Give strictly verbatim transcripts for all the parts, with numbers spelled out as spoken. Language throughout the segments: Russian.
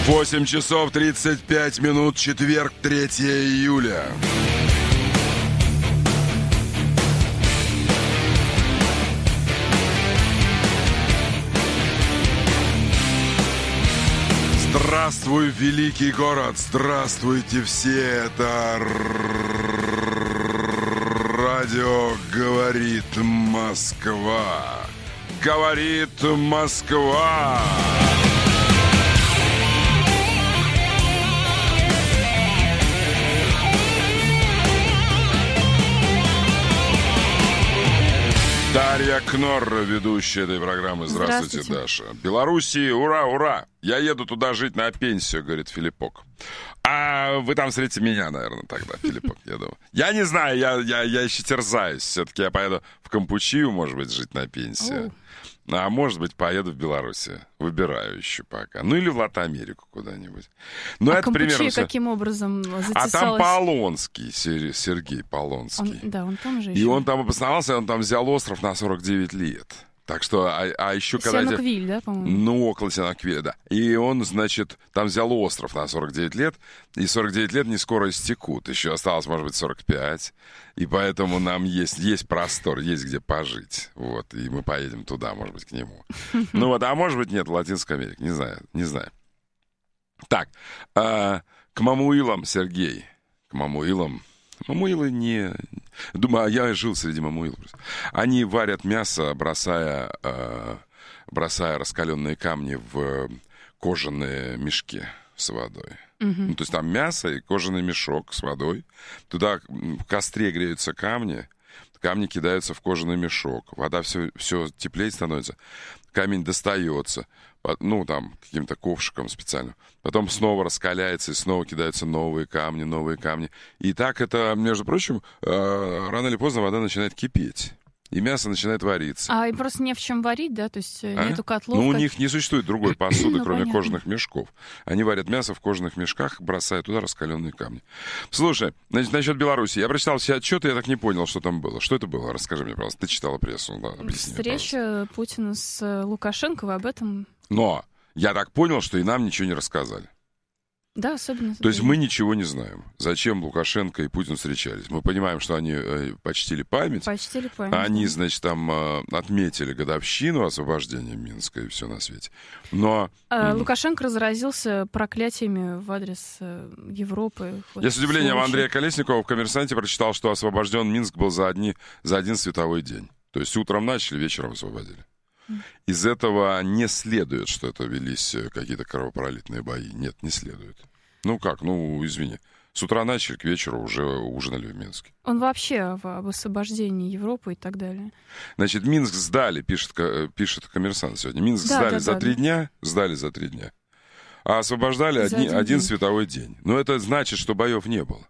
восемь часов тридцать пять минут, четверг, третьего июля. Здравствуй, великий город! Здравствуйте все! Это радио «Говорит Москва». Говорит Москва. Дарья Кнорр, ведущая этой программы. Здравствуйте, Здравствуйте, Даша. Белоруссии, ура, ура! Я еду туда жить на пенсию, говорит Филиппок. А вы там встретите меня, наверное, тогда, Филиппок, я думаю. Я не знаю, я, я, я еще терзаюсь. Все-таки я поеду в Кампучию, может быть, жить на пенсию. А может быть, поеду в Белоруссию. Выбираю еще пока. Ну, или в Латамерику куда-нибудь. Но а это Кампучия примерно... каким образом затесалась? А там Полонский, Сергей Полонский. Он, да, он там же еще. И он там обосновался, он там взял остров на сорок девять лет. Так что, а, а еще когда... Сеноквиль, да, по-моему? Ну, около Сеноквиля, да. И он, значит, там взял остров на сорок девять лет, и сорок девять лет не скоро истекут. Еще осталось, может быть, сорок пять. И поэтому нам есть, есть простор, есть где пожить. Вот, и мы поедем туда, может быть, к нему. Ну вот, а может быть, нет, в Латинской Америке, не знаю, не знаю. Так, к мамуилам, Сергей, к мамуилам. Мамуилы не... Думаю, я жил среди мамуилов. Они варят мясо, бросая, э, бросая раскаленные камни в кожаные мешки с водой. Mm-hmm. Ну, то есть там мясо и кожаный мешок с водой. Туда в костре греются камни, камни кидаются в кожаный мешок. Вода все, все теплее становится. Камень достается, ну, там, каким-то ковшиком специально. Потом снова раскаляется, и снова кидаются новые камни, новые камни. И так это, между прочим, рано или поздно вода начинает кипеть. И мясо начинает вариться. А и просто не в чем варить, да? То есть а? Нету котлов? Ну, у как... них не существует другой посуды, ну, кроме понятно. кожаных мешков. Они варят мясо в кожаных мешках, бросая туда раскаленные камни. Слушай, значит, насчет Беларуси. Я прочитал все отчеты, я так не понял, что там было. Что это было? Расскажи мне, пожалуйста. Ты читала прессу, да? Объясни Встреча мне, Путина с Лукашенко, вы об этом... Но я так понял, что и нам ничего не рассказали. Да, особенно... То есть мы ничего не знаем, зачем Лукашенко и Путин встречались. Мы понимаем, что они э, почтили память. Почтили память. Они, да. значит, там э, отметили годовщину освобождения Минска и все на свете. Но... А, Лукашенко разразился проклятиями в адрес э, Европы. Вот, Я с удивлением сволочи. Андрея Колесникова в «Коммерсанте» прочитал, что освобожден Минск был за, одни, за один световой день. То есть утром начали, вечером освободили. Из этого не следует, что это велись какие-то кровопролитные бои. Нет, не следует. Ну как, ну извини. С утра начали, к вечеру уже ужинали в Минске. Он вообще об, об освобождении Европы и так далее. Значит, Минск сдали, пишет, пишет «Коммерсант» сегодня. Минск да, сдали да, за да, три да. дня, сдали за три дня. А освобождали одни, один, один световой день. Но это значит, что боев не было.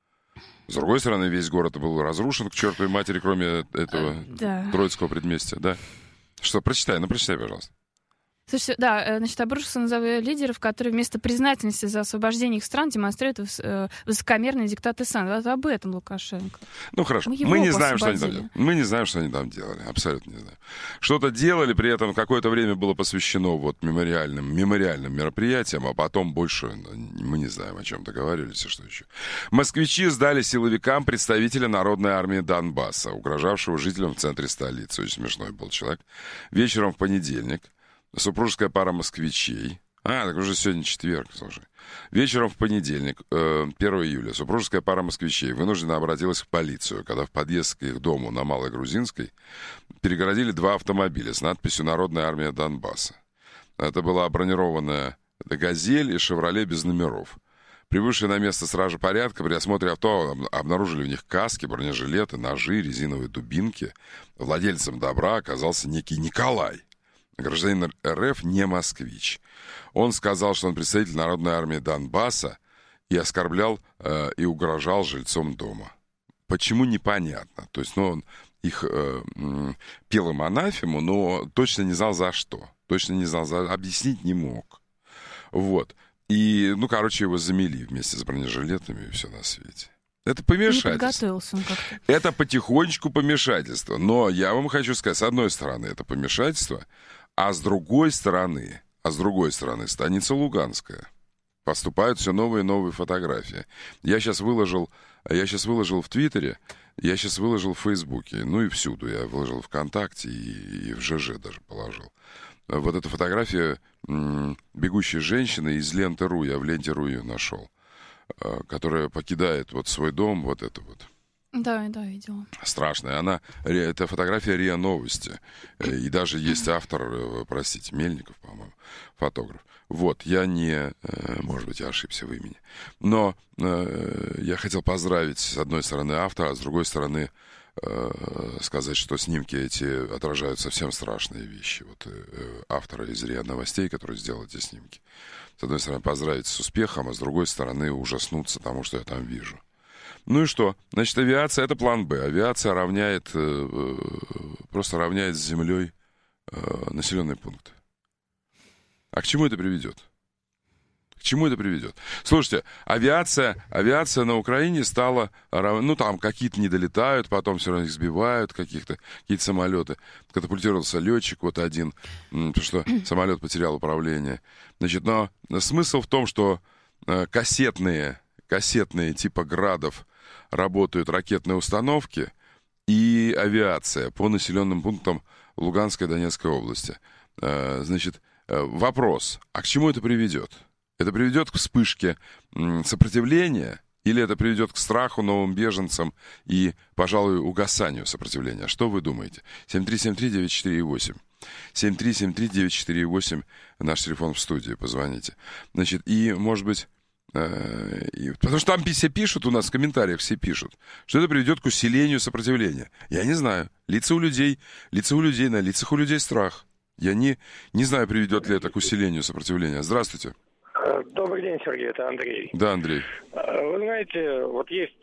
С другой стороны, весь город был разрушен к чертовой матери, кроме этого да. Троицкого предместья, да? Что, прочитай, ну прочитай, пожалуйста. Слушайте, да, значит, обрушился на лидеров, которые вместо признательности за освобождение их стран демонстрируют высокомерные диктаты САН. Вот об этом Лукашенко. Ну, хорошо. Мы, Мы не знаем, что они там делали. Мы не знаем, что они там делали. Абсолютно не знаем. Что-то делали, при этом какое-то время было посвящено вот мемориальным, мемориальным мероприятиям, а потом больше мы не знаем, о чем договаривались и что еще. Москвичи сдали силовикам представителя Народной армии Донбасса, угрожавшего жителям в центре столицы. Очень смешной был человек. Вечером в понедельник супружеская пара москвичей. А, так уже сегодня четверг, слушай. Вечером в понедельник, первого июля, супружеская пара москвичей вынуждена обратилась в полицию, когда в подъезд к их дому на Малой Грузинской перегородили два автомобиля с надписью «Народная армия Донбасса». Это была бронированная «Газель» и «Шевроле» без номеров. Прибывшие на место стражи порядка при осмотре авто обнаружили в них каски, бронежилеты, ножи, резиновые дубинки. Владельцем добра оказался некий Николай. Гражданин РФ не москвич. Он сказал, что он представитель Народной армии Донбасса и оскорблял э, и угрожал жильцом дома. Почему, непонятно. То есть, ну, он их э, пел им анафему, но точно не знал за что. Точно не знал, за... объяснить не мог. Вот. И, ну, короче, его замели вместе с бронежилетами и все на свете. Это помешательство. Это потихонечку помешательство. Но я вам хочу сказать, с одной стороны, это помешательство, а с другой стороны, а с другой стороны, станица Луганская. Поступают все новые и новые фотографии. Я сейчас выложил, я сейчас выложил в Твиттере, я сейчас выложил в Фейсбуке, ну и всюду. Я выложил ВКонтакте и, и в ЖЖ даже положил. Вот эта фотография м- бегущей женщины из ленты РУ, я в ленте РУ ее нашел, которая покидает вот свой дом, вот это вот. Да, да, видела. Страшная. Она, это фотография РИА Новости. И даже есть автор, простите, Мельников, по-моему, фотограф. Вот, я не, может быть, я ошибся в имени. Но э, я хотел поздравить, с одной стороны, автора, а с другой стороны, э, сказать, что снимки эти отражают совсем страшные вещи. Вот э, автора из РИА Новостей, который сделал эти снимки. С одной стороны, поздравить с успехом, а с другой стороны, ужаснуться тому, что я там вижу. Ну и что? Значит, авиация — это план Б. Авиация равняет, э, просто равняет с землей э, населенные пункты. А к чему это приведет? К чему это приведет? Слушайте, авиация, авиация на Украине стала... Ну, там какие-то не долетают, потом все равно их сбивают, каких-то, какие-то самолеты. Катапультировался летчик вот один, потому что самолет потерял управление. Значит, но смысл в том, что э, кассетные, кассетные типа «Градов» работают ракетные установки и авиация по населенным пунктам Луганской и Донецкой области. Э, значит, э, вопрос, а к чему это приведет? Это приведет к вспышке сопротивления или это приведет к страху, новым беженцам и, пожалуй, угасанию сопротивления? Что вы думаете? семь три семь три девять четыре восемь. семь три семь три девять четыре восемь наш телефон в студии, позвоните. Значит, и, может быть, э, и, потому что там все пишут, у нас в комментариях все пишут, что это приведет к усилению сопротивления. Я не знаю. Лица у людей, лица у людей, на лицах у людей страх. Я не, не знаю, приведет ли это к усилению сопротивления. Здравствуйте. Добрый день, Сергей, это Андрей. Да, Андрей. Вы знаете, вот есть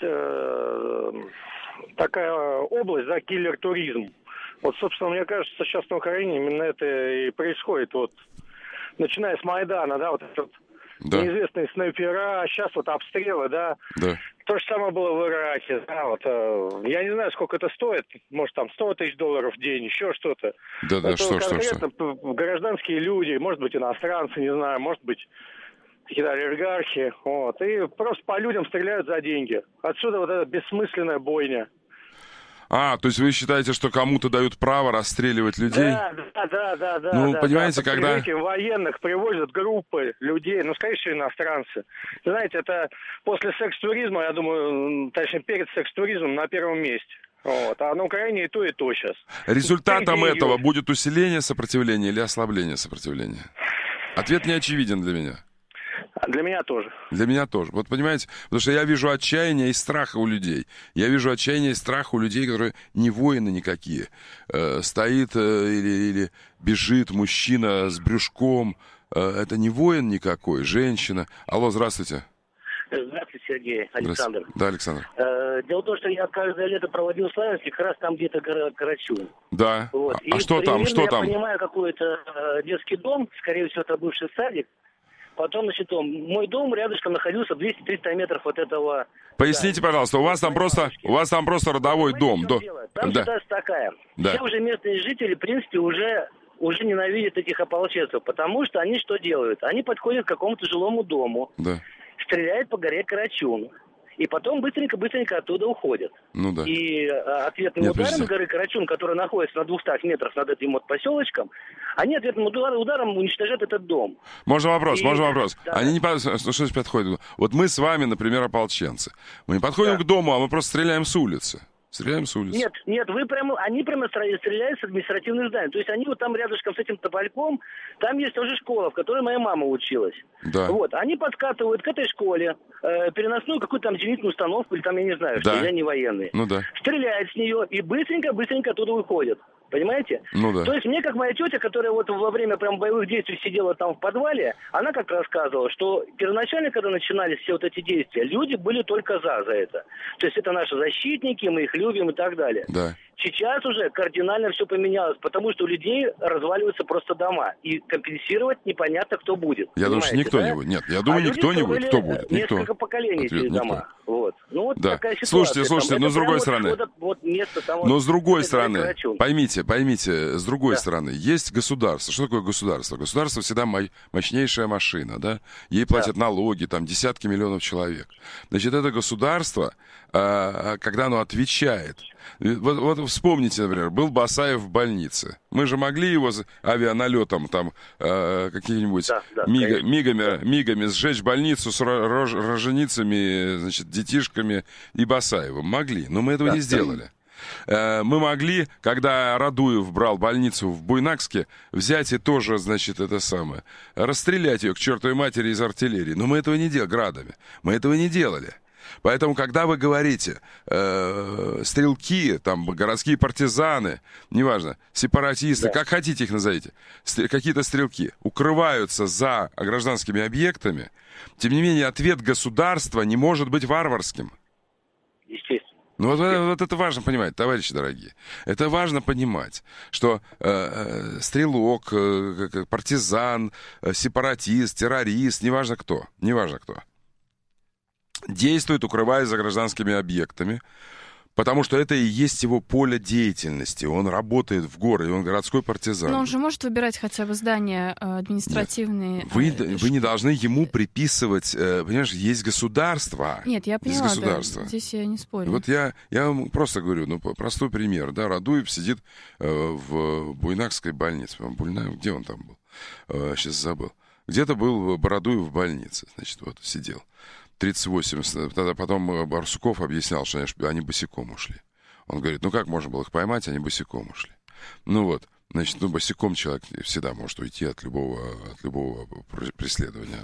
э, такая область, да, киллер-туризм. Вот, собственно, мне кажется, сейчас на Украине именно это и происходит. Вот, начиная с Майдана, да, вот этот да. неизвестные снайпера, сейчас вот обстрелы, да. Да. То же самое было в Ираке, да, вот. Э, я не знаю, сколько это стоит, может, там сто тысяч долларов в день, еще что-то. Да, да, это что, что, конкретно что? Гражданские люди, может быть, иностранцы, не знаю, может быть, какие-то олигархи, вот, и просто по людям стреляют за деньги. Отсюда вот эта бессмысленная бойня. А, то есть вы считаете, что кому-то дают право расстреливать людей? Да, да, да, да, да. Ну, да, понимаете, да. когда... Этим военных привозят группы людей, ну, скорее всего, иностранцы. Знаете, это после секс-туризма, я думаю, точнее, перед секс-туризмом на первом месте. Вот. А на Украине и то, и то сейчас. Результатом этого будет усиление сопротивления или ослабление сопротивления? Ответ не очевиден для меня. Для меня тоже. Для меня тоже. Вот понимаете, потому что я вижу отчаяние и страх у людей. Я вижу отчаяние и страх у людей, которые не воины никакие. Э, стоит э, или, или бежит мужчина с брюшком. Э, это не воин никакой, женщина. Алло, здравствуйте. Здравствуйте, Сергей. Александр. Да, Александр. Э, дело в том, что я каждое лето проводил в Славянске, как раз там где-то Карачун. Да. Вот. А И что там? Что я там? Я понимаю, какой-то э, детский дом, скорее всего, это бывший садик. Потом, значит, мой дом рядышком находился двести-триста метров от этого... Поясните, пожалуйста, у вас там просто, у вас там просто родовой дом. До... Там да. ситуация такая. Да. Все уже местные жители, в принципе, уже, уже ненавидят этих ополченцев, потому что они что делают? Они подходят к какому-то жилому дому, да. стреляют по горе Карачун, и потом быстренько-быстренько оттуда уходят. Ну да. И ответным Нет, ударом подождите. горы Карачун, которая находится на двухстах метрах над этим вот поселочком, они ответным ударом уничтожают этот дом. Можно вопрос, И... можно вопрос. Да. Они не по... что здесь подходят? Вот мы с вами, например, ополченцы. Мы не подходим да. к дому, а мы просто стреляем с улицы. Стреляем с улицы. Нет, нет, вы прямо, они прямо стреляют с административных зданий. То есть они вот там рядышком с этим топольком, там есть тоже школа, в которой моя мама училась. Да. Вот, они подкатывают к этой школе э, переносную какую-то там зенитную установку, или там, я не знаю, да. что я не военный. Ну да. Стреляют с нее и быстренько-быстренько оттуда выходят. Понимаете? Ну да. То есть мне, как моя тетя, которая вот во время прям боевых действий сидела там в подвале, она как рассказывала, что первоначально, когда начинались все вот эти действия, люди были только за за это. То есть это наши защитники, мы их любим и так далее. Да. Сейчас уже кардинально все поменялось, потому что у людей разваливаются просто дома. И компенсировать непонятно, кто будет. Я думаю, что никто да? не будет. Нет, я думаю, а никто не будет. Кто будет? Никто. Несколько поколений Ответ, эти никто. дома. Вот. Ну, вот да. такая ситуация. Слушайте, слушайте, там. но Это с другой вот стороны... Вот, вот место, там, но вот, с другой это стороны, поймите, поймите, с другой да. стороны, есть государство. Что такое государство? Государство всегда мощнейшая машина, да? Ей платят да. налоги, там, десятки миллионов человек. Значит, это государство, когда оно отвечает... Вот, вот вспомните, например, был Басаев в больнице. Мы же могли его авианалетом там э, какими-нибудь да, да, мига, мигами, да. мигами сжечь больницу с рож, роженицами, значит, детишками и Басаевым. Могли, но мы этого да, не сделали. Э, мы могли, когда Радуев брал больницу в Буйнакске, взять и тоже, значит, это самое, расстрелять ее к чертовой матери из артиллерии. Но мы этого не делали, градами. Мы этого не делали. Поэтому, когда вы говорите э, стрелки, там, городские партизаны, неважно, сепаратисты, да. как хотите их назовите, стр- какие-то стрелки, укрываются за гражданскими объектами, тем не менее, ответ государства не может быть варварским. Естественно. Ну, вот, вот это важно понимать, товарищи дорогие. Это важно понимать, что э, э, стрелок, э, партизан, э, сепаратист, террорист, неважно кто, неважно кто, действует, укрываясь за гражданскими объектами, потому что это и есть его поле деятельности. Он работает в городе, он городской партизан. Но он же может выбирать хотя бы здания административные. Нет. Вы, э, вы не должны ему приписывать, э, понимаешь, есть государство. Нет, я поняла, есть государство. Да, здесь я не спорю. Вот я, я вам просто говорю, ну, простой пример, да, Радуев сидит э, в Буйнакской больнице. Буйна, где он там был? Э, сейчас забыл. Где-то был Радуев в больнице, значит, вот, сидел. тридцать восемь, тогда потом Барсуков объяснял, что они, они босиком ушли. Он говорит, ну как можно было их поймать, они босиком ушли. Ну вот, значит, ну босиком человек всегда может уйти от любого, от любого преследования,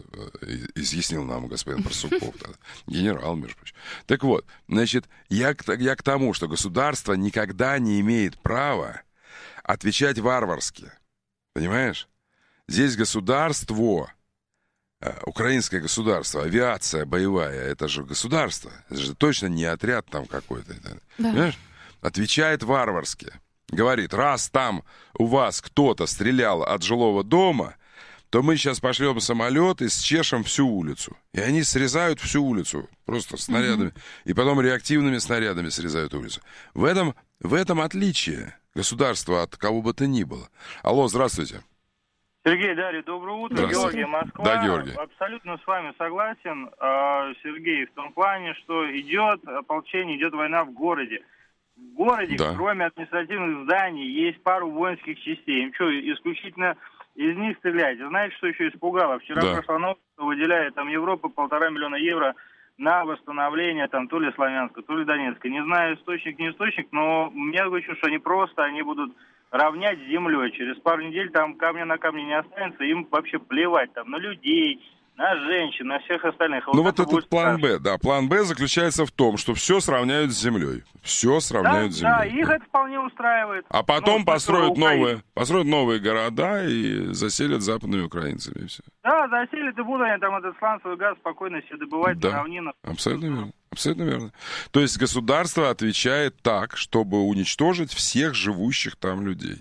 изъяснил нам господин Барсуков, тогда, генерал, между прочим. Так вот, значит, я, я к тому, что государство никогда не имеет права отвечать варварски, понимаешь? Здесь государство... Украинское государство, авиация боевая, это же государство. Это же точно не отряд там какой-то. Да. Понимаешь? Отвечает варварски. Говорит, раз там у вас кто-то стрелял от жилого дома, то мы сейчас пошлем самолет и счешем всю улицу. И они срезают всю улицу просто снарядами. Mm-hmm. И потом реактивными снарядами срезают улицу. В этом, в этом отличие государства от кого бы то ни было. Алло, здравствуйте. Сергей, Дарья, доброе утро. Георгий, Москва. Да, Георгий. Абсолютно с вами согласен, Сергей, в том плане, что идет ополчение, идет война в городе. В городе, да. Кроме административных зданий, есть пару воинских частей. Им что, исключительно из них стрелять? Знаете, что еще испугало? Вчера да. прошла новость, что выделяет там Европа полтора миллиона евро на восстановление там то ли Славянска, то ли Донецка. Не знаю, источник, не источник, но мне говорят, что они просто, они будут... равнять с землей. Через пару недель там камня на камне не останется, им вообще плевать там на людей, на женщин, на всех остальных. Ну вот, вот этот план Б, да, план Б заключается в том, что все сравняют с землей. Все сравняют да, с землей. Да, их да. это вполне устраивает. А потом ну, построят, новые, построят новые города и заселят западными украинцами. И все. Да, заселят и будут они там этот сланцевый газ спокойно себе добывать да, на равнинах. Абсолютно верно. Абсолютно верно. То есть государство отвечает так, чтобы уничтожить всех живущих там людей.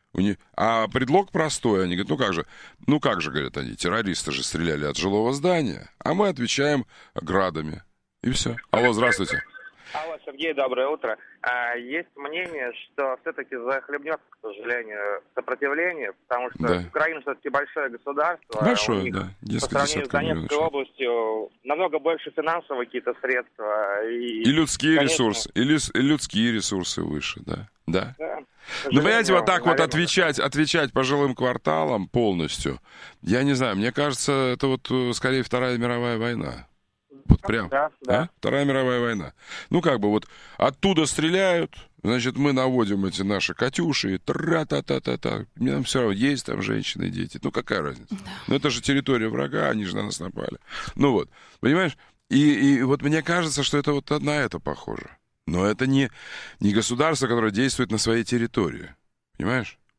А предлог простой. Они говорят, ну как же, ну как же, говорят они, террористы же стреляли от жилого здания, а мы отвечаем градами. И все. Алло, здравствуйте. Алло, Сергей, доброе утро. А, есть мнение, что все-таки захлебнется, к сожалению, сопротивление, потому что да. Украина все-таки большое государство. Большое, у них, да. По сравнению с Донецкой областью намного больше финансовые какие-то средства. И, и людские конечно... ресурсы. И, лю... и людские ресурсы выше, да. Да. да. Ну, понимаете, вот так наверное, вот отвечать, отвечать по жилым кварталам полностью, я не знаю, мне кажется, это вот скорее Вторая мировая война. Вот прям. Да, да. А? Вторая мировая война. Ну, как бы вот оттуда стреляют, значит, мы наводим эти наши «Катюши», и тра-та-та-та-та. Мне там все равно есть там женщины и дети. Ну, какая разница? Да. Ну, это же территория врага, они же на нас напали. Ну, вот, понимаешь? И, и вот мне кажется, что это вот на это похоже. Но это не, не государство, которое действует на своей территории. Понимаешь?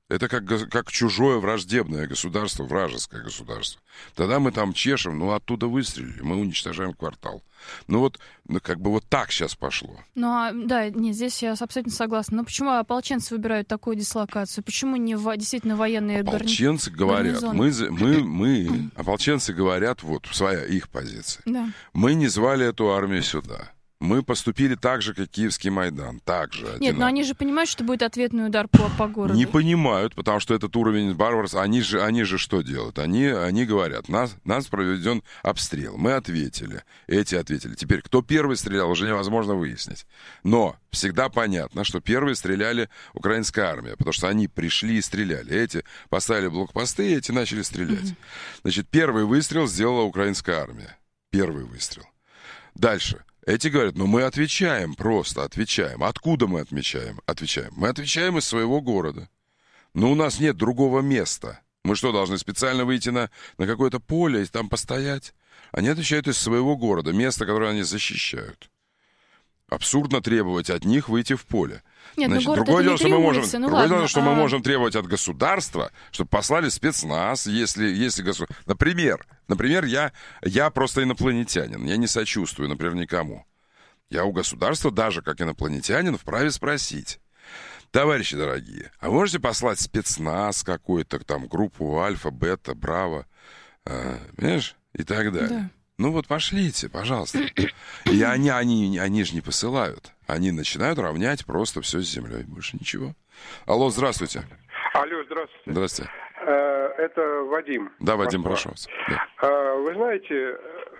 Это как, как чужое враждебное государство, вражеское государство. Тогда мы там чешем, ну, оттуда выстрелили, мы уничтожаем квартал. Ну, вот, ну, как бы вот так сейчас пошло. Ну, а, да, нет, здесь я абсолютно согласна. Но почему ополченцы выбирают такую дислокацию? Почему не в, действительно военные гарнизоны? Ополченцы говорят, мы, мы, мы, ополченцы говорят, вот, своя их позиция. Да. Мы не звали эту армию сюда. Мы поступили так же, как Киевский Майдан. Так же. Нет, но они же понимают, что будет ответный удар по, по городу. Не понимают, потому что этот уровень барварства, они же, они же что делают? Они, они говорят, нас, нас проведен обстрел. Мы ответили, эти ответили. Теперь, кто первый стрелял, уже невозможно выяснить. Но всегда понятно, что первые стреляли украинская армия, потому что они пришли и стреляли. Эти поставили блокпосты, эти начали стрелять. Mm-hmm. Значит, первый выстрел сделала украинская армия. Первый выстрел. Дальше. Эти говорят, ну мы отвечаем, просто отвечаем. Откуда мы отвечаем? Отвечаем. Мы отвечаем из своего города. Но у нас нет другого места. Мы что, должны специально выйти на, на какое-то поле и там постоять? Они отвечают из своего города, место, которое они защищают. Абсурдно требовать от них выйти в поле. Нет, Значит, ну, другое дело, что мы можем, улицы, ну, другое ладно, дело, что а... мы можем требовать от государства, чтобы послали спецназ, если, если государство... Например, например я, я просто инопланетянин, я не сочувствую, например, никому. Я у государства, даже как инопланетянин, вправе спросить. Товарищи дорогие, а можете послать спецназ какой-то, там, группу Альфа, Бета, Браво, э, понимаешь, и так далее. Да. Ну вот пошлите, пожалуйста. И они, они, они же не посылают. Они начинают равнять просто все с землей. Больше ничего. Алло, здравствуйте. Алло, здравствуйте. Здравствуйте. Это Вадим. Да, Вадим, прошу вас. Да. Вы знаете,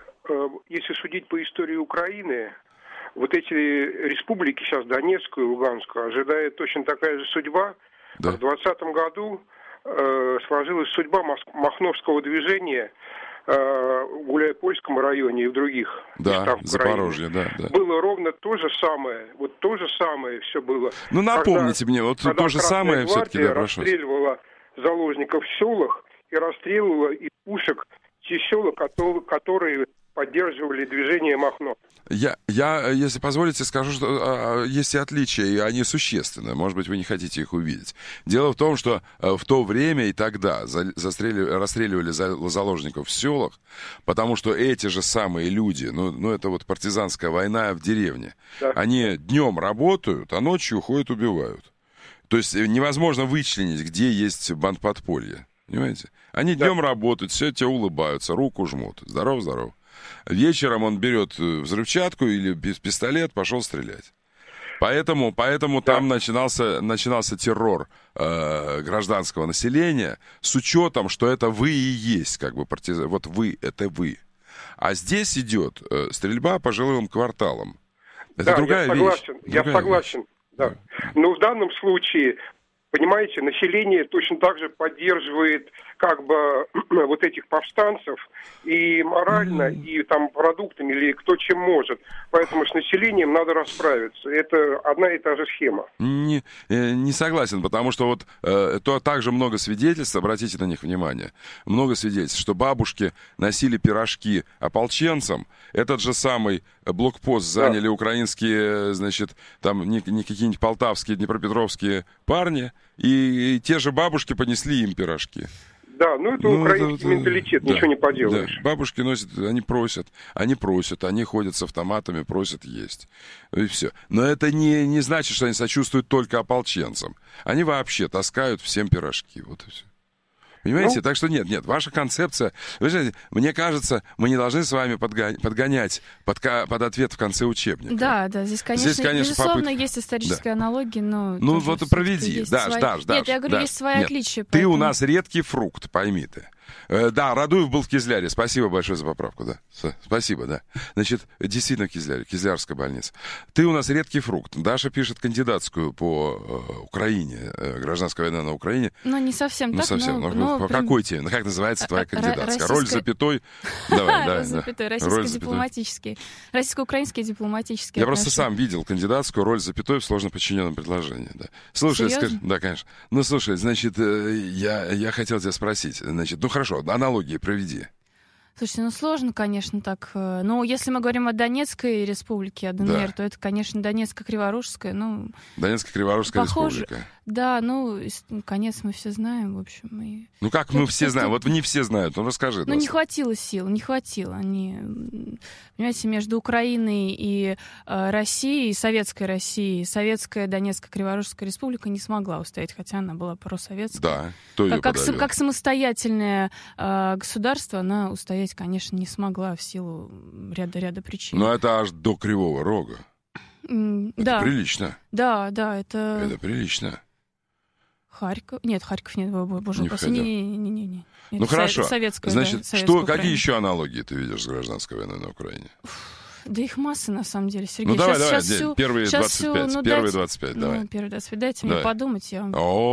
если судить по истории Украины, вот эти республики сейчас, Донецкую и Луганскую, ожидает точно такая же судьба. Да. В двадцатом году сложилась судьба Махновского движения в Гуляйпольском районе и в других да, местах Запорожье, да, да. Было ровно то же самое. Вот то же самое все было. Ну, напомните когда, мне, вот то же самое все-таки, да, прошу. Расстреливала заложников в селах и расстреливала из пушек те села, которые поддерживали движение Махно. Я, я, если позволите, скажу, что а, есть и отличия, и они существенны. Может быть, вы не хотите их увидеть. Дело в том, что а, в то время и тогда за, расстреливали за, заложников в селах, потому что эти же самые люди, ну, ну это вот партизанская война в деревне, да. Они днем работают, а ночью ходят, убивают. То есть невозможно вычленить, где есть бандподполье. Понимаете? Они да. Днем работают, все тебе улыбаются, руку жмут. Здоров, здоров. Вечером он берет взрывчатку или пистолет, пошел стрелять. Поэтому, поэтому да. Там начинался, начинался террор э, гражданского населения с учетом, что это вы и есть, как бы партизаны. Вот вы, это вы. А здесь идет э, стрельба по жилым кварталам. Это да, другая я согласен, вещь. Я другая согласен, вещь. Да. Но в данном случае, понимаете, население точно так же поддерживает как бы вот этих повстанцев и морально, mm. и там продуктами, или кто чем может. Поэтому с населением надо расправиться. Это одна и та же схема. Не, не согласен, потому что вот э, то также много свидетельств, обратите на них внимание, много свидетельств, что бабушки носили пирожки ополченцам. Этот же самый блокпост заняли да. украинские, значит, там не, не какие-нибудь полтавские, днепропетровские парни, и, и те же бабушки понесли им пирожки. Да, ну это ну, украинский это, менталитет, да, ничего не поделаешь. Да. Бабушки носят, они просят, они просят, они ходят с автоматами, просят есть. И все. Но это не, не значит, что они сочувствуют только ополченцам. Они вообще таскают всем пирожки, вот и все. Понимаете? Ну, так что нет, нет, ваша концепция... Вы знаете, мне кажется, мы не должны с вами подгонять, подгонять под, под ответ в конце учебника. Да, да, здесь, конечно, здесь, конечно безусловно, попытка... есть историческая да. аналогия, но... Ну вот и проведи, дашь, свои... дашь, дашь. Нет, я говорю, дашь. есть свои нет, отличия. Ты поэтому... у нас редкий фрукт, пойми ты. Э, да, Радуев был в Кизляре. Спасибо большое за поправку, да. С- спасибо, да. Значит, действительно в Кизляре, Кизлярская больница. Ты у нас редкий фрукт. Даша пишет кандидатскую по э, Украине, э, гражданская война на Украине. Ну, не совсем ну, так, совсем. но... но, но по прям... какой теме? Ну, как называется твоя кандидатская? Российская... Роль запятой? Давай, да. Роль запятой. Российско-дипломатические. Российско-украинские дипломатические Я просто сам видел кандидатскую роль запятой в сложно подчиненном предложении, да. Слушай, скажи... Да, конечно. Ну, слушай, значит, я, я хотел тебя спросить. Значит, ну, хорошо, аналогии проведи. Слушайте, ну сложно, конечно, так. Но если мы говорим о Донецкой республике, о ДНР, да. то это, конечно, Донецко-Криворужская. Ну, Донецко-Криворужская похоже, республика. Да, ну, конец мы все знаем, в общем. И... Ну как мы все знаем? Вот не все знают, ну расскажи. Ну не хватило сил, не хватило. Они, понимаете, между Украиной и э, Россией, Советской Россией, Советская Донецко-Криворужская республика не смогла устоять, хотя она была просоветская. Да, то ее как, как, как самостоятельное э, государство она устоять, конечно, не смогла в силу ряда-ряда причин. Но это аж до Кривого Рога. Mm, это да. прилично. Да, да, это... Это прилично. Харьков? Нет, Харьков нет, боже упаси. Не-не-не. Ну хорошо. Советская, Значит, да, что, какие еще аналогии ты видишь с гражданской войной на Украине? Да их масса, на самом деле, Сергей. Ну давай, сейчас, давай, сейчас все, первые двадцать пять, все, ну, первые дайте, двадцать пять, ну, давай. Первые двадцать пять, дайте давай. мне подумать, я вам...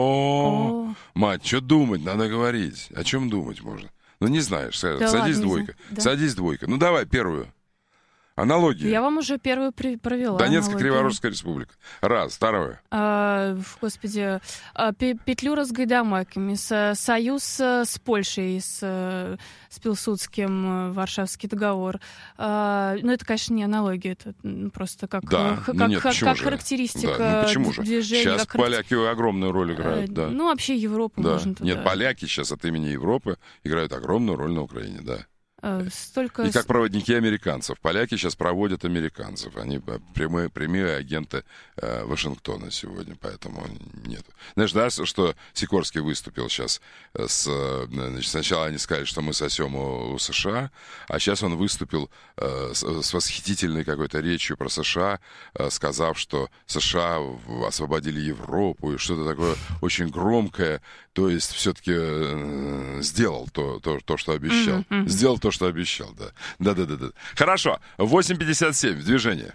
О, мать, что думать, надо говорить. О чем думать можно? Ну не знаешь, да садись ладно, двойка, да. садись двойка. Ну давай, первую. Аналогия. Я вам уже первую при- провела. Донецко-Криворужская республика. Раз. Второе. А, господи, а, Петлюра с Гайдамаками, с, союз с Польшей, с, с Пилсудским, Варшавский договор. А, ну, это, конечно, не аналогия, это просто как, да. как, ну, нет, как, как характеристика да. ну, почему же? движения. Сейчас как поляки характер... огромную роль играют. Да. Ну, вообще Европу да. можно туда. Нет, поляки сейчас от имени Европы играют огромную роль на Украине, да. Столько... И как проводники американцев. Поляки сейчас проводят американцев. Они прямые, прямые агенты э, Вашингтона сегодня, поэтому нет. Знаешь, да, что Сикорский выступил сейчас с... Значит, сначала они сказали, что мы сосем у, у США, а сейчас он выступил э, с, с восхитительной какой-то речью про США, э, сказав, что США освободили Европу и что-то такое очень громкое. То есть все-таки э, сделал то, то, то, что обещал. Mm-hmm. Сделал то, что обещал, да. Да-да-да. Хорошо. восемь пятьдесят семь. В движение.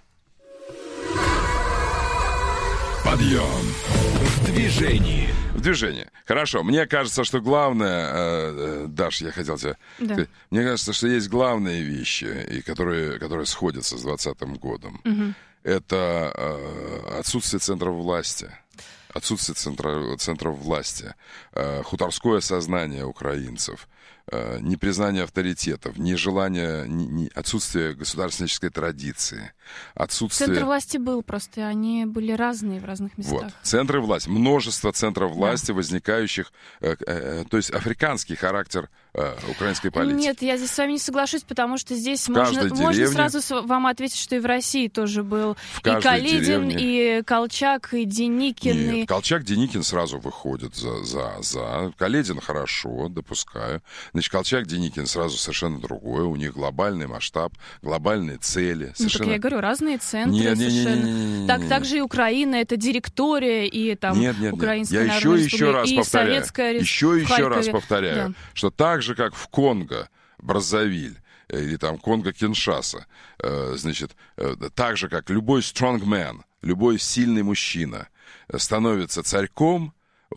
Подъем. В движении. В движении. Хорошо. Мне кажется, что главное... Э, Даш, я хотел тебя... Да. сказать. Мне кажется, что есть главные вещи, и которые, которые сходятся с двадцатым годом. Mm-hmm. Это э, отсутствие центров власти. Отсутствие центра, центров власти, э, хуторское сознание украинцев, э, непризнание авторитетов, нежелание, не, не, отсутствие государственнической традиции, отсутствие... Центр власти был просто, они были разные в разных местах. Вот. Центры власти, множество центров власти, да. возникающих, э, э, то есть африканский характер э, украинской политики. Нет, я здесь с вами не соглашусь, потому что здесь можно, можно сразу вам ответить, что и в России тоже был в и Каледин, деревне. И Колчак, и Деникин. Нет, и... Колчак, Деникин сразу выходят за, за, за. Каледин хорошо, допускаю. Значит, Колчак, Деникин сразу совершенно другое. У них глобальный масштаб, глобальные цели. Совершенно... Ну, так я говорю, разные центры нет, совершенно. Не, не, не, не, не, так, не. также и Украина, это директория, и там нет, нет, Украинская нет. Я Народная еще, еще раз и повторяю, Советская еще, еще раз повторяю, да. что так же, как в Конго, Браззавиль, или там Конго-Киншаса, э, значит, э, так же, как любой strongman, любой сильный мужчина становится царьком,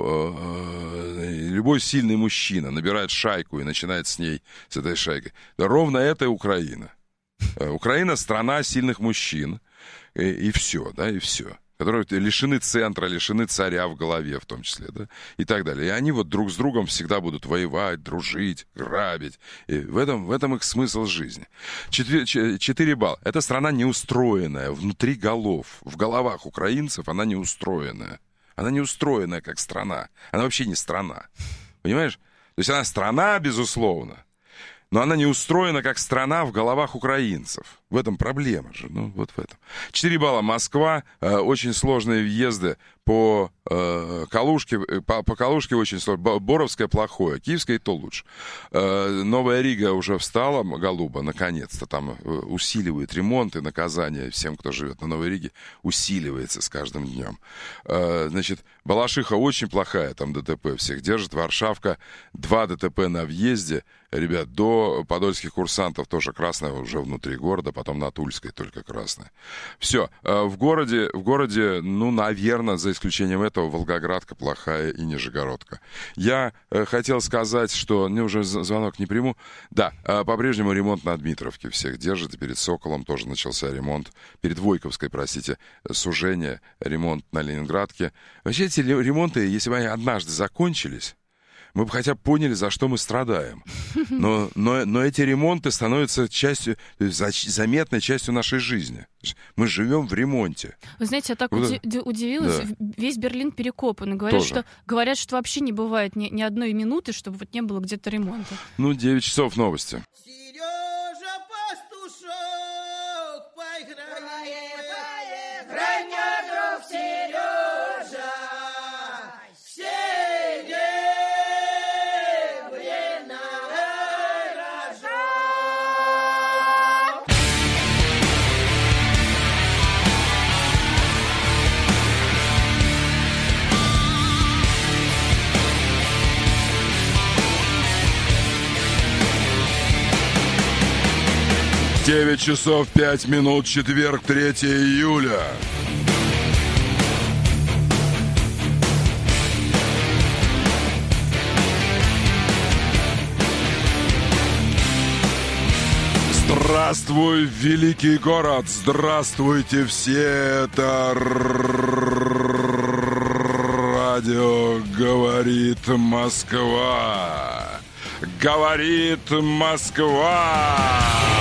любой сильный мужчина набирает шайку и начинает с ней, с этой шайкой. Да ровно это и Украина. Украина — страна сильных мужчин, и, и все, да, и все. Которые лишены центра, лишены царя в голове в том числе, да, и так далее. И они вот друг с другом всегда будут воевать, дружить, грабить. И в этом, в этом их смысл жизни. Четыре, четыре балла. Это страна неустроенная, внутри голов. В головах украинцев она неустроенная. Она не устроенная как страна. Она вообще не страна. Понимаешь? То есть она страна, безусловно, но она не устроена как страна в головах украинцев. В этом проблема же. Ну, вот в этом. Четыре балла. Москва. Э, очень сложные въезды по э, Калужке. По, по Калужке очень сложно. Боровское плохое. Киевское и то лучше. Э, Новая Рига уже встала, голуба, наконец-то. Там усиливают ремонт и наказание всем, кто живет на Новой Риге. Усиливается с каждым днем. Э, значит, Балашиха очень плохая. Там ДТП всех держит. Варшавка. Два ДТП на въезде. Ребят, до подольских курсантов тоже красная уже внутри города, потом на Тульской только красная. Все. В городе, в городе, ну, наверное, за исключением этого, Волгоградка плохая и Нижегородка. Я э, хотел сказать, что... Мне уже звонок не приму. Да, э, по-прежнему ремонт на Дмитровке всех держит. И перед Соколом тоже начался ремонт. Перед Войковской, простите, сужение, ремонт на Ленинградке. Вообще эти ремонты, если бы они однажды закончились, мы бы хотя бы поняли, за что мы страдаем. Но, но, но эти ремонты становятся частью, заметной частью нашей жизни. Мы живем в ремонте. Вы знаете, я так вот уди- удивилась. Да. Весь Берлин перекопан. И говорят, что, говорят, что вообще не бывает ни, ни одной минуты, чтобы вот не было где-то ремонта. Ну, девять часов новости. девять часов пять минут, четверг, третьего июля. Здравствуй, великий город! Здравствуйте все! Это радио «Говорит Москва». Говорит Москва!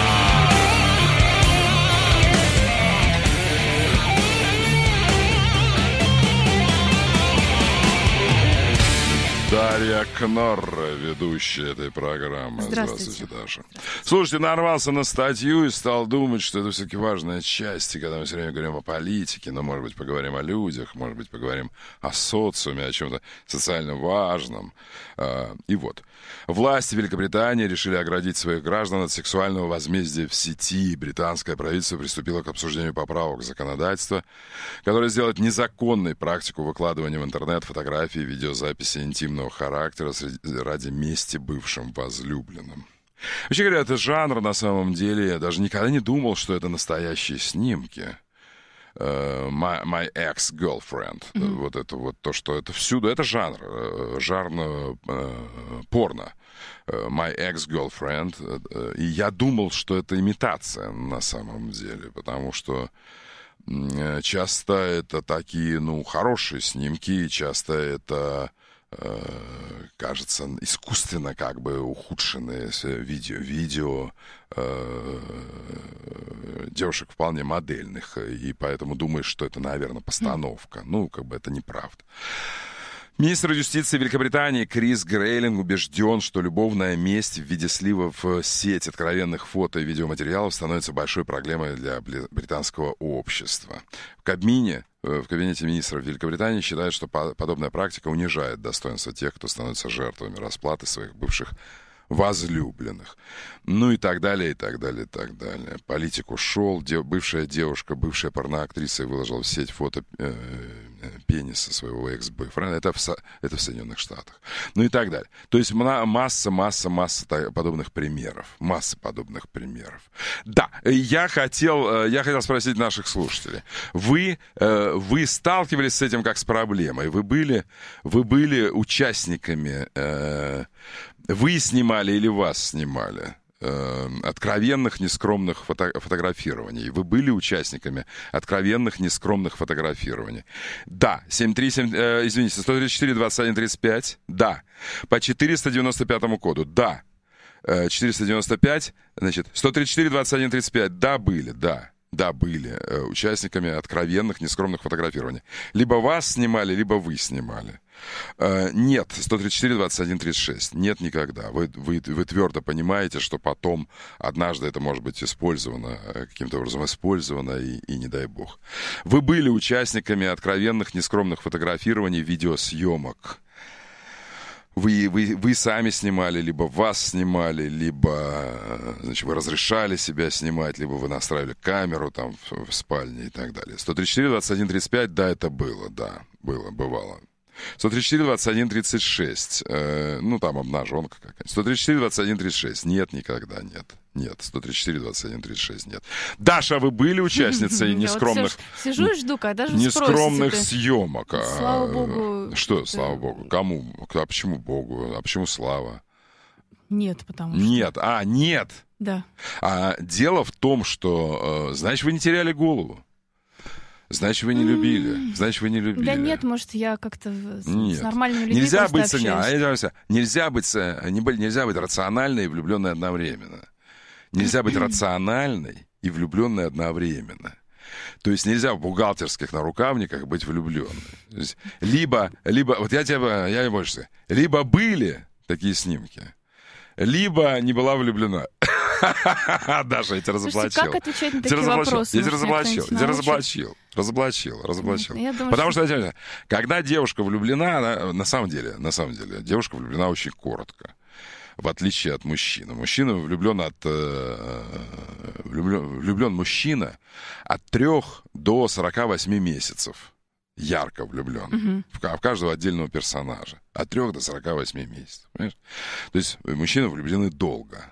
Дарья Кнорр, ведущая этой программы. Здравствуйте. Здравствуйте, Даша. Слушайте, нарвался на статью и стал думать, что это все-таки важная часть, когда мы все время говорим о политике, но, может быть, поговорим о людях, может быть, поговорим о социуме, о чем-то социально важном. И вот. Власти Великобритании решили оградить своих граждан от сексуального возмездия в сети. Британское правительство приступило к обсуждению поправок в законодательство, которое сделает незаконной практику выкладывания в интернет фотографий и видеозаписи интимного характера ради мести бывшим возлюбленным. Вообще говоря, это жанр, на самом деле, я даже никогда не думал, что это настоящие снимки. Uh, my, my ex-girlfriend. Mm-hmm. Вот это вот то, что это всюду. Это жанр. Uh, жанр uh, порно. Uh, my ex-girlfriend. Uh, и я думал, что это имитация на самом деле, потому что uh, часто это такие, ну, хорошие снимки, часто это кажется, искусственно как бы ухудшенные видео, видео э, девушек вполне модельных, и поэтому думаешь, что это, наверное, постановка. Ну, как бы это неправда. Министр юстиции Великобритании Крис Грейлинг убежден, что любовная месть в виде сливов в сеть откровенных фото и видеоматериалов становится большой проблемой для британского общества. В Кабмине, в кабинете министров Великобритании считают, что подобная практика унижает достоинство тех, кто становится жертвами расплаты своих бывших возлюбленных. Ну и так далее, и так далее, и так далее. Политик ушел, дев, бывшая девушка, бывшая порноактриса выложила в сеть фото э, пениса своего экс-бойфренда. Это в, это в Соединенных Штатах. Ну и так далее. То есть масса, масса, масса подобных примеров. Масса подобных примеров. Да, я хотел, я хотел спросить наших слушателей. Вы, вы сталкивались с этим как с проблемой? Вы были, вы были участниками... Вы снимали или вас снимали э, откровенных, нескромных фото- фотографирований? Вы были участниками откровенных, нескромных фотографирований? Да. семь три семь, э, извините, сто тридцать четыре двадцать один тридцать пять? Да. По четыреста девяносто пятому коду? Да. Э, четыреста девяносто пять, значит, сто тридцать четыре двадцать один тридцать пять? Да, были, да. Да, были э, участниками откровенных, нескромных фотографирований. Либо вас снимали, либо вы снимали. Uh, нет, сто тридцать четыре двадцать один тридцать шесть. Нет никогда. Вы, вы, вы твердо понимаете, что потом однажды это может быть использовано, каким-то образом использовано, и, и не дай бог. Вы были участниками откровенных, нескромных фотографирований, видеосъемок. Вы, вы, вы сами снимали, либо вас снимали, либо, значит, вы разрешали себя снимать, либо вы настраивали камеру там в, в спальне и так далее. сто тридцать четыре двадцать один тридцать пять, да, это было, да, было, бывало. сто тридцать четыре двадцать один тридцать шесть. Э, ну, там обнаженка какая-то. сто тридцать четыре двадцать один тридцать шесть. Нет, никогда нет. Нет, сто тридцать четыре двадцать один тридцать шесть нет. Даша, вы были участницей нескромных... Сижу и жду, когда же нескромных съемок. Слава богу. Что, слава богу? Кому? А почему богу? А почему слава? Нет, потому что... Нет, а, нет. Да. А дело в том, что, значит, вы не теряли голову. Значит, вы не любили. Значит, вы не любили. Да нет, может, я как-то с, с нормальными людьми нельзя просто быть, общаюсь. Нельзя быть, нельзя быть рациональной и влюбленной одновременно. Нельзя быть рациональной и влюбленной одновременно. То есть нельзя в бухгалтерских нарукавниках быть влюбленной. То есть либо, либо, вот я тебе, я больше скажу, либо были такие снимки, либо не была влюблена. Даша, я тебя разоблачил. Как отвечать на такие вопросы? Я тебя разоблачил, я тебя разоблачил, разоблачил, разоблачил. Потому что, когда девушка влюблена, на самом деле, на самом деле, девушка влюблена очень коротко. В отличие от мужчины. Мужчина влюблен от... Э, влюблен, влюблен мужчина от трех до сорока восьми месяцев. Ярко влюблен. Mm-hmm. В, в каждого отдельного персонажа. От трех до сорока восьми месяцев. Понимаешь? То есть мужчины влюблены долго.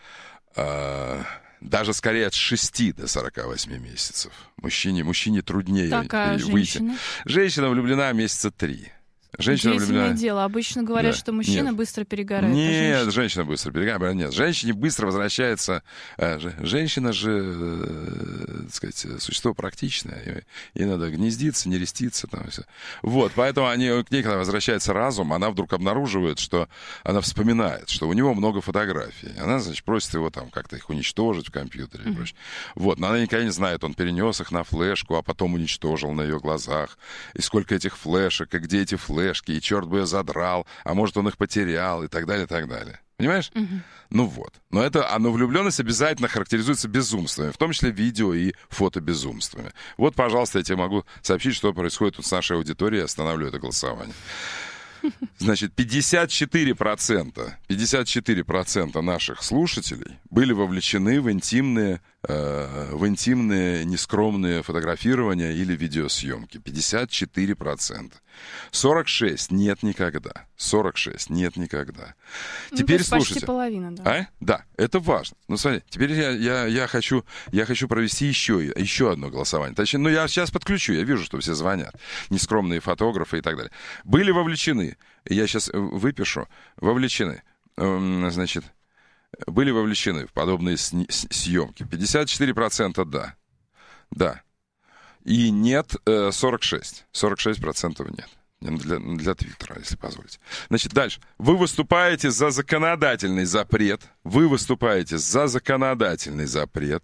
А, даже скорее от шести до сорока восьми месяцев. Мужчине, мужчине труднее так, а выйти. Женщина? Женщина влюблена месяца три. Женщина Удивительное влюблена... дело. Обычно говорят, да. что мужчина Нет. быстро перегорает. Нет, а женщина... женщина быстро перегорает. Нет, женщине быстро возвращается... Женщина же, так сказать, существо практичное. Ей надо гнездиться, не реститься. Там, все. Вот, поэтому они, к ней, когда возвращается разум, она вдруг обнаруживает, что она вспоминает, что у него много фотографий. Она, значит, просит его там как-то их уничтожить в компьютере. Mm-hmm. И прочее. Вот, но она никогда не знает, он перенес их на флешку, а потом уничтожил на ее глазах. И сколько этих флешек, и где эти флешки. Флешки, и черт бы ее задрал, а может, он их потерял, и так далее, и так далее. Понимаешь? Uh-huh. Ну вот. Но это, а, но влюбленность обязательно характеризуется безумствами, в том числе видео и фотобезумствами. Вот, пожалуйста, я тебе могу сообщить, что происходит тут с нашей аудиторией, останавливаю это голосование. Значит, пятьдесят четыре процента, пятьдесят четыре процента наших слушателей были вовлечены в интимные, э, в интимные нескромные фотографирования или видеосъемки. пятьдесят четыре процента. сорок шесть процентов нет никогда. сорок шесть процентов нет никогда. Ну, теперь Почти слушайте. половина, да. А? Да, это важно. Ну, смотри, теперь я, я, я, хочу, я хочу провести еще, еще одно голосование. Точнее, ну, я сейчас подключу, я вижу, что все звонят. Нескромные фотографы и так далее. Были вовлечены, я сейчас выпишу, вовлечены, значит, были вовлечены в подобные съемки. пятьдесят четыре процента да. Да. И нет сорок шесть. сорок шесть процентов нет. Для, для Твиттера, если позволите. Значит, дальше. Вы выступаете за законодательный запрет. Вы выступаете за законодательный запрет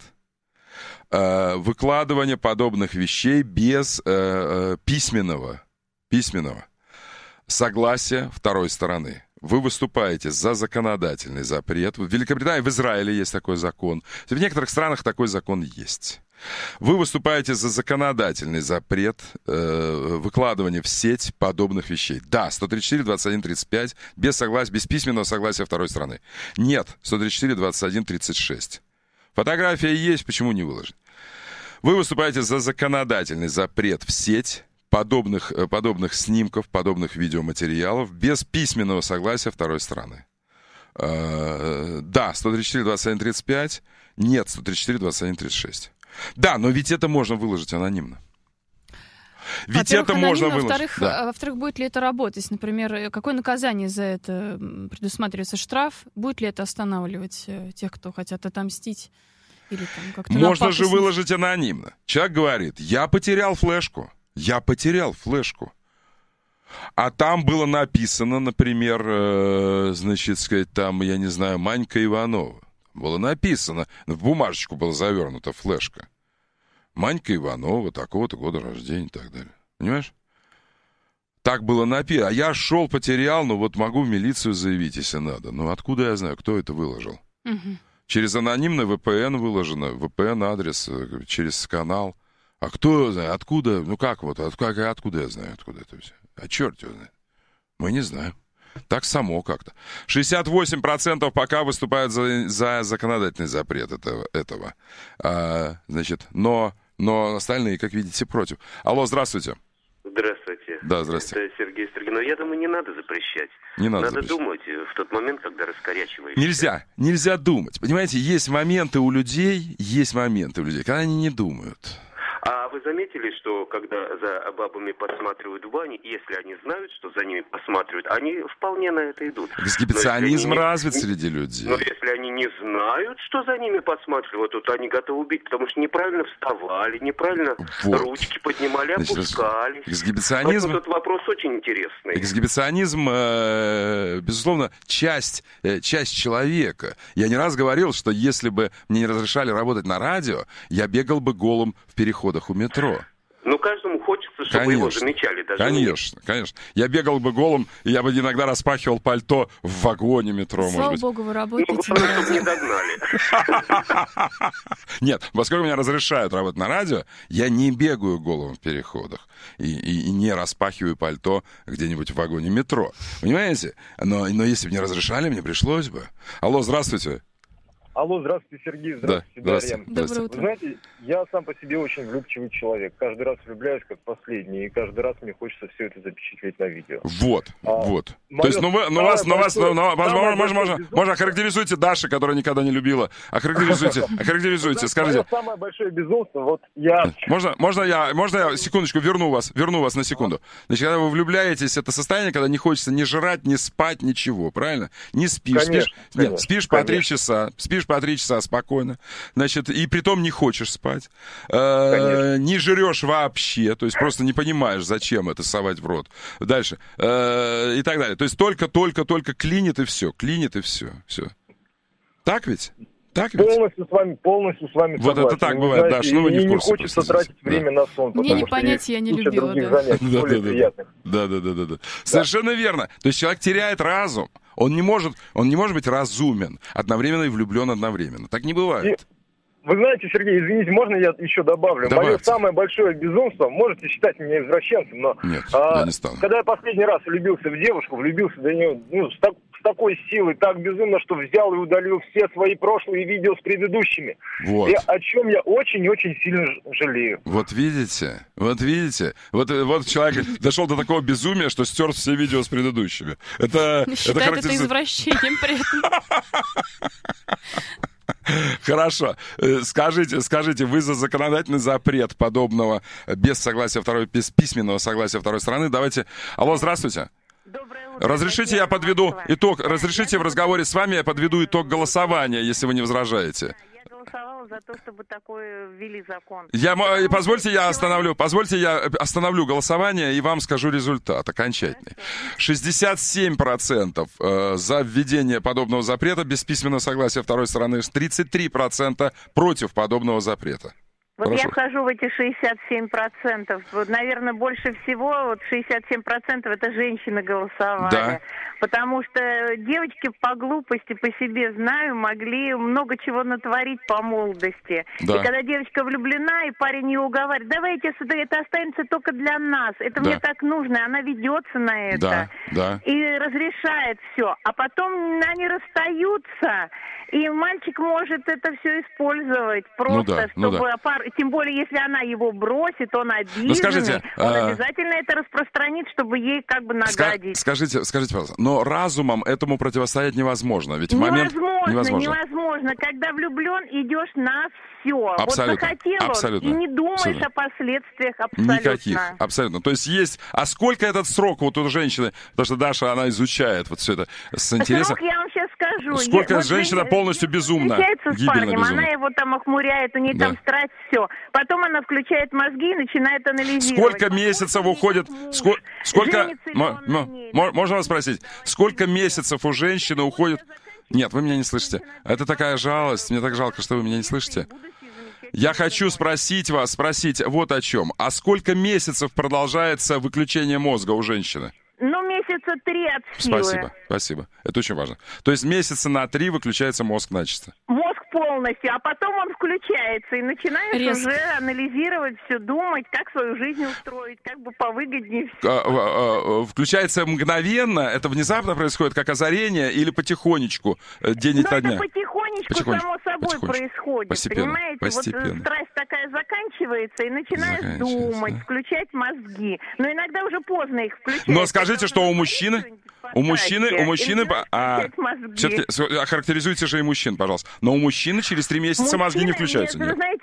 э, выкладывания подобных вещей без э, письменного, письменного согласия второй стороны. Вы выступаете за законодательный запрет. В Великобритании, в Израиле есть такой закон. В некоторых странах такой закон есть. Вы выступаете за законодательный запрет э, выкладывания в сеть подобных вещей. Да, сто тридцать четыре двадцать один тридцать пять, без согласия, без письменного согласия второй стороны. Нет, сто тридцать четыре двадцать один тридцать шесть. Фотография есть, почему не выложить? Вы выступаете за законодательный запрет в сеть подобных, подобных снимков, подобных видеоматериалов без письменного согласия второй стороны. Э, да, сто тридцать четыре двадцать один тридцать пять, нет, сто тридцать четыре двадцать один тридцать шесть. Да, но ведь это можно выложить анонимно. Ведь это можно выложить. Во-вторых, да. во-вторых, будет ли это работать? Например, какое наказание за это предусматривается? Штраф? Будет ли это останавливать тех, кто хотят отомстить? Или там как-то можно же выложить анонимно. Человек говорит, я потерял флешку. Я потерял флешку. А там было написано, например, э, значит, сказать, там, я не знаю, Манька Иванова. Было написано, в бумажечку была завернута флешка. Манька Иванова, такого-то года рождения и так далее. Понимаешь? Так было написано. А я шел, потерял, но вот могу в милицию заявить, если надо. Ну, откуда я знаю, кто это выложил? Угу. Через анонимный вэ пэ эн выложено, вэ пэ эн-адрес, через канал. А кто знает, откуда? Ну, как вот, откуда, откуда я знаю, откуда это все? А черт его знает. Мы не знаем. Так само как-то. шестьдесят восемь процентов пока выступают за, за законодательный запрет этого. этого. А, значит, но, но остальные, как видите, против. Алло, здравствуйте. Здравствуйте. Да, здравствуйте. Это Сергей Строгинов. Я думаю, не надо запрещать. Не надо, надо запрещать. думать в тот момент, когда раскорячиваешься. Нельзя, нельзя думать. Понимаете, есть моменты у людей, есть моменты у людей, когда они не думают. А вы бабы заметили, что когда за бабами подсматривают в бане, если они знают, что за ними посматривают, они вполне на это идут. Эксгибиционизм не, развит среди людей. Но если они не знают, что за ними подсматривают, то они готовы убить, потому что неправильно вставали, неправильно вот. ручки поднимали, Значит, опускались. Эксгибиционизм... Вот этот вопрос очень интересный. Эксгибиционизм, э, безусловно, часть, э, часть человека. Я не раз говорил, что если бы мне не разрешали работать на радио, я бегал бы голым в переходах у метро. Ну, каждому хочется, чтобы конечно, его замечали. Даже конечно, мне. конечно. Я бегал бы голым, и я бы иногда распахивал пальто в вагоне метро, Слава может быть. богу, вы работаете. Ну, главное, чтобы не догнали. Нет, поскольку меня разрешают работать на радио, я не бегаю голым в переходах и, и, и не распахиваю пальто где-нибудь в вагоне метро. Понимаете? Но, но если бы не разрешали, мне пришлось бы. Алло, здравствуйте. Алло, здравствуйте, Сергей, здравствуйте, да, Дарья. Доброе утро. Вы знаете, я сам по себе очень влюбчивый человек. Каждый раз влюбляюсь как последний, и каждый раз мне хочется все это запечатлеть на видео. Вот, а, вот. Мое То есть, ну, вы, ну вас, ну вас, ну, ну, вас, можно, можно, можно, безумство... можно, охарактеризуйте Дашу, которая никогда не любила. Охарактеризуйте, охарактеризуйте, скажите. Мое самое большое безумство, вот я... Можно, можно я, можно я, секундочку, верну вас, верну вас на секунду. Значит, когда вы влюбляетесь, это состояние, когда не хочется ни жрать, ни спать, ничего, правильно? Не спишь, конечно, спишь, конечно, нет, спишь конечно. по три часа, спишь по три часа спокойно. Значит, и притом не хочешь спать. Э, не жрешь вообще, то есть просто не понимаешь, зачем это совать в рот. Дальше. Э, и так далее. То есть только, только, только клинит и все. Клинит и все. Все. Так ведь? Так ведь? Полностью с вами, полностью с вами вот согласен. это так вы бывает, знаете, Даш, ну вы не в курсе. Не хочется тратить да. время на сон, Мне не что понять, я не любила, да. Занятий, да, более да, приятных. Да, да, да, да, да. Совершенно верно. То есть человек теряет разум. Он не может, он не может быть разумен, одновременно и влюблен одновременно. Так не бывает. И... Вы знаете, Сергей, извините, можно я еще добавлю? Добавьте. Мое самое большое безумство, можете считать меня извращенцем, но... Нет, а, я не стану. Когда я последний раз влюбился в девушку, влюбился до нее ну, с, так, с такой силой, так безумно, что взял и удалил все свои прошлые видео с предыдущими. Вот. И о чем я очень-очень сильно жалею. Вот видите, вот видите, вот, вот человек дошел до такого безумия, что стер все видео с предыдущими. Это, считает это, это извращением при этом. Хорошо. Скажите, скажите, вы за законодательный запрет подобного без согласия второй, без письменного согласия второй стороны? Давайте. Алло, здравствуйте. Доброе утро. Разрешите, я подведу итог. Разрешите в разговоре с вами я подведу итог голосования, если вы не возражаете. Я голосовала за то, чтобы такое ввели закон. Я, позвольте, я остановлю, позвольте, я остановлю голосование и вам скажу результат окончательный. шестьдесят семь процентов за введение подобного запрета без письменного согласия второй стороны, тридцать три процента против подобного запрета. Вот Хорошо. я вхожу в эти шестьдесят семь процентов. Вот, наверное, больше всего, вот шестьдесят семь процентов это женщины голосовали. Да. Потому что девочки по глупости, по себе знаю, могли много чего натворить по молодости. Да. И когда девочка влюблена, и парень ее уговаривает, давайте это останется только для нас, это да. мне так нужно, она ведется на это. Да, да. И разрешает все. А потом они расстаются, и мальчик может это все использовать просто, ну да, чтобы... Ну да. Пар... Тем более, если она его бросит, он обиженный, ну, скажите, он а... обязательно это распространит, чтобы ей как бы нагадить. Скажите, скажите, пожалуйста, но разумом этому противостоять невозможно, ведь невозможно, момент... Невозможно, невозможно. Когда влюблен, идешь на все. Абсолютно, вот захотел абсолютно, он, и не думаешь абсолютно. о последствиях абсолютно. Никаких, абсолютно. То есть есть... А сколько этот срок вот у женщины? Потому что Даша, она изучает вот все это с интересом. Срок я вам сейчас скажу. Сколько я, женщина вот, полностью безумна, встречается с парнем, безумна. она его там охмуряет, у нее да. там страсть, все. Потом она включает мозги и начинает анализировать. Сколько месяцев уходит... Сколько... сколько... М- м- можно вас спросить? Сколько месяцев у женщины уходит... Нет, вы меня не слышите. Это такая жалость. Мне так жалко, что вы меня не слышите. Я хочу спросить вас, спросить вот о чем. А сколько месяцев продолжается выключение мозга у женщины? Ну, месяца три от силы. Спасибо, спасибо. Это очень важно. То есть месяца на три выключается мозг начисто. Мозг полностью, а потом он включается, и начинаешь Резко. уже анализировать все, думать, как свою жизнь устроить, как бы повыгоднее все. А, а, а, включается мгновенно, это внезапно происходит, как озарение, или потихонечку, день ото дня? Это потихонечку, потихонечку само собой потихонечку. происходит, Постепенно, понимаете? постепенно. Вот страсть такая заканчивается, и начинаешь думать, включать мозги. Но иногда уже поздно их включать. Но скажите, что у мужчины... У мужчины, у мужчины, а, все-таки охарактеризуйте же и мужчин, пожалуйста. Но у мужчины через три месяца Мужчина, мозги не включаются. Нет, вы знаете,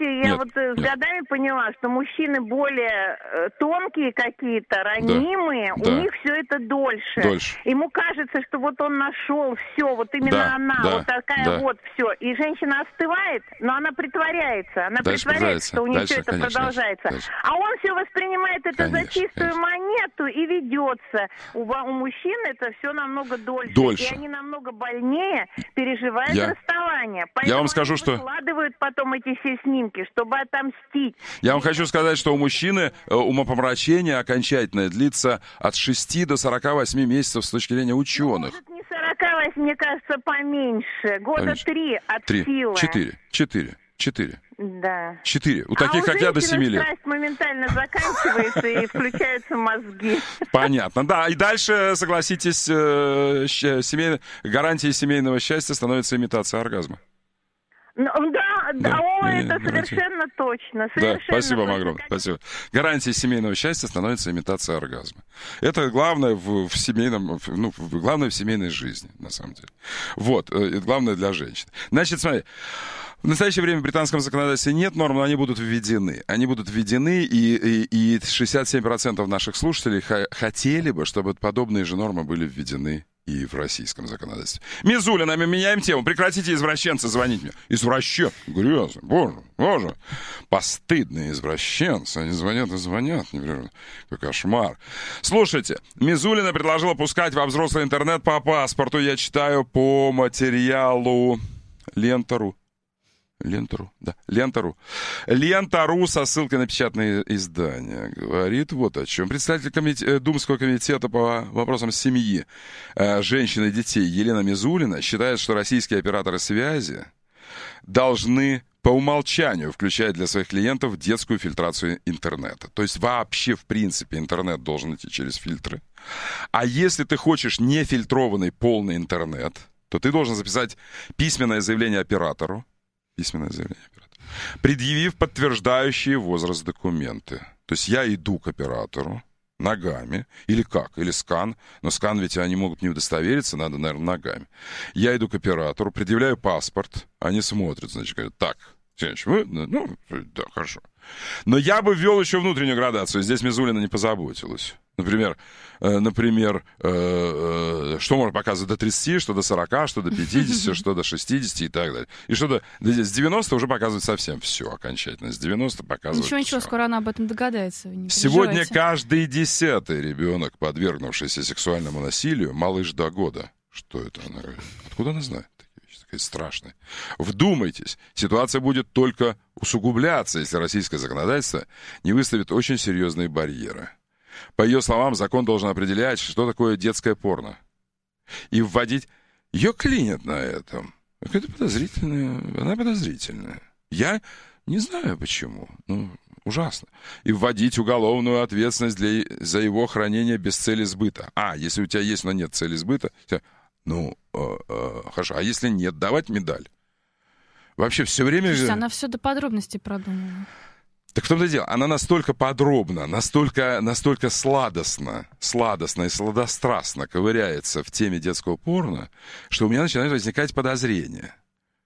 знаете, я нет, вот с нет. годами поняла, что мужчины более тонкие какие-то, ранимые, да, у да. них все это дольше. дольше. Ему кажется, что вот он нашел все, вот именно да, она, да, вот такая да. вот все. И женщина остывает, но она притворяется. Она дальше притворяется, что у нее дальше, все это конечно, продолжается. дальше. А он все воспринимает это конечно, за чистую конечно. монету и ведется. У, у мужчин это все намного дольше. Дольше. И они намного больнее переживают Я... расставание. Поэтому Я вам скажу, они что... выкладывают потом эти все снимки, чтобы отомстить. Я вам хочу сказать, что у мужчины умопомрачение окончательное длится от шести до сорока восьми месяцев с точки зрения ученых. Может, не сорок восемь, мне кажется, поменьше. Года поменьше. три от три. силы. Четыре. Четыре. Четыре. Да. Четыре. У таких, а как у я, до семи лет. страсть моментально заканчивается и включаются мозги. Понятно. Да, и дальше, согласитесь, семей... гарантией семейного счастья становится имитация оргазма. Ну, да, да, да, о, не, это не, совершенно точно. Совершенно да, спасибо вам точно. огромное. Спасибо. Гарантией семейного счастья становится имитация оргазма. Это главное в, в семейном, ну, главное в семейной жизни, на самом деле. Вот, это главное для женщин. Значит, смотри. В настоящее время в британском законодательстве нет норм, но они будут введены. Они будут введены, и, и, и шестьдесят семь процентов наших слушателей х- хотели бы, чтобы подобные же нормы были введены и в российском законодательстве. Мизулина, мы меняем тему. Прекратите, извращенцы, звонить мне. Извращенцы, грязно, боже, боже. Постыдные извращенцы. Они звонят и звонят. Непрерывно. Какой кошмар. Слушайте, Мизулина предложила пускать во взрослый интернет по паспорту. Я читаю по материалу Лента.ру. Лента.ру, да, Лента.ру. Лента.ру со ссылкой на печатные издания говорит вот о чем. Представитель комите... Думского комитета по вопросам семьи, э, женщин и детей Елена Мизулина считает, что российские операторы связи должны по умолчанию включать для своих клиентов детскую фильтрацию интернета. То есть вообще, в принципе, интернет должен идти через фильтры. А если ты хочешь нефильтрованный полный интернет, то ты должен записать письменное заявление оператору, письменное заявление оператора, предъявив подтверждающие возраст документы. То есть я иду к оператору ногами, или как, или скан, но скан ведь они могут не удостовериться, надо, наверное, ногами. Я иду к оператору, предъявляю паспорт, они смотрят, значит, говорят, так, женщина, вы, ну, да, хорошо. Но я бы ввел еще внутреннюю градацию, здесь Мизулина не позаботилась. Например, э, например э, э, что можно показывать до тридцати, что до сорока, что до пятидесяти, что до шестидесяти и так далее. И что до, с девяноста уже показывает совсем все окончательно. С девяноста показывает Ничего, ничего, все. скоро она об этом догадается. Не Сегодня каждый десятый ребенок, подвергнувшийся сексуальному насилию, малыш до года. Что это она говорит? Откуда она знает? Такая страшная. Вдумайтесь, ситуация будет только усугубляться, если российское законодательство не выставит очень серьезные барьеры. По ее словам, закон должен определять, что такое детское порно. И вводить... Ее клинят на этом. Это подозрительная... Она подозрительная. Я не знаю почему. Ну, ужасно. И вводить уголовную ответственность для... за его хранение без цели сбыта. А, если у тебя есть, но нет цели сбыта... Ну, э, э, хорошо. А если нет, давать медаль. Вообще все время... Слушайте, она все до подробностей продумала. Так в том-то и дело, она настолько подробно, настолько, настолько сладостно, сладостно и сладострастно ковыряется в теме детского порно, что у меня начинают возникать подозрения.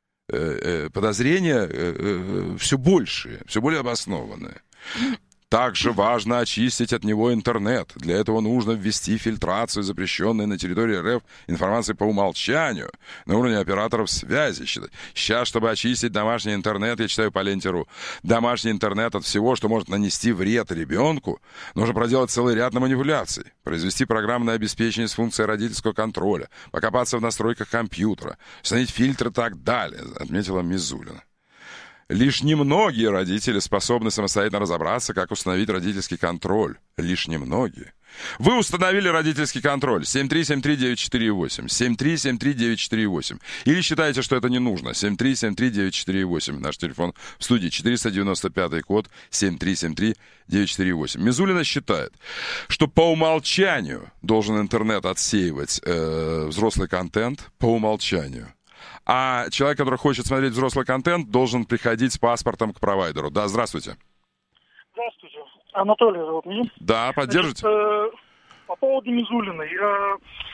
Э, э, подозрения э, э, все большие, все более обоснованные. Также важно очистить от него интернет. Для этого нужно ввести фильтрацию, запрещенной на территории РФ информации по умолчанию, на уровне операторов связи. Сейчас, чтобы очистить домашний интернет, я читаю по Ленте.ру, домашний интернет от всего, что может нанести вред ребенку, нужно проделать целый ряд манипуляций, произвести программное обеспечение с функцией родительского контроля, покопаться в настройках компьютера, установить фильтры и так далее, отметила Мизулина. Лишь немногие родители способны самостоятельно разобраться, как установить родительский контроль. Лишь немногие. Вы установили родительский контроль. семь три семь три девять четыре восемь. семь три семь три девять четыре восемь. Или считаете, что это не нужно. семь три семь три девять четыре восемь. Наш телефон в студии. четыреста девяносто пятый код. семь три семь три девять четыре восемь. Мизулина считает, что по умолчанию должен интернет отсеивать э, взрослый контент. По умолчанию. А человек, который хочет смотреть взрослый контент, должен приходить с паспортом к провайдеру. Да, здравствуйте. Здравствуйте. Анатолий зовут меня. Да, поддержите. Значит, э, по поводу Мизулиной. Э,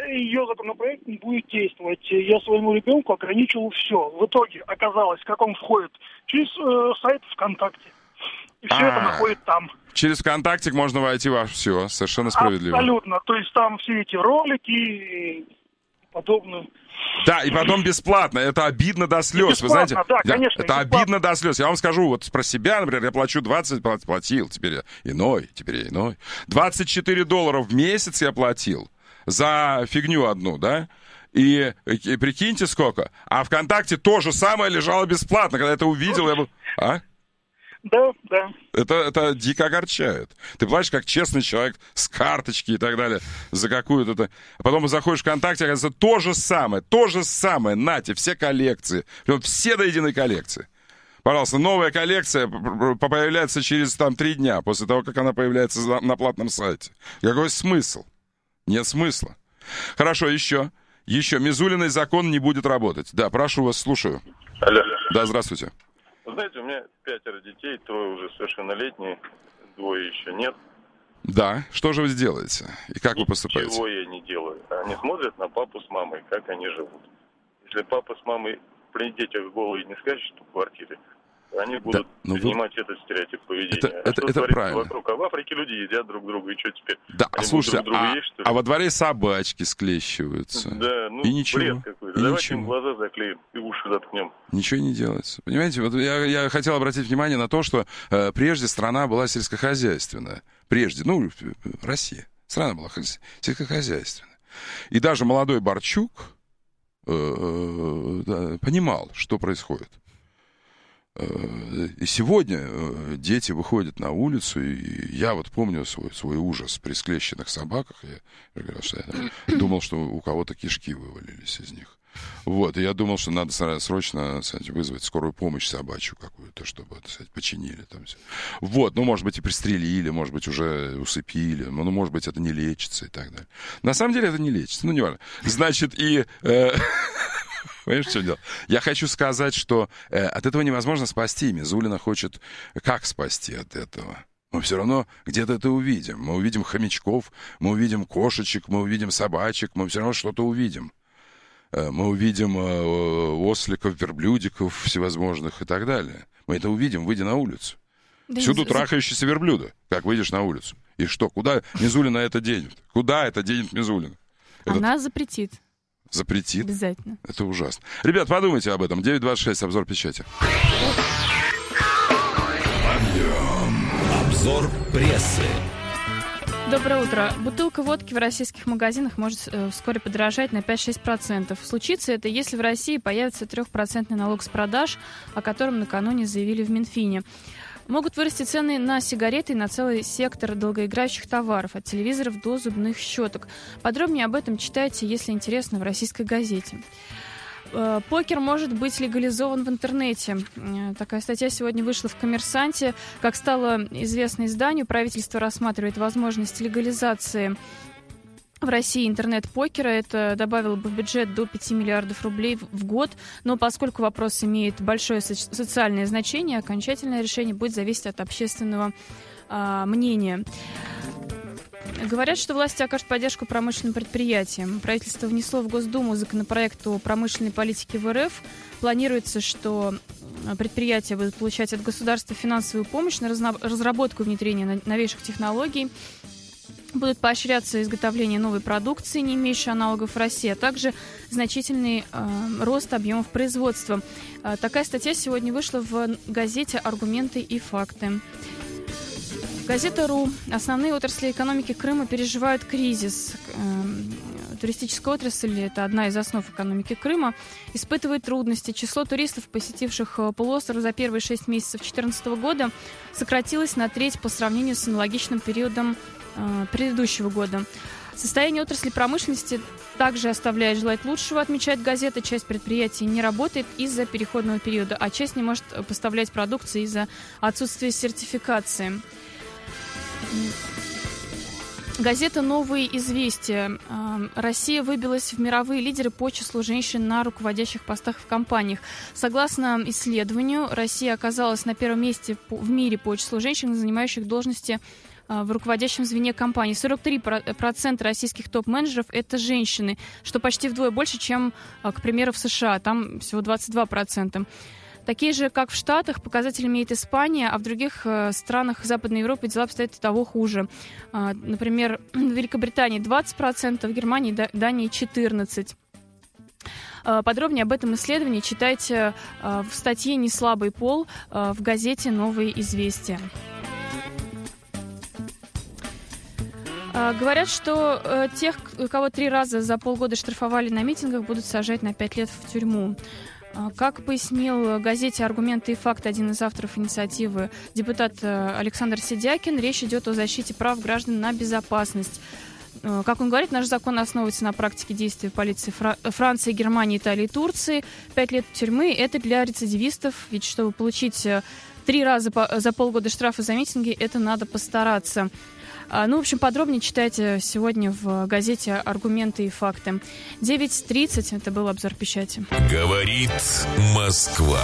ее законопроект не будет действовать. Я своему ребенку ограничил все. В итоге оказалось, как он входит через э, сайт ВКонтакте. И все это находит там. Через ВКонтактик можно войти во все. Совершенно справедливо. Абсолютно. То есть там все эти ролики и подобное. Да, и потом бесплатно. Это обидно до слез. Вы знаете, да, конечно, это обидно до слез. Я вам скажу, вот про себя, например, я плачу двадцать, платил, теперь я иной, теперь я иной. двадцать четыре доллара в месяц я платил за фигню одну, да? И, и прикиньте сколько. А ВКонтакте то же самое лежало бесплатно. Когда я это увидел, я был... А? Да, да. Это, это дико огорчает. Ты платишь как честный человек с карточки и так далее за какую-то... А потом заходишь в ВКонтакте, оказывается, то же самое, то же самое. Нате, все коллекции. Все до единой коллекции. Пожалуйста, новая коллекция появляется через там три дня после того, как она появляется на платном сайте. Какой смысл? Нет смысла. Хорошо, еще. Еще. Мизулиный закон не будет работать. Да, прошу вас, слушаю. Алло. Да, здравствуйте. Вы знаете, у меня пятеро детей, трое уже совершеннолетние, двое еще нет. Да, что же вы сделаете? И как Ничего вы поступаете? Ничего я не делаю. Они смотрят на папу с мамой, как они живут. Если папа с мамой при детях в голову не скажет, что в квартире, они будут да, принимать вы... этот стереотип поведения. Это, а это, что это правильно. Вокруг? А в Африке люди едят друг друга, и что теперь? Да, они слушайте, друг а, есть, что ли? а во дворе собачки склещиваются. Да, ну, и ничего, бред какой-то. И Давайте ничего. им глаза заклеим и уши заткнем. Ничего не делается. Понимаете, вот я, я хотел обратить внимание на то, что э, прежде страна была сельскохозяйственная. Прежде, ну, Россия. Страна была сельскохозяйственная. И даже молодой Борчук э, э, да, понимал, что происходит. И сегодня дети выходят на улицу, и я вот помню свой, свой ужас при склещенных собаках. Я, я думал, что у кого-то кишки вывалились из них. Вот, и я думал, что надо срочно, кстати, вызвать скорую помощь собачью какую-то, чтобы, так сказать, починили там все. Вот, ну, может быть, и пристрелили, может быть, уже усыпили, ну, может быть, это не лечится и так далее. На самом деле это не лечится, ну, не важно. Значит, и... Э, понимаешь, что дело? Я хочу сказать, что э, от этого невозможно спасти. Мизулина хочет как спасти от этого? Мы все равно где-то это увидим. Мы увидим хомячков, мы увидим кошечек, мы увидим собачек, мы все равно что-то увидим. Э, мы увидим э, осликов, верблюдиков всевозможных и так далее. Мы это увидим, выйдя на улицу. Да всюду трахающиеся верблюда, как выйдешь на улицу. И что, куда Мизулина это денет? Куда это денет Мизулина? Она Этот... запретит. Запретит? Обязательно. Это ужасно. Ребят, подумайте об этом. девять двадцать шесть, обзор печати. Подъем. Обзор прессы. Доброе утро. Бутылка водки в российских магазинах может э, вскоре подорожать на пять-шесть процентов. Случится это, если в России появится трехпроцентный налог с продаж, о котором накануне заявили в Минфине. Могут вырасти цены на сигареты и на целый сектор долгоиграющих товаров, от телевизоров до зубных щеток. Подробнее об этом читайте, если интересно, в «Российской газете». Покер может быть легализован в интернете. Такая статья сегодня вышла в «Коммерсанте». Как стало известно изданию, правительство рассматривает возможность легализации в России интернет-покера. Это добавило бы в бюджет до пяти миллиардов рублей в год. Но поскольку вопрос имеет большое социальное значение, окончательное решение будет зависеть от общественного а, мнения. Говорят, что власти окажут поддержку промышленным предприятиям. Правительство внесло в Госдуму законопроект о промышленной политике в эр эф. Планируется, что предприятия будут получать от государства финансовую помощь на разработку и внедрение новейших технологий. Будут поощряться изготовление новой продукции, не имеющей аналогов в России, а также значительный э, рост объемов производства. Э, такая статья сегодня вышла в газете «Аргументы и факты». Газета «РУ». Основные отрасли экономики Крыма переживают кризис. Э, туристическая отрасль – это одна из основ экономики Крыма, испытывает трудности. Число туристов, посетивших полуостров за первые шесть месяцев две тысячи четырнадцатого года, сократилось на треть по сравнению с аналогичным периодом предыдущего года. Состояние отрасли промышленности также оставляет желать лучшего, отмечает газета. Часть предприятий не работает из-за переходного периода, а часть не может поставлять продукцию из-за отсутствия сертификации. Газета «Новые известия». Россия выбилась в мировые лидеры по числу женщин на руководящих постах в компаниях. Согласно исследованию, Россия оказалась на первом месте в мире по числу женщин, занимающих должности в руководящем звене компании. сорок три процента российских топ-менеджеров — это женщины, что почти вдвое больше, чем, к примеру, в США. Там всего двадцать два процента. Такие же, как в Штатах, показатели имеет Испания, а в других э, странах Западной Европы дела обстоят того хуже. Э, например, в Великобритании двадцать процентов, в Германии, Дании четырнадцать процентов. Э, подробнее об этом исследовании читайте э, в статье «Неслабый пол» э, в газете «Новые известия». Э, говорят, что э, тех, кого три раза за полгода штрафовали на митингах, будут сажать на пять лет в тюрьму. Как пояснил газете «Аргументы и факты» один из авторов инициативы, депутат Александр Сидякин, речь идет о защите прав граждан на безопасность. Как он говорит, наш закон основывается на практике действий полиции Фра- Франции, Германии, Италии и Турции. Пять лет тюрьмы — это для рецидивистов, ведь чтобы получить три раза по- за полгода штрафа за митинги, это надо постараться. Ну, в общем, подробнее читайте сегодня в газете «Аргументы и факты». девять тридцать, это был обзор печати. Говорит Москва.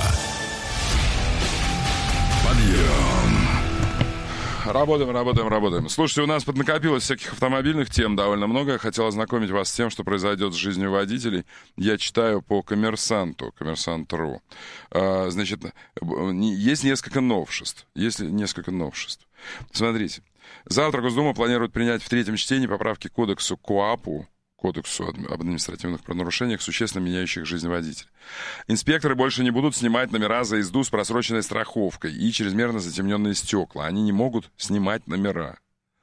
Подъем. Работаем, работаем, работаем. Слушайте, у нас поднакопилось всяких автомобильных тем довольно много. Я хотел ознакомить вас с тем, что произойдет с жизнью водителей. Я читаю по «Коммерсанту», «Коммерсант.ру». А, значит, есть несколько новшеств. Есть несколько новшеств. Смотрите. Завтра Госдума планирует принять в третьем чтении поправки к кодексу КоАПу, кодексу об административных правонарушениях, существенно меняющих жизнь водителя. Инспекторы больше не будут снимать номера за езду с просроченной страховкой и чрезмерно затемненные стекла. Они не могут снимать номера.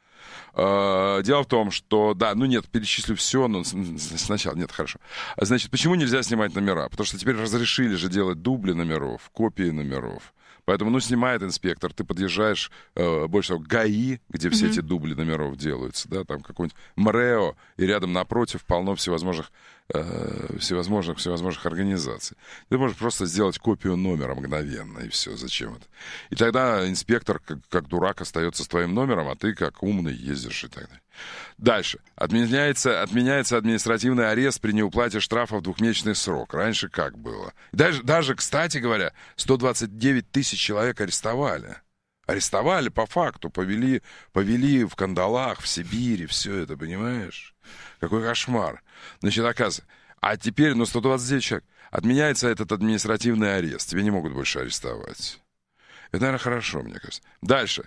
Дело в том, что, да, ну нет, перечислю все, но сначала, нет, хорошо. Значит, почему нельзя снимать номера? Потому что теперь разрешили же делать дубли номеров, копии номеров. Поэтому, ну, снимает инспектор, ты подъезжаешь, э, больше всего, к ГАИ, где все mm-hmm. эти дубли номеров делаются, да, там какой-нибудь МРЭО, и рядом напротив полно всевозможных, э, всевозможных, всевозможных организаций. Ты можешь просто сделать копию номера мгновенно, и все, зачем это? И тогда инспектор, как, как дурак, остается с твоим номером, а ты, как умный, ездишь и так далее. Дальше. Отменяется, отменяется административный арест при неуплате штрафа в двухмесячный срок. Раньше как было? Даже, даже, кстати говоря, сто двадцать девять тысяч человек арестовали. Арестовали по факту, повели, повели в кандалах, в Сибири, все это, понимаешь? Какой кошмар. Значит, оказывается, а теперь, ну, сто двадцать девять человек. Отменяется этот административный арест. Тебя не могут больше арестовать. Это, наверное, хорошо, мне кажется. Дальше.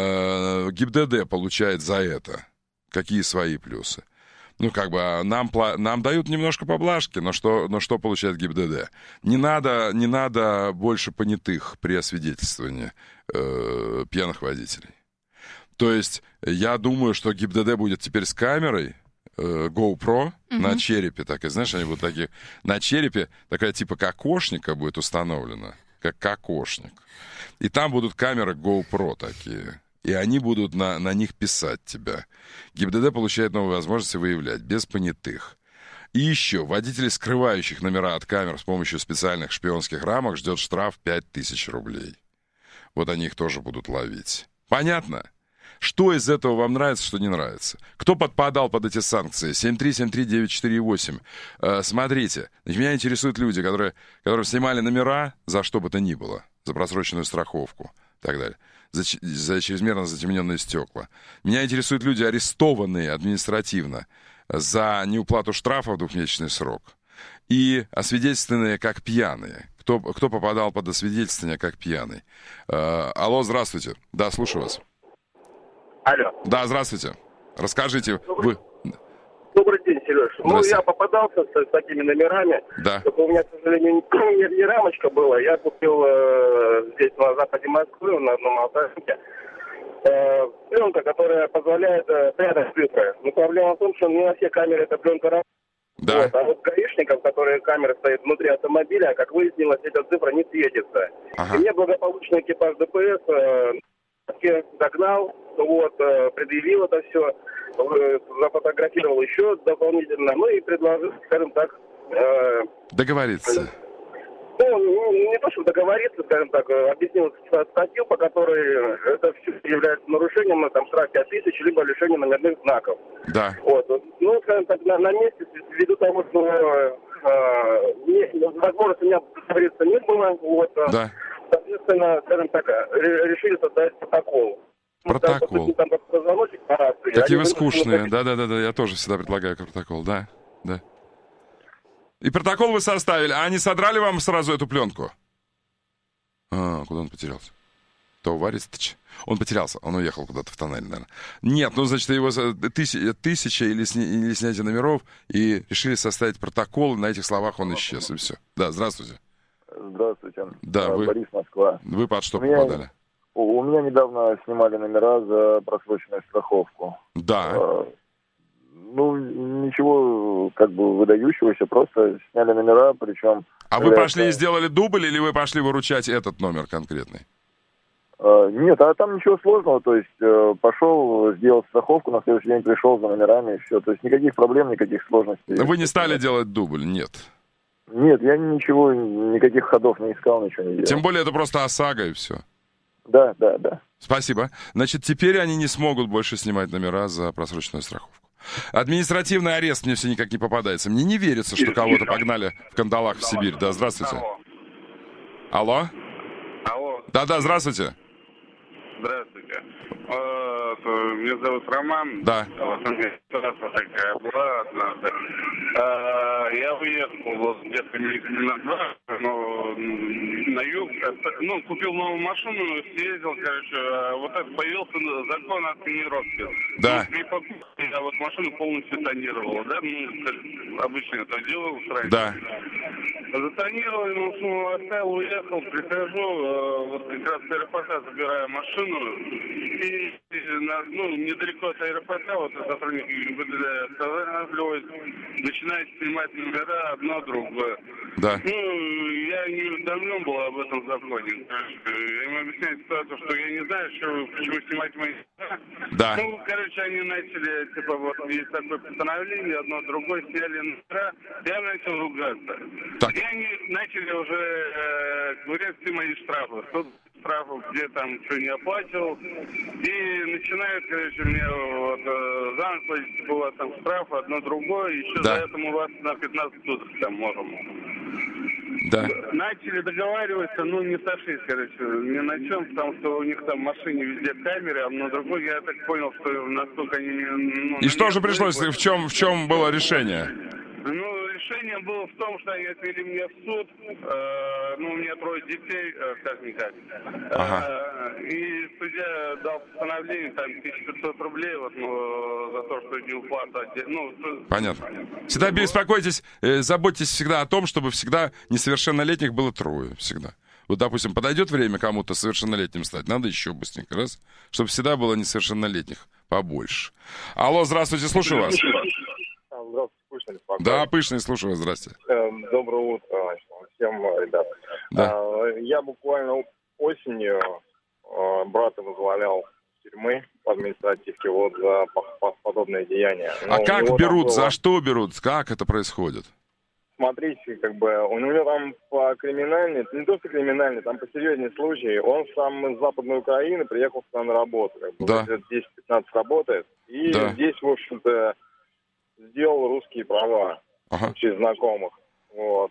ГИБДД получает за это. Какие свои плюсы? Ну, как бы, нам, нам дают немножко поблажки, но что, но что получает ГИБДД? Не надо, не надо больше понятых при освидетельствовании э, пьяных водителей. То есть, я думаю, что ГИБДД будет теперь с камерой э, GoPro mm-hmm. на черепе, так и знаешь, они будут такие, на черепе такая типа кокошника будет установлена, как кокошник. И там будут камеры GoPro такие. И они будут на, на них писать тебя. ГИБДД получает новые возможности выявлять, без понятых. И еще, водителей, скрывающих номера от камер с помощью специальных шпионских рамок, ждет штраф пять тысяч рублей. Вот они их тоже будут ловить. Понятно? Что из этого вам нравится, что не нравится? Кто подпадал под эти санкции? семь три семь три девять четыре восемь. Э, смотрите, меня интересуют люди, которые, которые снимали номера за что бы то ни было, за просроченную страховку и так далее. За, за чрезмерно затемненные стекла. Меня интересуют люди, арестованные административно за неуплату штрафа в двухмесячный срок и освидетельствованные как пьяные. Кто, кто попадал под освидетельствование как пьяный? Э, алло, здравствуйте. Да, слушаю вас. Алло. Да, здравствуйте. Расскскажите. Добрый, вы... Добрый день, Сереж. Ну, я попадался с, с такими номерами. Да. Только у меня, к сожалению, не, не рамочка была. Я купил э, здесь на западе Москвы, на одном алтарнике, э, пленка, которая позволяет э, прятать цифры. Но проблема в том, что не на все камеры эта пленка работает. Да. Вот, а вот гаишников, которые камеры стоят внутри автомобиля, как выяснилось, эта цифра не светится. Ага. И мне благополучно экипаж ДПС э, догнал, вот, э, предъявил это все, э, зафотографировал еще дополнительно, ну и предложил, скажем так... Э, договориться. Ну, не то, чтобы договориться, скажем так, объяснил статью, по которой это все является нарушением, на там штраф пять тысяч, либо лишение номерных знаков. Да. Вот. Ну, скажем так, на, на месте, ввиду того, что э, не, возможности у меня договориться не было, вот, да. Соответственно, скажем так, решили создать протокол. Протокол. Такие вы скучные. Да-да-да, я тоже всегда предлагаю протокол, да, да. И протокол вы составили, а они содрали вам сразу эту пленку? А, куда он потерялся? Товарищ, он потерялся, он уехал куда-то в тоннель, наверное. Нет, ну, значит, его тысяча, тысяча или, сня, или снятие номеров, и решили составить протокол, и на этих словах он исчез, и все. Да, здравствуйте. Здравствуйте. Да, вы, Борис, Москва. Вы под что у меня, попадали? У, у меня недавно снимали номера за просроченную страховку. Да. А, ну, ничего как бы выдающегося, просто сняли номера, причем... А вы пошли и сделали дубль, или вы пошли выручать этот номер конкретный? Uh, нет, а там ничего сложного, то есть uh, пошел, сделал страховку, на следующий день пришел за номерами, и все, то есть никаких проблем, никаких сложностей. Вы не стали нет. делать дубль, нет? Нет, я ничего, никаких ходов не искал, ничего не делал. Тем более это просто ОСАГО и все. Да, да, да. Спасибо. Значит, теперь они не смогут больше снимать номера за просроченную страховку. Административный арест мне все никак не попадается. Мне не верится, что кого-то погнали в кандалах в Сибирь. Да, здравствуйте. Алло? Алло? Да-да, здравствуйте. Здравствуйте. Меня зовут Роман. Да. Вот у меня ситуация такая была однажды. Я уехал вот где-то на два, но на юг. Ну, купил новую машину, съездил, короче. Вот это появился закон о тонировке. Да. Ну, при покупке я вот машину полностью тонировал, да? Ну, как обычно это делал раньше. Да. Затонировал, машину оставил, уехал, прихожу, вот как раз с аэропорта забираю машину, и, ну, недалеко от аэропорта, вот сотрудник ГИБДД останавливает, начинает снимать номера одно другое. Да. Ну, я не уведомлен был об этом законе. Я ему объясняю ситуацию, что я не знаю, что, почему снимать мои номера. Да. Ну, короче, они начали, типа, вот есть такое постановление, одно другое, сняли номера, я начал ругаться. Так. И они начали уже э, говорят, ты мои штрафы. Тут штрафов, где там что не оплачивал. И начинают, короче, мне вот, э, за ночь платить, было там штраф, одно другое. Еще да. за это мы вас на пятнадцать суток там можем. Да. Начали договариваться, ну не сошлись, короче, ни на чем, потому что у них там в машине везде камеры, а на другой я так понял, что настолько они... Ну, и что же пришлось, в чем, в чем было решение? Ну, решение было в том, что они отвели меня в суд. Э, ну, у меня трое детей, э, как-никак. Ага. Э, и судья дал постановление, там, тысяча пятьсот рублей, вот, ну, за то, что не уплата. Ну, понятно. Всегда беспокойтесь, э, заботьтесь всегда о том, чтобы всегда несовершеннолетних было трое. Всегда. Вот, допустим, подойдет время кому-то совершеннолетним стать, надо еще быстренько, раз, чтобы всегда было несовершеннолетних побольше. Алло, здравствуйте, слушаю вас. Здравствуйте, Пышный. Да, Пышный, слушаю вас, здрасте. Доброе утро всем, ребят. Да. Я буквально осенью брата вызволял с тюрьмы по административке вот за подобное деяние. А как берут, было... за что берут, как это происходит? Смотрите, как бы, у него там по криминальной, не только криминальный, там посерьезнее случай. Он сам из Западной Украины приехал сюда на работу. Как бы, да. лет десять-пятнадцать работает. И да. здесь, в общем-то, сделал русские права ага. через знакомых. Вот.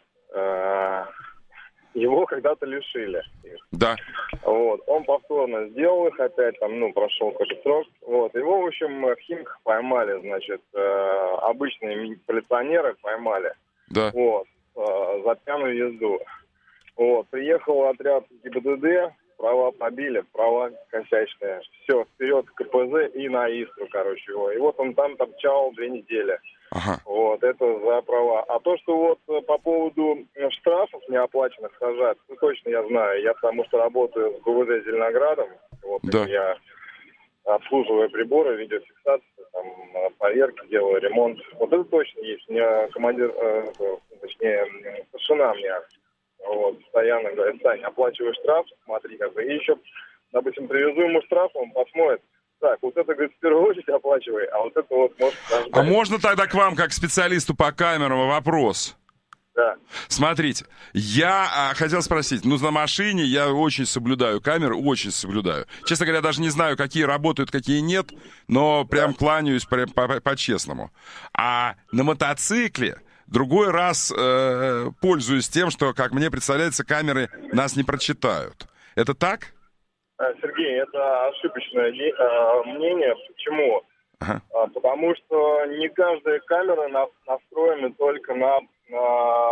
Его когда-то лишили. Да. Вот. Он повторно сделал их опять, там, ну, прошел какой-то срок. Вот. Его, в общем, в Химках поймали, значит, обычные полиционеры поймали. Да. Вот. За пьяную езду. Вот. Приехал отряд ГИБДД, права побили, права косячные. Все, вперед к КПЗ и на Истру, короче, его. И вот он там торчал две недели. Ага. Вот, это за права. А то, что вот по поводу штрафов неоплаченных сажать, ну, точно я знаю. Я потому что работаю с ГУВД Зеленоградом. Вот, да. Я обслуживаю приборы, видеофиксацию, там, проверки, делаю ремонт. Вот это точно есть. У меня командир, э, точнее, старшина мне вот, постоянно говорит: Сань, оплачивай штраф, смотри, как бы. И еще, допустим, привезу ему штраф, он посмотрит. Так, вот это, говорит, в первую очередь оплачивай, а вот это вот может... А можно тогда к вам, как к специалисту по камерам, вопрос? Да. Смотрите, я а, хотел спросить, ну, на машине я очень соблюдаю камеры, очень соблюдаю. Честно говоря, даже не знаю, какие работают, какие нет, но прям да. кланяюсь прям по-честному. А на мотоцикле другой раз э, пользуюсь тем, что, как мне представляется, камеры нас не прочитают. Это так? Сергей, это ошибочное мнение. Почему? Ага. Потому что не каждая камера настроена только на, на,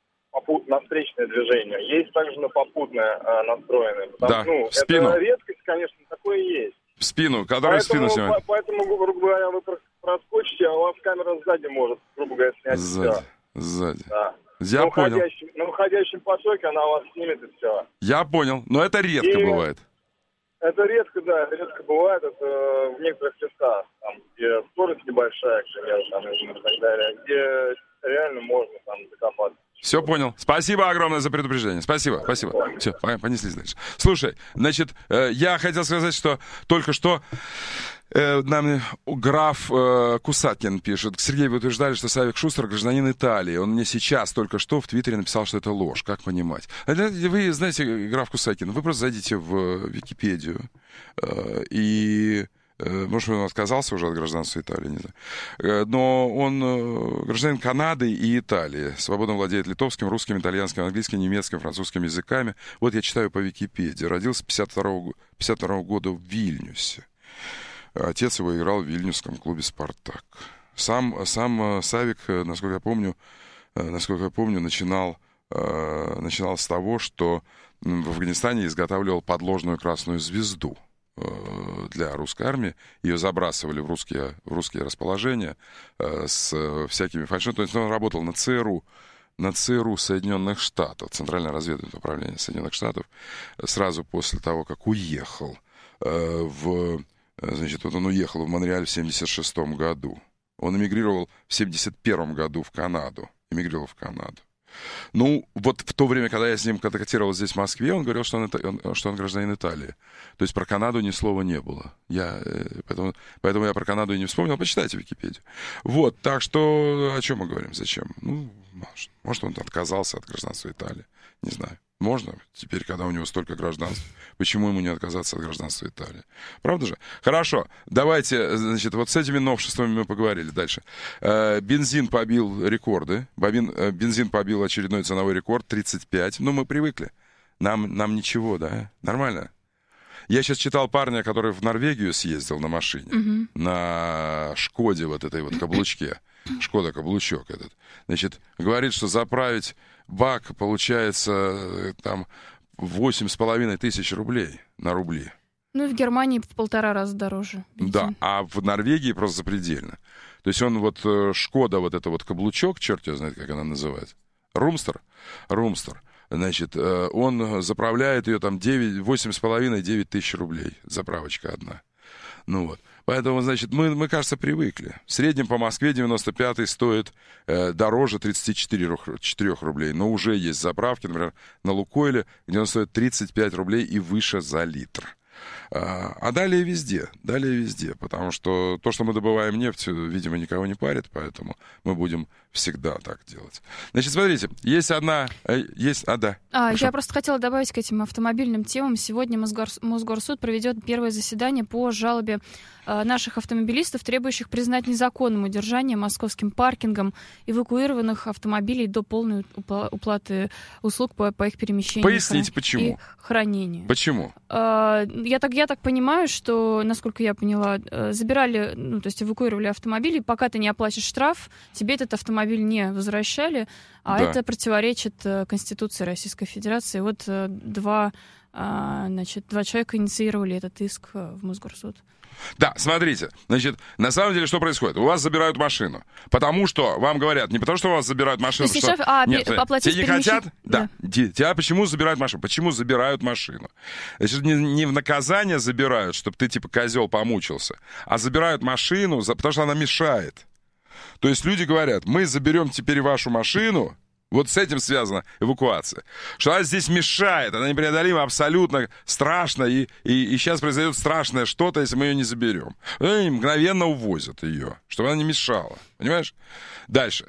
на встречное движение. Есть также на попутное настроенное. Потому, да, ну, в спину. Это редкость, конечно, такое есть. В спину, который в спину снимает. Поэтому, грубо говоря, вы проскочите, а у вас камера сзади может, грубо говоря, снять сзади, все. Сзади. Да. Я на понял. На выходящем потоке она вас снимет и все. Я понял, но это редко и бывает. Это редко, да, редко бывает. Это в некоторых местах, там, где скорость небольшая, к примеру, там, и так далее, где реально можно там закопаться. Все понял. Спасибо огромное за предупреждение. Спасибо, спасибо. Все, понеслись дальше. Слушай, значит, э, я хотел сказать, что только что э, нам граф э, Кусаткин пишет. Сергей, вы утверждали, что Савик Шустер гражданин Италии. Он мне сейчас только что в Твиттере написал, что это ложь. Как понимать? Вы знаете, граф Кусаткин, вы просто зайдите в Википедию э, и... Может, он отказался уже от гражданства Италии, не знаю. Но он гражданин Канады и Италии. Свободно владеет литовским, русским, итальянским, английским, немецким, французским языками. Вот я читаю по Википедии. Родился в пятьдесят второго года в Вильнюсе. Отец его играл в вильнюсском клубе «Спартак». Сам, сам Савик, насколько я помню, насколько я помню, начинал, начинал с того, что в Афганистане изготавливал подложную красную звезду для русской армии. Ее забрасывали в русские, в русские расположения э, с всякими фальшивыми. То есть он работал на ЦРУ, на ЦРУ Соединенных Штатов, Центральное разведывательное управление Соединенных Штатов, сразу после того, как уехал э, в... Значит, вот он уехал в Монреаль в семьдесят шестом году. Он эмигрировал в семьдесят первом году в Канаду. Эмигрировал в Канаду. Ну, вот в то время, когда я с ним контактировал здесь, в Москве, он говорил, что он, он, что он гражданин Италии. То есть про Канаду ни слова не было. Я, поэтому, поэтому я про Канаду и не вспомнил. Почитайте Википедию. Вот, так что о чем мы говорим? Зачем? Ну, может, может, он отказался от гражданства Италии. Не знаю. Можно теперь, когда у него столько гражданств. Почему ему не отказаться от гражданства Италии? Правда же? Хорошо. Давайте, значит, вот с этими новшествами мы поговорили. Дальше. Э, бензин побил рекорды. Бобин, э, бензин побил очередной ценовой рекорд. тридцать пять. Ну, мы привыкли. Нам, нам ничего, да? Нормально? Я сейчас читал парня, который в Норвегию съездил на машине. Mm-hmm. На Шкоде вот этой вот каблучке. Шкода каблучок этот. Значит, говорит, что заправить бак получается там восемь с половиной тысяч рублей на рубли. Ну и в Германии в полтора раза дороже. Бензин. Да, а в Норвегии просто запредельно. То есть он вот Шкода, вот это вот каблучок, черт его знает, как она называется. Румстер. Румстер. Значит, он заправляет ее там восемь с половиной - девять тысяч рублей. Заправочка одна. Ну вот. Поэтому, значит, мы, мы, кажется, привыкли. В среднем по Москве девяносто пятый стоит э, дороже тридцать четыре рублей. Но уже есть заправки, например, на Лукойле, где он стоит тридцать пять рублей и выше за литр. А, а далее везде, далее везде. Потому что то, что мы добываем нефть, видимо, никого не парит, поэтому мы будем всегда так делать. Значит, смотрите, есть одна... Есть, а, да. А, я просто хотела добавить к этим автомобильным темам. Сегодня Мосгор... Мосгорсуд проведет первое заседание по жалобе э, наших автомобилистов, требующих признать незаконным удержание московским паркингом эвакуированных автомобилей до полной упла- уплаты услуг по, по их перемещению. Поясните, хран... почему? И хранению. Почему? Э, я, так, я так понимаю, что, насколько я поняла, э, забирали, ну, то есть эвакуировали автомобили, пока ты не оплатишь штраф, тебе этот автомобиль не возвращали, а да. Это противоречит э, Конституции Российской Федерации. Вот э, два, э, значит, два человека инициировали этот иск э, в Мосгорсуд. Да, смотрите, значит, на самом деле что происходит? У вас забирают машину, потому что вам говорят, не потому что у вас забирают машину, что... Штраф, а, нет, оплатить те не перемещ... хотят, да, да. Те, тебя почему забирают машину? Почему забирают машину? Значит, не, не в наказание забирают, чтобы ты типа козел помучился, а забирают машину, потому что она мешает. То есть люди говорят, мы заберем теперь вашу машину, вот с этим связана эвакуация, что она здесь мешает, она непреодолима, абсолютно страшно, и, и, и сейчас произойдет страшное что-то, если мы ее не заберем. Они мгновенно увозят ее, чтобы она не мешала, понимаешь? Дальше.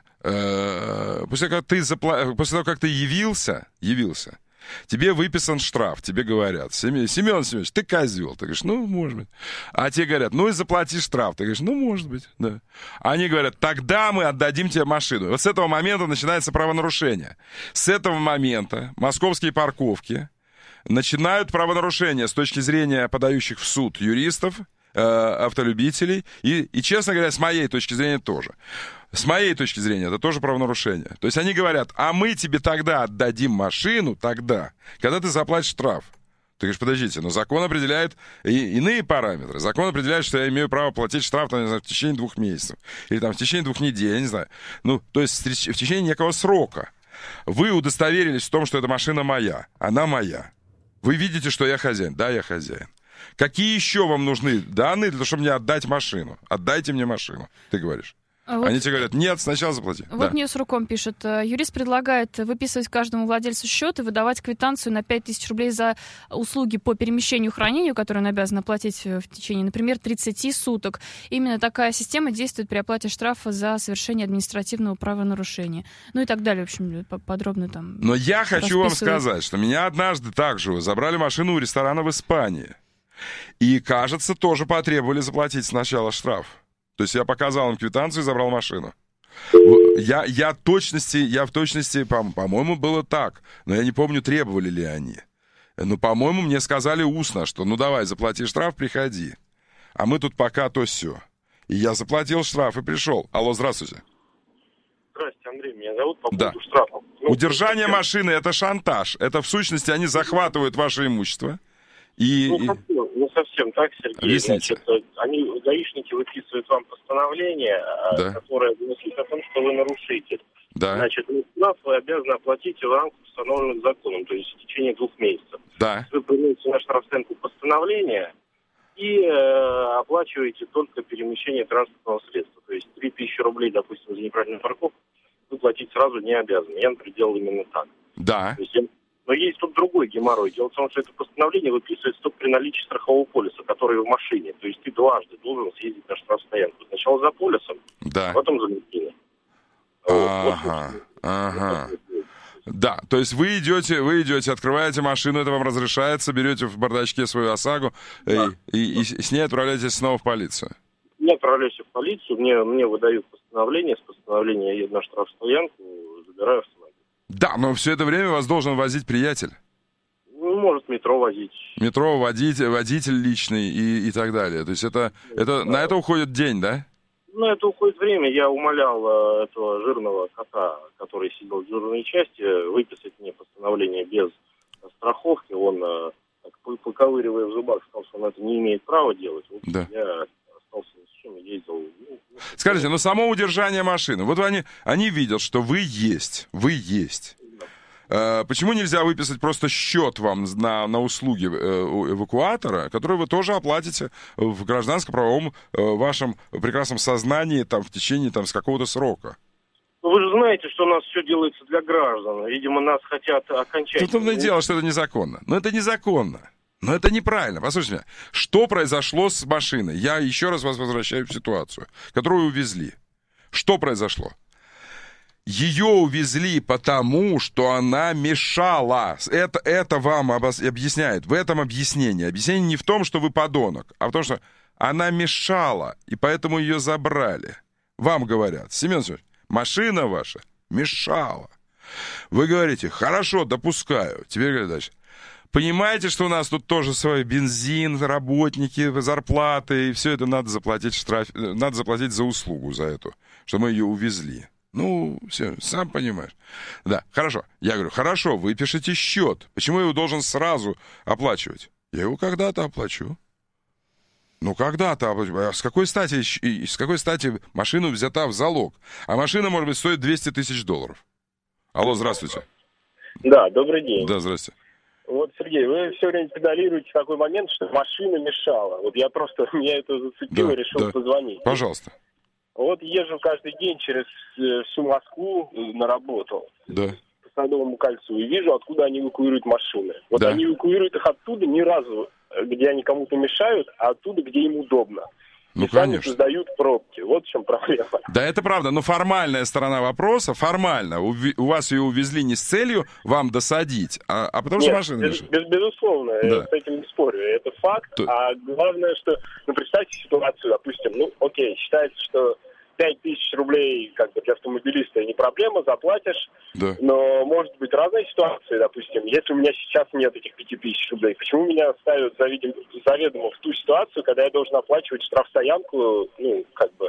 После того, как ты, запла... После того, как ты явился, явился, тебе выписан штраф, тебе говорят, Семен Семенович, ты козел. Ты говоришь, ну, может быть. А тебе говорят, ну и заплати штраф. Ты говоришь, ну, может быть, да. Они говорят, тогда мы отдадим тебе машину. Вот с этого момента начинается правонарушение. С этого момента московские парковки начинают правонарушения с точки зрения подающих в суд юристов, э, автолюбителей, и, и, честно говоря, с моей точки зрения тоже. С моей точки зрения, это тоже правонарушение. То есть они говорят, а мы тебе тогда отдадим машину, тогда, когда ты заплатишь штраф. Ты говоришь, подождите, но закон определяет и иные параметры. Закон определяет, что я имею право платить штраф там, не знаю, в течение двух месяцев. Или там в течение двух недель, я не знаю. Ну, то есть в течение некого срока. Вы удостоверились в том, что эта машина моя. Она моя. Вы видите, что я хозяин. Да, я хозяин. Какие еще вам нужны данные для того, чтобы мне отдать машину? Отдайте мне машину, ты говоришь. А вот, они тебе говорят, нет, сначала заплати. Вот да. Ньюс.руком пишет, юрист предлагает выписывать каждому владельцу счет и выдавать квитанцию на пять тысяч рублей за услуги по перемещению и хранению, которые он обязан оплатить в течение, например, тридцати суток. Именно такая система действует при оплате штрафа за совершение административного правонарушения. Ну и так далее, в общем, подробно там. Но я хочу вам сказать, что меня однажды также забрали машину у ресторана в Испании. И, кажется, тоже потребовали заплатить сначала штраф. То есть я показал им квитанцию и забрал машину. Я, я, точности, я в точности, по- по-моему, было так. Но я не помню, требовали ли они. Но, по-моему, мне сказали устно, что ну давай, заплати штраф, приходи. А мы тут пока то сё. И я заплатил штраф и пришел. Алло, здравствуйте. Здравствуйте, Андрей, меня зовут по да. поводу штрафа. Ну, Удержание машины — это шантаж. Это, в сущности, они захватывают ваше имущество. И, ну, и... совсем, не совсем так, Сергей. Значит, они, гаишники выписывают вам постановление, да. которое гласит о том, что вы нарушитель. Да. Значит, штраф вы обязаны оплатить в рамках установленных законом, то есть в течение двух месяцев. Да. Вы приносите на штрафцентр постановление и э, оплачиваете только перемещение транспортного средства. То есть три тысячи рублей, допустим, за неправильную парковку вы платить сразу не обязаны. Я, например, делал именно так. Да. То есть я... Но есть тут другой геморрой. Дело в том, что это постановление выписывается только при наличии страхового полиса, который в машине. То есть ты дважды должен съездить на штрафстоянку. Сначала за полисом, да. а потом за бензином. Ага, вот. ага. Да, то есть вы идете, вы идете, открываете машину, это вам разрешается, берете в бардачке свою ОСАГО да. и, и, и с ней отправляетесь снова в полицию. Я отправляюсь в полицию, мне, мне выдают постановление, с постановления я еду на штрафстоянку, забираю автомобиль. Да, но все это время вас должен возить приятель. Ну, может, метро возить. Метро, водитель, водитель личный и, и так далее. То есть это, это, да. на это уходит день, да? На это уходит время. Я умолял э, этого жирного кота, который сидел в дежурной части, выписать мне постановление без страховки. Он, э, так, поковыривая в зубах, сказал, что он это не имеет права делать. Вот да. Я остался ни с чем, ездил. Ну, скажите, ну само удержание машины. Вот они, они видят, что вы есть, вы есть. Да. Э, почему нельзя выписать просто счет вам на, на услуги э, у эвакуатора, который вы тоже оплатите в гражданско-правовом э, вашем прекрасном сознании там, в течение там, с какого-то срока? Ну, вы же знаете, что у нас все делается для граждан. Видимо, нас хотят окончательно... Тут умное дело, что это незаконно. Но это незаконно. Но это неправильно. Послушайте меня, что произошло с машиной? Я еще раз вас возвращаю в ситуацию, которую увезли. Что произошло? Ее увезли потому, что она мешала. Это, это вам объясняет. В этом объяснении. Объяснение не в том, что вы подонок, а в том, что она мешала, и поэтому ее забрали. Вам говорят, Семен Семенович, машина ваша мешала. Вы говорите, хорошо, допускаю. Теперь говорят дальше. Понимаете, что у нас тут тоже свой бензин, работники, зарплаты, и все это надо заплатить штраф, надо заплатить за услугу за эту, что мы ее увезли. Ну, все, сам понимаешь. Да, хорошо. Я говорю, хорошо, выпишите счет. Почему я его должен сразу оплачивать? Я его когда-то оплачу. Ну, когда-то оплачу. А с какой стати, с какой стати машина взята в залог? А машина, может быть, стоит двести тысяч долларов. Алло, здравствуйте. Да, добрый день. Да, здравствуйте. Вот, Сергей, вы все время педалируете в такой момент, что машина мешала. Вот я просто, меня это зацепило, да, решил да. позвонить. Пожалуйста. Вот езжу каждый день через всю Москву на работу. Да. По Садовому кольцу. И вижу, откуда они эвакуируют машины. Вот да. они эвакуируют их оттуда ни разу, где они кому-то мешают, а оттуда, где им удобно. Ну, и сами конечно. создают пробки. Вот в чем проблема. Да, это правда. Но формальная сторона вопроса, формально, у, у вас ее увезли не с целью вам досадить, а, а потому Нет, что машина без, мешает. Без, безусловно, да. я с этим не спорю. Это факт. То... А главное, что, ну, представьте ситуацию, допустим, ну, окей, считается, что пять тысяч рублей как бы для автомобилиста не проблема, заплатишь. Да. Но может быть разная ситуация, допустим. Если у меня сейчас нет этих пяти тысяч рублей, почему меня ставят заведомо, заведомо в ту ситуацию, когда я должен оплачивать штрафстоянку, ну, как бы,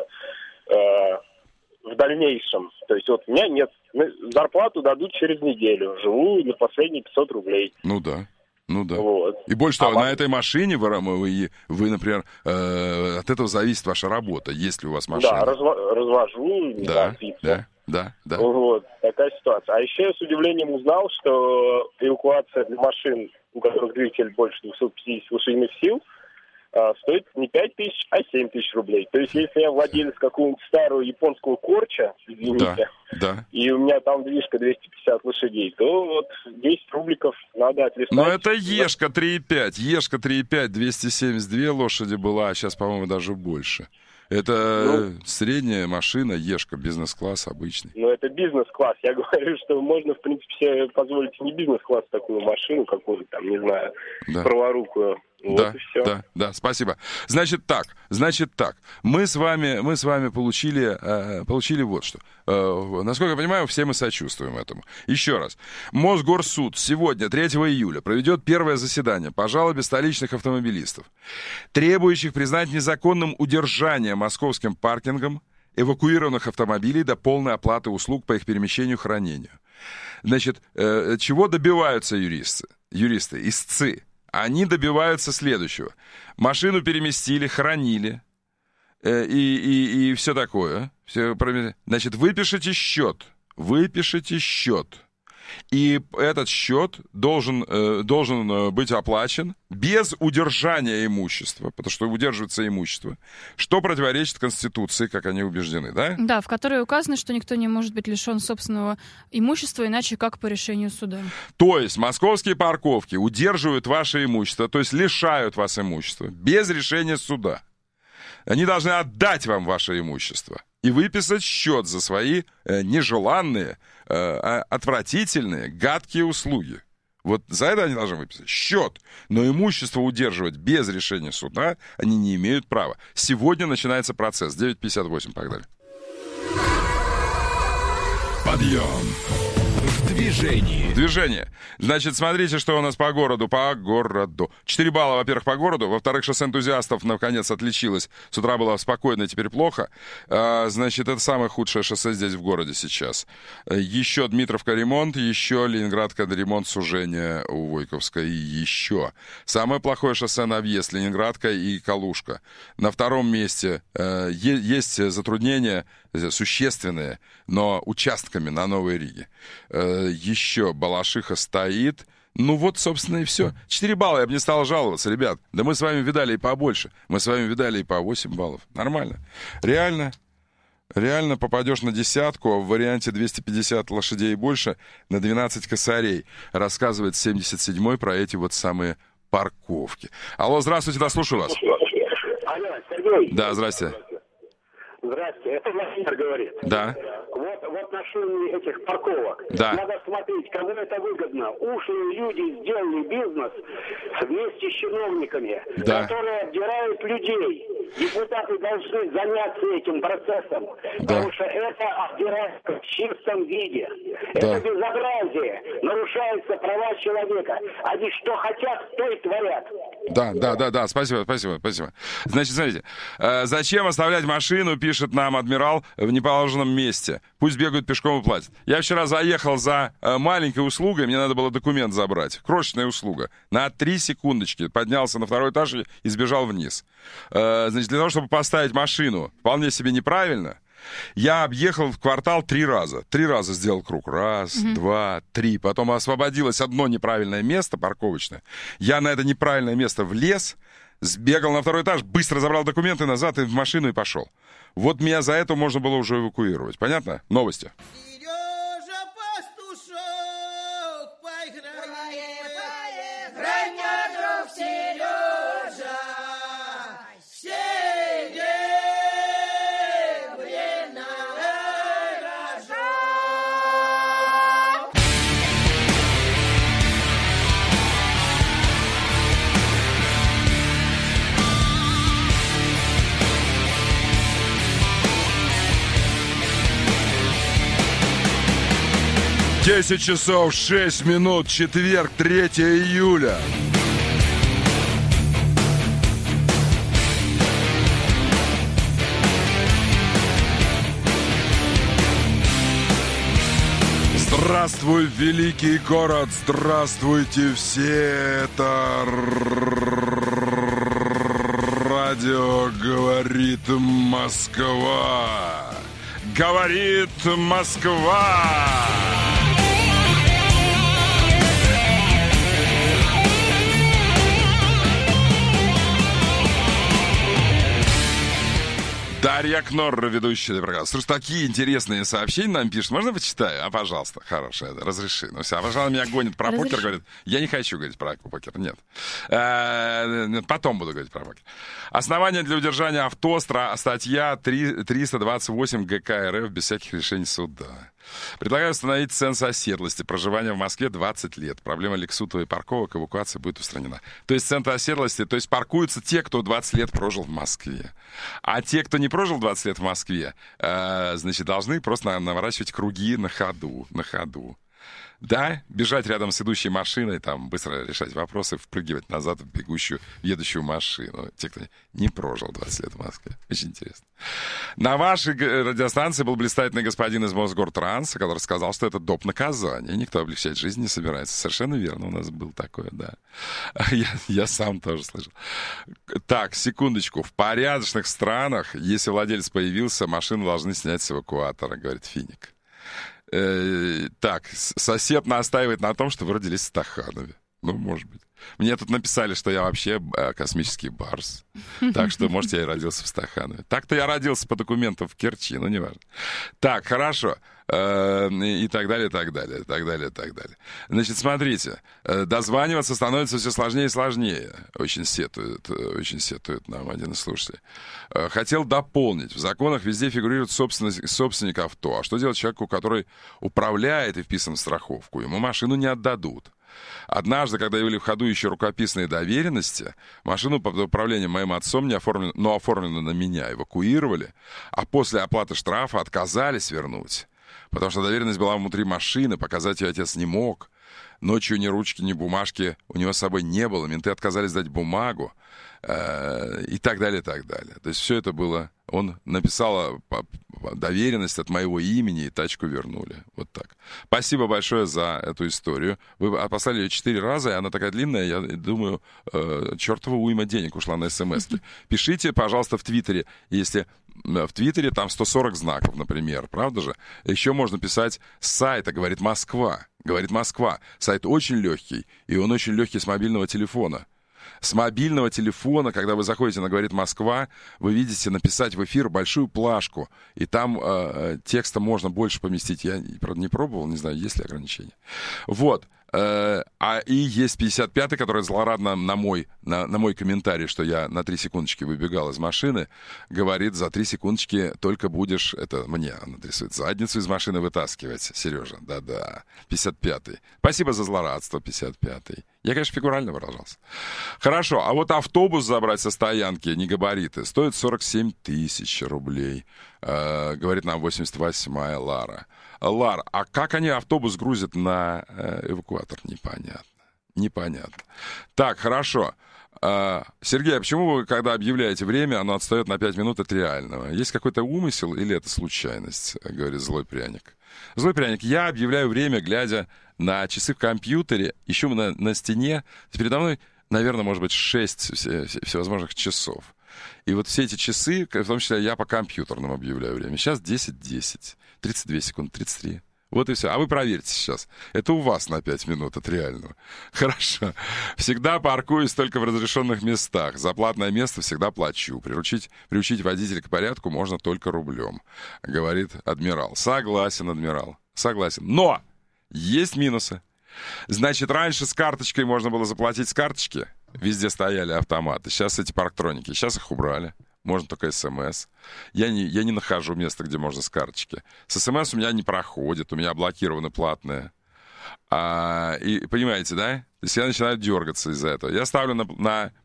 э, в дальнейшем? То есть вот у меня нет, зарплату дадут через неделю, живу на последние пятьсот рублей. Ну да. Ну да. Вот. И больше того, а на этой машине вы, вы, вы например, э, от этого зависит ваша работа, есть ли у вас машина. Да, разво- развожу. Да, да, да, да. Вот, такая ситуация. А еще я с удивлением узнал, что эвакуация для машин, у которых двигатель больше двухсот пятидесяти лошадиных сил, стоит не пять тысяч, а семь тысяч рублей. То есть, если я владелец какого-нибудь старого японского корча, извините, да, да. и у меня там движка двести пятьдесят лошадей, то вот десять рубликов надо отлистать. Но это Ешка три и пять. Ешка три и пять, двести семьдесят две лошади была, а сейчас, по-моему, даже больше. Это ну, средняя машина, Ешка, бизнес-класс обычный. Ну, это бизнес-класс. Я говорю, что можно, в принципе, себе позволить не бизнес-класс, такую машину какую-то там, не знаю, да. праворукую. Вот да, и все. да, да, спасибо. Значит так, значит так. Мы с вами, мы с вами получили, э, получили вот что. Э, насколько я понимаю, все мы сочувствуем этому. Еще раз. Мосгорсуд сегодня, третьего июля, проведет первое заседание по жалобе столичных автомобилистов, требующих признать незаконным удержание московским паркингом эвакуированных автомобилей до полной оплаты услуг по их перемещению и хранению. Значит, э, чего добиваются юристы? Юристы, истцы. Они добиваются следующего. Машину переместили, хранили э, и, и, и все такое. Все, значит, выпишите счет. Выпишите счет. И этот счет должен, э, должен быть оплачен без удержания имущества, потому что удерживается имущество, что противоречит Конституции, как они убеждены, да? Да, в которой указано, что никто не может быть лишен собственного имущества, иначе как по решению суда. То есть московские парковки удерживают ваше имущество, то есть лишают вас имущества без решения суда. Они должны отдать вам ваше имущество и выписать счет за свои э, нежеланные, э, отвратительные, гадкие услуги. Вот за это они должны выписать счет. Но имущество удерживать без решения суда они не имеют права. Сегодня начинается процесс. девять пятьдесят восемь, погнали. Подъем. В движении. Движение. Значит, смотрите, что у нас по городу. По городу. четыре балла, во-первых, по городу. Во-вторых, шоссе энтузиастов наконец отличилось. С утра было спокойно, теперь плохо. А, значит, это самое худшее шоссе здесь в городе сейчас. Еще Дмитровка ремонт, еще Ленинградка ремонт, сужение у Войковской. И еще. Самое плохое шоссе на въезд Ленинградка и Калужка. На втором месте э, есть затруднения существенные, но участками на Новой Риге. Э, еще Балашиха стоит. Ну вот, собственно, и все. четыре балла, я бы не стал жаловаться, ребят. Да мы с вами видали и побольше. Мы с вами видали и по восемь баллов. Нормально. Реально, реально попадешь на десятку, а в варианте двести пятьдесят лошадей и больше на двенадцать косарей. Рассказывает семьдесят седьмой про эти вот самые парковки. Алло, здравствуйте, да, слушаю вас. Алло, Сергей. Да, здрасте. Здрасте, это Владимир говорит. Да. Вот в отношении этих парковок. Да. Надо смотреть, кому это выгодно. Ушлые люди сделали бизнес вместе с чиновниками, да. которые обдирают людей. Депутаты должны заняться этим процессом, да. потому что это обдирается в чистом виде. Да. Это безобразие. Нарушаются права человека. Они что хотят, то и творят. Да, да, да, да, спасибо, спасибо, спасибо. Значит, смотрите, э, зачем оставлять машину, пишет нам адмирал, в неположенном месте. Пусть бегают пешком и платят. Я вчера заехал за э, маленькой услугой, мне надо было документ забрать. Крошечная услуга. На три секундочки поднялся на второй этаж и, и сбежал вниз. Э, значит, для того, чтобы поставить машину вполне себе неправильно, я объехал в квартал три раза. Три раза сделал круг. Раз, mm-hmm. два, три. Потом освободилось одно неправильное место парковочное. Я на это неправильное место влез, сбегал на второй этаж, быстро забрал документы назад и в машину и пошел. Вот меня за это можно было уже эвакуировать. Понятно? Новости. десять часов шесть минут, четверг, третьего июля. Здравствуй, великий город! Здравствуйте все! Это радио «Говорит Москва». Говорит Москва! Дарья Кнорра, ведущая программы. Слушай, такие интересные сообщения нам пишут. Можно почитаю? А, пожалуйста. Хорошее, разреши. Ну все, а пожалуйста, меня гонит про Разреши. покер. Говорит, я не хочу говорить про покер. Нет. Э-э- потом буду говорить про покер. Основания для удержания авто. Статья триста двадцать восемь гэ ка эр эф без всяких решений суда. Предлагаю установить ценз оседлости. Проживание в Москве двадцать лет. Проблема лексутовой парковок, эвакуация будет устранена. То есть ценз оседлости, то есть паркуются те, кто двадцать лет прожил в Москве. А те, кто не прожил двадцать лет в Москве, э, значит, должны просто наворачивать круги на ходу, на ходу. Да, бежать рядом с идущей машиной, там, быстро решать вопросы, впрыгивать назад в бегущую, едущую машину. Те, кто не прожил двадцать лет в Москве. Очень интересно. На вашей радиостанции был блистательный господин из Мосгортранса, который сказал, что это доп. Наказание. Никто облегчать жизнь не собирается. Совершенно верно, у нас был такое, да. Я, я сам тоже слышал. Так, секундочку. В порядочных странах, если владелец появился, машину должны снять с эвакуатора, говорит Финик. Э, так, сосед настаивает на том, что вы родились в Стаханове. Ну, может быть. Мне тут написали, что я вообще э, космический барс. Так что, может, я и родился в Стаханове. Так-то я родился по документам в Керчи, ну, неважно. Так, хорошо. Э, и так далее, и так далее, и так далее, и так далее. Значит, смотрите. Э, дозваниваться становится все сложнее и сложнее. Очень сетует, очень сетует нам один из слушателей. Э, хотел дополнить. В законах везде фигурирует собственность, собственник авто. А что делать человеку, который управляет и вписан в страховку? Ему машину не отдадут. Однажды, когда были в ходу еще рукописные доверенности, машину под управлением моим отцом, не оформлено, но оформлено на меня, эвакуировали, а после оплаты штрафа отказались вернуть, потому что доверенность была внутри машины, показать ее отец не мог. Ночью ни ручки, ни бумажки у него с собой не было, менты отказались дать бумагу, э, и так далее, и так далее. То есть все это было... Он написал доверенность от моего имени, и тачку вернули. Вот так. Спасибо большое за эту историю. Вы послали ее четыре раза, и она такая длинная, я думаю, э, чертова уйма денег ушла на смс-ки. Пишите, пожалуйста, в Твиттере, если... В Твиттере там сто сорок знаков, например, правда же? Еще можно писать с сайта «Говорит Москва». «Говорит Москва». Сайт очень легкий, и он очень легкий с мобильного телефона. С мобильного телефона, когда вы заходите на «Говорит Москва», вы видите написать в эфир большую плашку, и там э, текста можно больше поместить. Я, правда, не пробовал, не знаю, есть ли ограничения. Вот. Э, а и есть пятьдесят пятый, который злорадно на мой, на, на мой комментарий, что я на три секундочки выбегал из машины, говорит, за три секундочки только будешь, это мне он адресует, задницу из машины вытаскивать, Сережа. Да-да. пятьдесят пятый. Спасибо за злорадство, пятьдесят пятый. Я, конечно, фигурально выражался. Хорошо, а вот автобус забрать со стоянки, не габариты, стоит сорок семь тысяч рублей, э, говорит нам восемьдесят восьмая Лара. Лар, а как они автобус грузят на э, эвакуатор? Непонятно. Непонятно. Так, хорошо. Э, Сергей, а почему вы, когда объявляете время, оно отстает на пять минут от реального? Есть какой-то умысел или это случайность, говорит злой пряник? Злой пряник, я объявляю время, глядя на часы в компьютере, ищу на, на стене. Передо мной, наверное, может быть, шесть все, все, всевозможных часов. И вот все эти часы, в том числе я по компьютерному объявляю время. Сейчас десять десять, тридцать две секунды, тридцать три. Вот и все. А вы проверьте сейчас. Это у вас на пять минут от реального. Хорошо. Всегда паркуюсь только в разрешенных местах. За платное место всегда плачу. Приручить, приучить водителя к порядку можно только рублем, говорит адмирал. Согласен, адмирал. Согласен. Но есть минусы. Значит, раньше с карточкой можно было заплатить с карточки. Везде стояли автоматы. Сейчас эти парктроники. Сейчас их убрали. Можно только СМС. Я не, я не нахожу места, где можно с карточки. С СМС у меня не проходит. У меня блокированы платные. А, и понимаете, да? То есть я начинаю дергаться из-за этого. Я ставлю на, на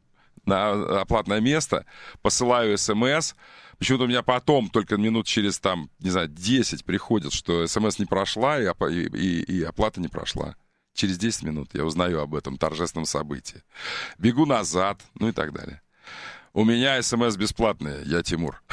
на оплатное место, посылаю смс. Почему-то у меня потом, только минут через, там, не знаю, десять приходит, что смс не прошла и, и, и, и оплата не прошла. Через десять минут я узнаю об этом торжественном событии. Бегу назад, ну и так далее. У меня смс бесплатные, я Тимур.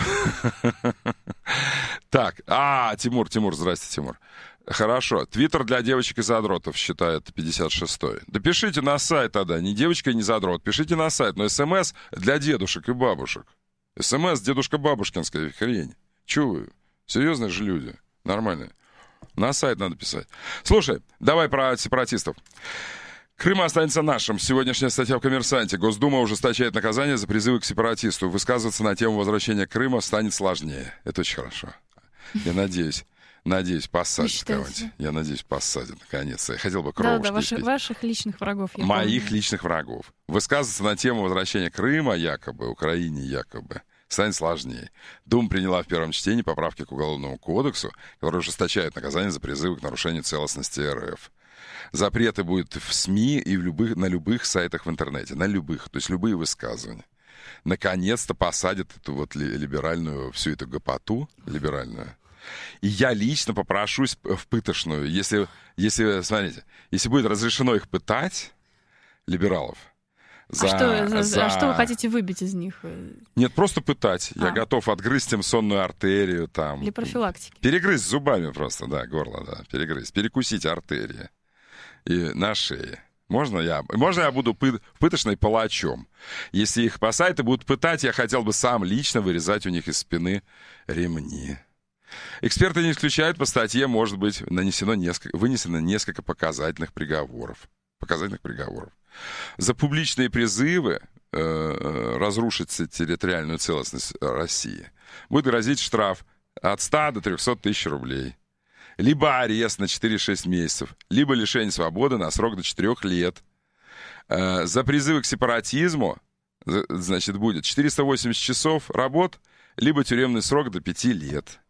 Так, а, Тимур, Тимур, здрасте, Тимур. Хорошо, твиттер для девочек и задротов, считает пятьдесят шестой. Да пишите на сайт тогда, не девочка и не задрот, пишите на сайт, но смс для дедушек и бабушек. СМС дедушка-бабушкинская хрень. Чего вы? Серьезные же люди. Нормальные. На сайт надо писать. Слушай, давай про сепаратистов. Крым останется нашим. Сегодняшняя статья в «Коммерсанте». Госдума ужесточает наказание за призывы к сепаратисту. Высказываться на тему возвращения Крыма станет сложнее. Это очень хорошо. Я надеюсь. Надеюсь, посадят кого-нибудь. Я надеюсь, посадят, наконец-то. Я хотел бы кровушки. Да, да, ваших, ваших личных врагов. Я Моих помню. личных врагов. Высказываться на тему возвращения Крыма, якобы, Украине, якобы, станет сложнее. Дума приняла в первом чтении поправки к Уголовному кодексу, которые ужесточают наказание за призывы к нарушению целостности РФ. Запреты будут в СМИ и в любых, на любых сайтах в интернете. На любых. То есть любые высказывания. Наконец-то посадят эту вот либеральную, всю эту гопоту либеральную. И я лично попрошусь в пытошную. Если, если, смотрите, если будет разрешено их пытать, либералов, за, а, что, за, за... а что вы хотите выбить из них? Нет, просто пытать. А. Я готов отгрызть им сонную артерию. Там. Для профилактики. Перегрызть зубами просто, да, горло, да, перегрызть. Перекусить артерии. И на шее. Можно я, можно я буду пы- пытошной палачом? Если их по сайту будут пытать, я хотел бы сам лично вырезать у них из спины ремни. Эксперты не исключают, по статье может быть нанесено несколько, вынесено несколько показательных приговоров. Показательных приговоров. За публичные призывы э, разрушить территориальную целостность России будет грозить штраф от ста до трехсот тысяч рублей. Либо арест на четыре-шесть месяцев, либо лишение свободы на срок до четырех лет. Э, за призывы к сепаратизму, значит, будет четыреста восемьдесят часов работ, либо тюремный срок до пяти лет.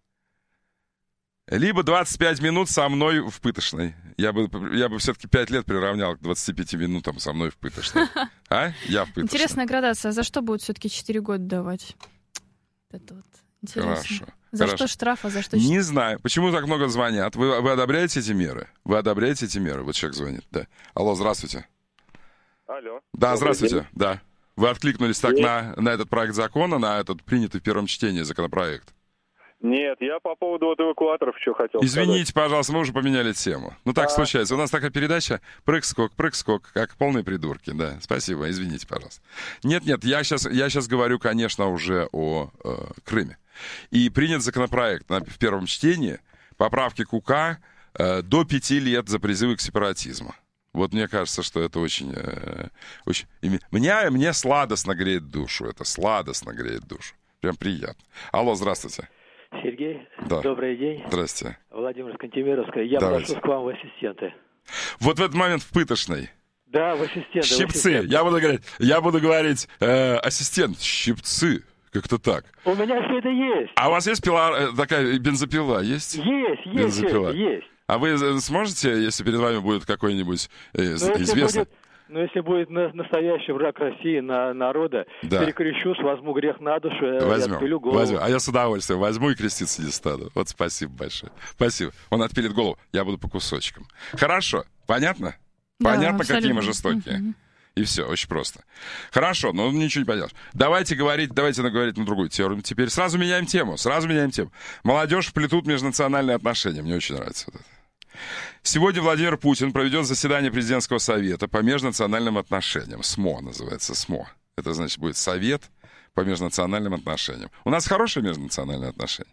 Либо двадцать пять минут со мной в пытошной. Я бы, я бы все-таки пять лет приравнял к двадцати пяти минутам со мной в пытошной. А? Я в пытошной. Интересная градация. За что будут все-таки четыре года давать? Это вот интересно. Хорошо. За Хорошо. что штраф, а за что... Не знаю. Почему так много звонят? Вы, вы одобряете эти меры? Вы одобряете эти меры? Вот человек звонит. Да. Алло, здравствуйте. Алло. Да, Добрый здравствуйте. день. Да. Вы откликнулись так на, на этот проект закона, на этот принятый в первом чтении законопроект? Нет, я по поводу вот эвакуаторов что хотел Извините, сказать. пожалуйста, мы уже поменяли тему. Ну, так а... случается. У нас такая передача прыг-скок, прыг-скок, как полные придурки, да. Спасибо, извините, пожалуйста. Нет-нет, я сейчас, я сейчас говорю, конечно, уже о э, Крыме. И принят законопроект на, в первом чтении, поправки к УК э, до пяти лет за призывы к сепаратизму. Вот мне кажется, что это очень... Э, очень... Мне, мне сладостно греет душу, это сладостно греет душу. Прям приятно. Алло, здравствуйте. Сергей, да. Добрый день. Здрасте. Владимир Кантемировская. Я Давайте. прошу к вам в ассистенты. Вот в этот момент в пытошной. Да, в ассистенты. Щипцы. В ассистенты. Я буду говорить, я буду говорить э, ассистент, щипцы. Как-то так. У меня все это есть. А у вас есть пила, э, такая бензопила, есть? Есть, есть, бензопила. есть. А вы сможете, если перед вами будет какой-нибудь э, ну, известный... Будет... Но если будет настоящий враг России, на, народа, да. перекрещусь, возьму грех на душу возьмем, и отпилю голову. Возьмем. А я с удовольствием возьму и креститься не стану. Вот спасибо большое. Спасибо. Он отпилит голову, я буду по кусочкам. Хорошо, понятно? Да, понятно, абсолютно. какие мы жестокие? Uh-huh. И все, очень просто. Хорошо, но ничего не поделаешь. Давайте говорить, давайте наговорить на другую тему. Теперь сразу меняем тему, сразу меняем тему. Молодежь вплетут межнациональные отношения. Мне очень нравится вот это. Сегодня Владимир Путин проведет заседание президентского совета по межнациональным отношениям. СМО называется, СМО. Это значит будет совет по межнациональным отношениям. У нас хорошие межнациональные отношения?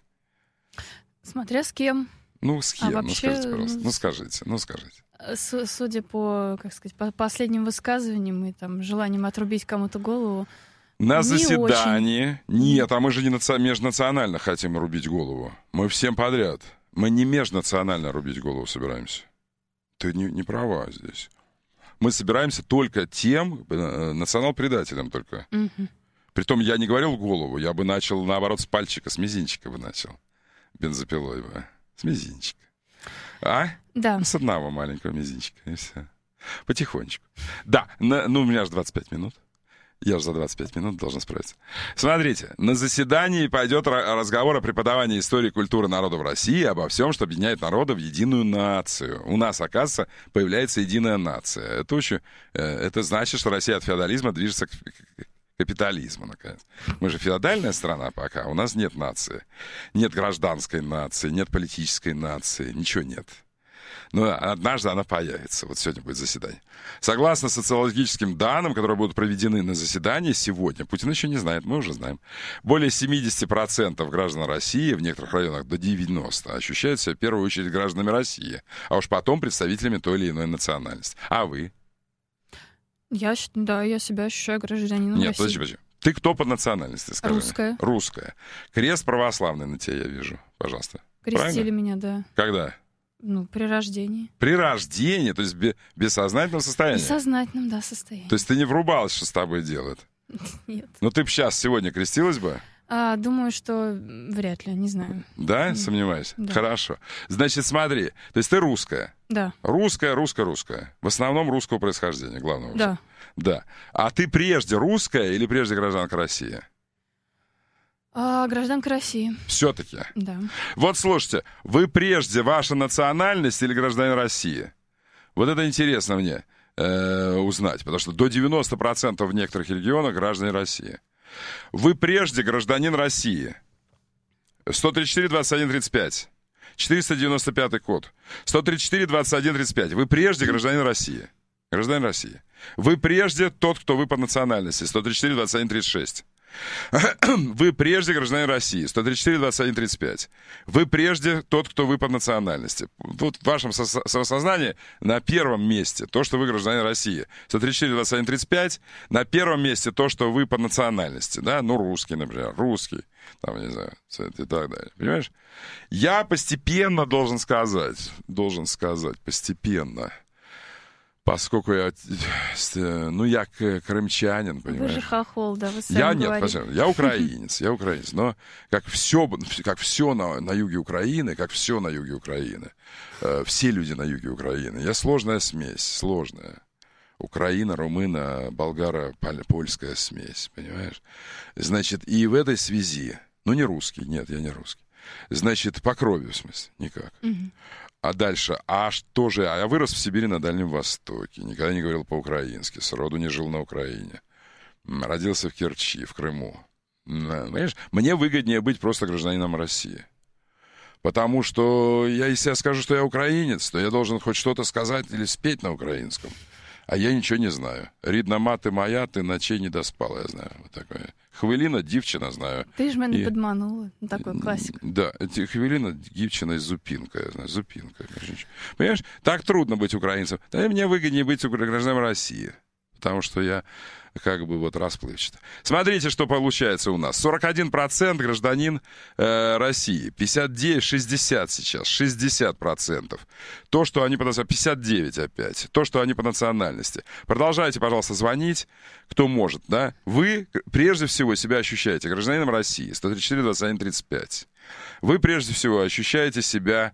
Смотря с кем. Ну, с кем? А ну, вообще, скажите, пожалуйста. Ну, скажите, ну, скажите. С, судя по, как сказать, по последним высказываниям и там желанием отрубить кому-то голову, на не заседании... Очень. Нет, а мы же не наци... межнационально хотим рубить голову. Мы всем подряд. Мы не межнационально рубить голову собираемся. Ты не, не права здесь. Мы собираемся только тем, э, национал-предателям только. Угу. Притом я не говорил голову, я бы начал, наоборот, с пальчика, с мизинчика бы начал. Бензопилой бы. С мизинчика. А? Да. С одного маленького мизинчика, и все. Потихонечку. Да, на, ну у меня же двадцать пять минут. Я же за двадцать пять минут должен справиться. Смотрите, на заседании пойдет разговор о преподавании истории и культуры народа в России, обо всем, что объединяет народы в единую нацию. У нас, оказывается, появляется единая нация. Это, очень, это значит, что Россия от феодализма движется к капитализму, наконец. Мы же феодальная страна пока, у нас нет нации. Нет гражданской нации, нет политической нации, ничего нет. Но однажды она появится. Вот сегодня будет заседание. Согласно социологическим данным, которые будут проведены на заседании сегодня, Путин еще не знает, мы уже знаем, более семьдесят процентов граждан России, в некоторых районах до девяноста процентов, ощущают себя в первую очередь гражданами России, а уж потом представителями той или иной национальности. А вы? Я, да, я себя ощущаю гражданином Нет, России. подожди, подожди. Ты кто по национальности, скажи? Русская. Русская. Крест православный на тебе я вижу, пожалуйста. Крестили Правильно? Меня, да. Когда? Ну, при рождении. При рождении, то есть в бессознательном состоянии? В бессознательном, да, состоянии. То есть ты не врубалась, что с тобой делают? Нет. Ну ты бы сейчас, сегодня крестилась бы? А, думаю, что вряд ли, не знаю. Да? Сомневаюсь? Да. Хорошо. Значит, смотри, то есть ты русская? Да. Русская, русская, русская. В основном русского происхождения, главного. Да. Да. А ты прежде русская или прежде гражданка России? А, гражданка России. Все-таки? Да. Вот слушайте, вы прежде ваша национальность или гражданин России? Вот это интересно мне э, узнать, потому что до девяноста процентов в некоторых регионах граждане России. Вы прежде гражданин России. сто тридцать четыре двадцать один тридцать пять. четыреста девяносто пятый код. сто тридцать четыре двадцать один тридцать пять. Вы прежде гражданин России. Гражданин России. Вы прежде тот, кто вы по национальности. сто тридцать четыре двадцать один тридцать шесть. Вы прежде гражданин России. сто тридцать четыре двадцать один тридцать пять. Вы прежде тот, кто вы по национальности. Тут в вашем самосознании на первом месте то, что вы гражданин России. сто тридцать четыре двадцать один тридцать пять. На первом месте то, что вы по национальности. Да? Ну, русский, например. Русский. Там, не знаю, и так далее. Понимаешь? Я постепенно должен сказать, должен сказать, постепенно, поскольку я, ну, я крымчанин, понимаешь? Вы же хохол, да, вы сами Я говорите. нет, я украинец, я украинец, но как все, как все на, на юге Украины, как все на юге Украины, э, все люди на юге Украины, я сложная смесь, сложная. Украина, румына, болгара, польская смесь, понимаешь? Значит, и в этой связи, ну, не русский, нет, я не русский, значит, по крови, в смысле, никак. Угу. А дальше, а что же, а я вырос в Сибири на Дальнем Востоке, никогда не говорил по-украински, сроду не жил на Украине, родился в Керчи, в Крыму. Понимаешь, мне выгоднее быть просто гражданином России. Потому что я, если я скажу, что я украинец, то я должен хоть что-то сказать или спеть на украинском. А я ничего не знаю. Рідна мати моя, ти ночей не доспала, я знаю. Вот такое. Хвилина, дівчина, знаю. Ты ж меня И... подманула. Такой классик. Да, хвилина, дівчина из Зупинка, я знаю, Зупинка. Понимаешь, так трудно быть украинцем. Да и мне выгоднее быть гражданином России. Потому что я как бы вот расплывчато. Смотрите, что получается у нас. сорок один процент гражданин э, России. пятьдесят девять, шестьдесят сейчас. шестьдесят процентов. То, что они по национальности. пятьдесят девять опять. То, что они по национальности. Продолжайте, пожалуйста, звонить, кто может, да? Вы, прежде всего, себя ощущаете гражданином России. сто тридцать четыре двадцать один тридцать пять. Вы, прежде всего, ощущаете себя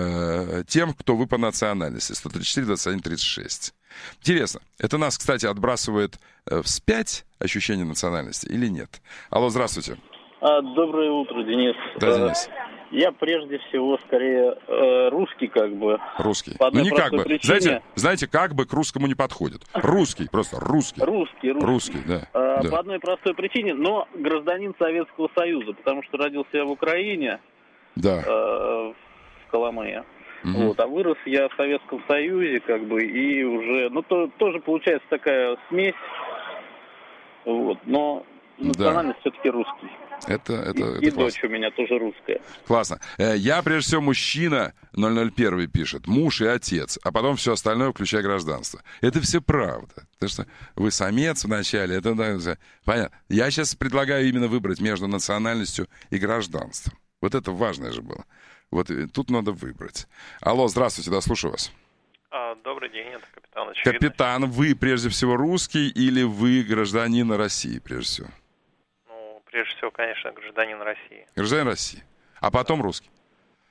э, тем, кто вы по национальности. сто тридцать четыре двадцать один тридцать шесть. Интересно, это нас, кстати, отбрасывает э, вспять ощущение национальности или нет? Алло, здравствуйте. А, доброе утро, Денис. Да, Денис. Я прежде всего скорее э, русский как бы. Русский. По одной ну не как бы. Причине... Знаете, знаете, как бы к русскому не подходит. Русский, просто русский. Русский, русский. Русский, да. А, да. По одной простой причине, но гражданин Советского Союза, потому что родился я в Украине, да. э, в Коломые. Угу. Вот, а вырос я в Советском Союзе, как бы, и уже, ну, то, тоже получается такая смесь, вот, но национальность да. все-таки русский. Это, это, и это и классно. Дочь у меня тоже русская. Классно. Я, прежде всего, мужчина, ноль ноль один пишет, муж и отец, а потом все остальное, включая гражданство. Это все правда. Потому что вы самец вначале, это, да, понятно. Я сейчас предлагаю именно выбрать между национальностью и гражданством. Вот это важное же было. Вот тут надо выбрать. Алло, здравствуйте, да, слушаю вас. А, добрый день, это капитан Очевидность. Капитан, вы прежде всего русский или вы гражданин России прежде всего? Ну, прежде всего, конечно, гражданин России. Гражданин России. А потом русский?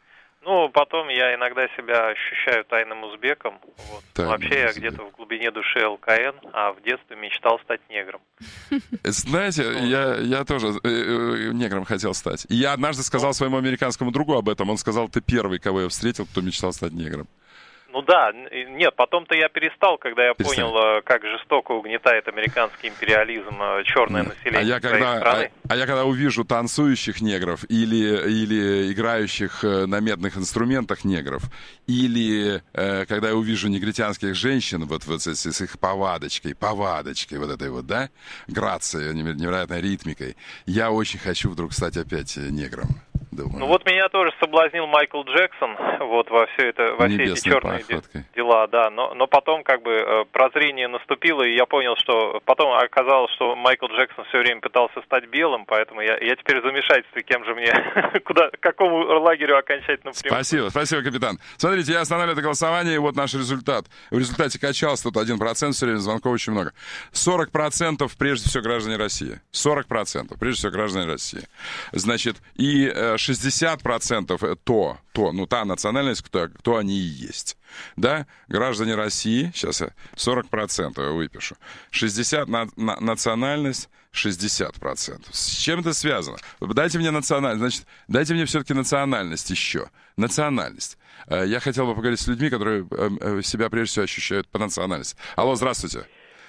Ну, потом я иногда себя ощущаю тайным узбеком. Вот. Тайным Вообще я узбек. где-то в глубине души ЛКН, а в детстве мечтал стать негром. Знаете, я, я тоже э, э, негром хотел стать. И я однажды сказал своему американскому другу об этом. Он сказал, ты первый, кого я встретил, кто мечтал стать негром. Ну да, нет, потом-то я перестал, когда я Перестал. понял, как жестоко угнетает американский империализм черное население а я своей когда, страны. А, а я когда увижу танцующих негров или, или играющих на медных инструментах негров, или э, когда я увижу негритянских женщин вот, вот с, с их повадочкой, повадочкой вот этой вот, да, грацией, невероятной ритмикой, я очень хочу вдруг стать опять негром. Думаю. Ну вот меня тоже соблазнил Майкл Джексон, вот во все это, во все эти черные походкой. дела, да, но, но потом как бы прозрение наступило, и я понял, что потом оказалось, что Майкл Джексон все время пытался стать белым, поэтому я, я теперь в замешательстве, кем же мне, куда, к какому лагерю окончательно приму. Спасибо, спасибо, капитан. Смотрите, я останавливаю это голосование, и вот наш результат. В результате качалось тут один процент, все время звонков очень много. сорок процентов прежде всего граждане России. сорок процентов прежде всего граждане России. Значит, и шестьдесят процентов то, то, ну, та национальность, кто, кто они и есть. Да, граждане России, сейчас я сорок процентов я выпишу. шестьдесят на, на, национальность, шестьдесят процентов. С чем это связано? Дайте мне национальность, значит, дайте мне все-таки национальность еще. Национальность. Я хотел бы поговорить с людьми, которые себя прежде всего ощущают по национальности. Алло, здравствуйте.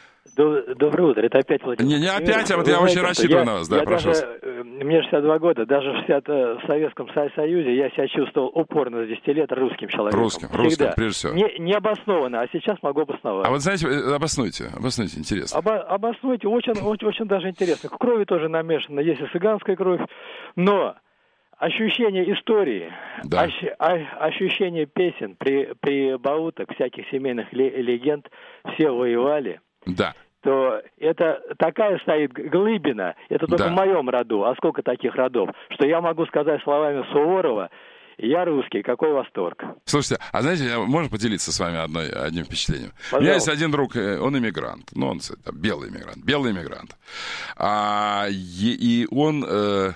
Доброе утро, это опять Владимир. Не, не опять, а вот я очень рассчитываю на вас, да, прошу. Мне шестьдесят два года, даже в шестидесятом в Советском Союзе я себя чувствовал упорно с десяти лет русским человеком. Русским, русским, прежде всего. Не, не обоснованно, а сейчас могу обосновать. А вот знаете, обоснуйте, обоснуйте, интересно. Обо, обоснуйте, очень, очень, очень даже интересно. К крови тоже намешано, есть и цыганская кровь, но ощущение истории, да. ощ, ощущение песен, при, прибауток, всяких семейных легенд, все воевали. Да. То это такая стоит глыбина, это только да. в моем роду, а сколько таких родов, что я могу сказать словами Суворова, я русский, какой восторг. Слушайте, а знаете, я можно поделиться с вами одной, одним впечатлением? Пожалуйста. У меня есть один друг, он иммигрант, ну, он там, белый иммигрант, белый иммигрант. А, и, и он, э,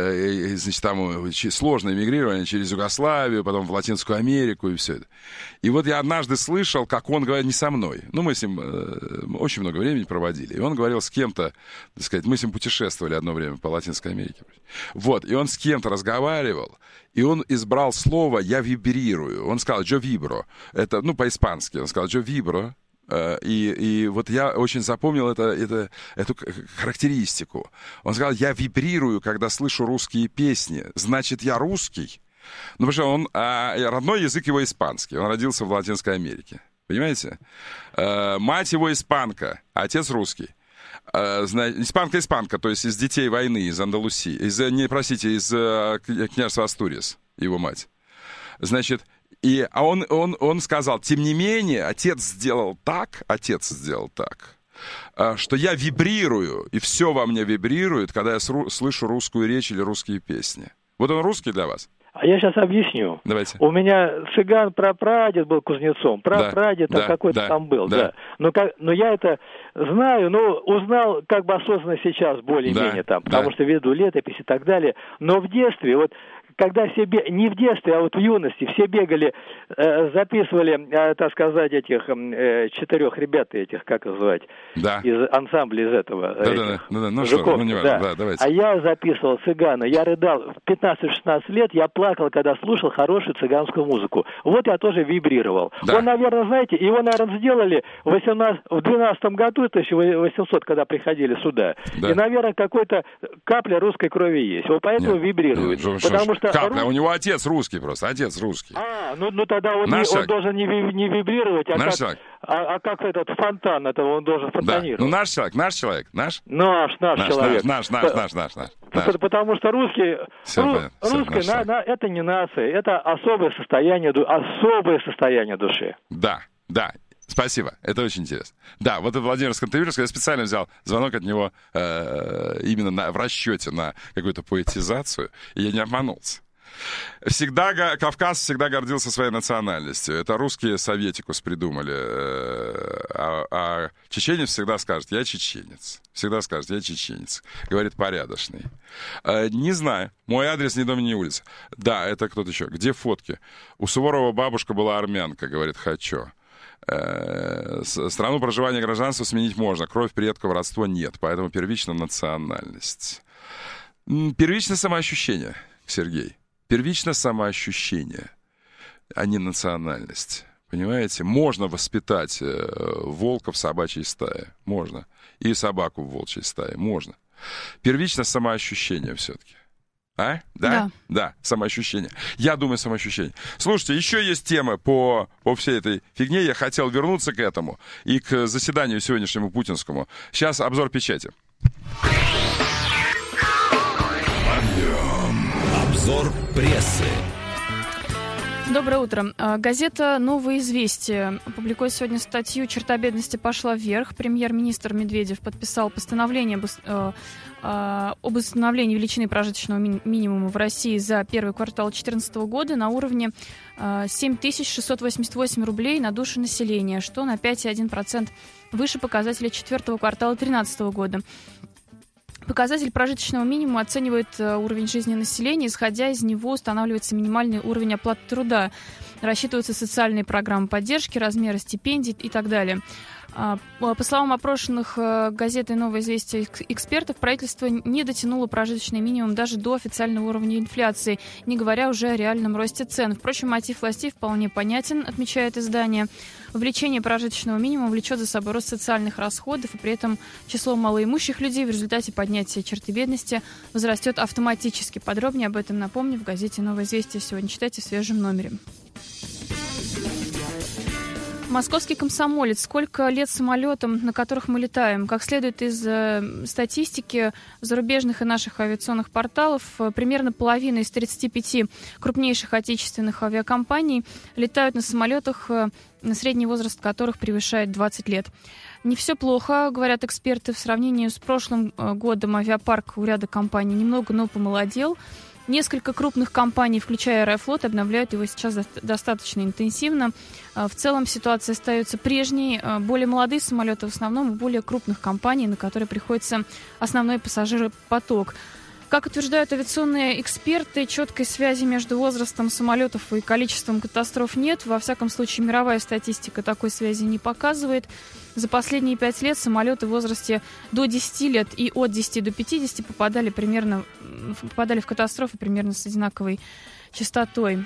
э, значит, там сложное иммигрирование через Югославию, потом в Латинскую Америку и все это. И вот я однажды слышал, как он говорит, не со мной, ну, мы с ним э, очень много времени проводили, и он говорил с кем-то, так сказать, мы с ним путешествовали одно время по Латинской Америке. Вот, и он с кем-то разговаривал, и он избрал слово «я вибрирую». Он сказал «yo vibro». Это, ну, по-испански. Он сказал «yo vibro». И, и вот я очень запомнил это, это, эту характеристику. Он сказал «я вибрирую, когда слышу русские песни». Значит, я русский? Ну, потому что он, а, родной язык его испанский. Он родился в Латинской Америке. Понимаете? А, мать его испанка, а отец русский. Испанка-испанка, то есть из детей войны, из Андалусии, из, не, простите, из княжества Астурис, его мать. Значит, и, а он, он, он сказал, тем не менее, отец сделал так, отец сделал так, что я вибрирую, и все во мне вибрирует, когда я слышу русскую речь или русские песни. Вот он русский для вас? А я сейчас объясню. Давайте. У меня цыган прапрадед был кузнецом, прапрадед да, какой-то да, там был, да. да. Но, как, но я это знаю, но узнал как бы осознанно сейчас более-менее да, там, потому да. что веду летопись и так далее. Но в детстве, вот когда все, бе... не в детстве, а вот в юности, все бегали, э, записывали, э, так сказать, этих э, четырех ребят этих, как называть, да. из ансамбля из этого. Да, этих, да, да, да, ну Жуков, что, ну не важно, да. да, давайте. А я записывал цыгана, я рыдал, в пятнадцать-шестнадцать лет я плакал, когда слушал хорошую цыганскую музыку. Вот я тоже вибрировал. Да. Он, наверное, знаете, его, наверное, сделали в, восемнадцатом, в двенадцатом году, тысяча восемьсот, когда приходили сюда. Да. И, наверное, какой-то капля русской крови есть. Вот поэтому нет, вибрирует. Нет, потому что капля, у него отец русский просто, отец русский. А, ну, ну тогда он, не, он должен не, не вибрировать, а как, а, а как этот фонтан, это он должен фонтанировать. Да. Ну наш человек, наш человек, наш? Наш, наш, наш человек. Наш, наш, наш, наш, наш. наш. Потому что русский, все, ру, понятно, русский все, на, на, это не нация, это особое состояние, особое состояние души. Да, да. Спасибо, это очень интересно. Да, вот это Владимир Скантевирский, я специально взял звонок от него э, именно на, в расчете на какую-то поэтизацию, и я не обманулся. Всегда, Кавказ всегда гордился своей национальностью. Это русские советикус придумали. А, а чеченец всегда скажет, я чеченец. Всегда скажет, я чеченец. Говорит, порядочный. Не знаю. Мой адрес ни дом, ни улица. Да, это кто-то еще. Где фотки? У Суворова бабушка была армянка, говорит, хочу. Страну проживания гражданства сменить можно. Кровь предков, родство нет. Поэтому первично национальность. Первично самоощущение, Сергей. Первично самоощущение, а не национальность. Понимаете? Можно воспитать волка в собачьей стае. Можно. И собаку в волчьей стае. Можно. Первично самоощущение все-таки. А? Да? Да. Да, самоощущение. Я думаю, самоощущение. Слушайте, еще есть темы по, по всей этой фигне. Я хотел вернуться к этому и к заседанию сегодняшнему путинскому. Сейчас обзор печати. Обзор прессы. Доброе утро. Газета «Новое известие» публикует сегодня статью «Черта бедности пошла вверх». Премьер-министр Медведев подписал постановление об, об установлении величины прожиточного ми- минимума в России за первый квартал две тысячи четырнадцатого года на уровне семь тысяч шестьсот восемьдесят восемь рублей на душу населения, что на пять целых одна десятая процента выше показателя четвертого квартала две тысячи тринадцатого года. Показатель прожиточного минимума оценивает уровень жизни населения. Исходя из него устанавливается минимальный уровень оплаты труда. Рассчитываются социальные программы поддержки, размеры стипендий и так далее. По словам опрошенных газетой «Новое известие» экспертов, правительство не дотянуло прожиточный минимум даже до официального уровня инфляции, не говоря уже о реальном росте цен. Впрочем, мотив властей вполне понятен, отмечает издание. Увеличение прожиточного минимума влечет за собой рост социальных расходов, и при этом число малоимущих людей в результате поднятия черты бедности возрастет автоматически. Подробнее об этом, напомню, в газете «Новое известие» сегодня читайте в свежем номере. Московский комсомолец. Сколько лет самолетам, на которых мы летаем? Как следует из э, статистики зарубежных и наших авиационных порталов, э, примерно половина из тридцати пяти крупнейших отечественных авиакомпаний летают на самолетах, э, на средний возраст которых превышает двадцать лет. Не все плохо, говорят эксперты. В сравнении с прошлым э, годом авиапарк у ряда компаний немного, но помолодел. Несколько крупных компаний, включая Аэрофлот, обновляют его сейчас достаточно интенсивно. В целом ситуация остается прежней. Более молодые самолеты в основном у более крупных компаний, на которые приходится основной пассажиропоток. Как утверждают авиационные эксперты, четкой связи между возрастом самолетов и количеством катастроф нет. Во всяком случае, мировая статистика такой связи не показывает. За последние пять лет самолеты в возрасте до десяти лет и от десяти до пятидесяти попадали, примерно, попадали в катастрофы примерно с одинаковой частотой.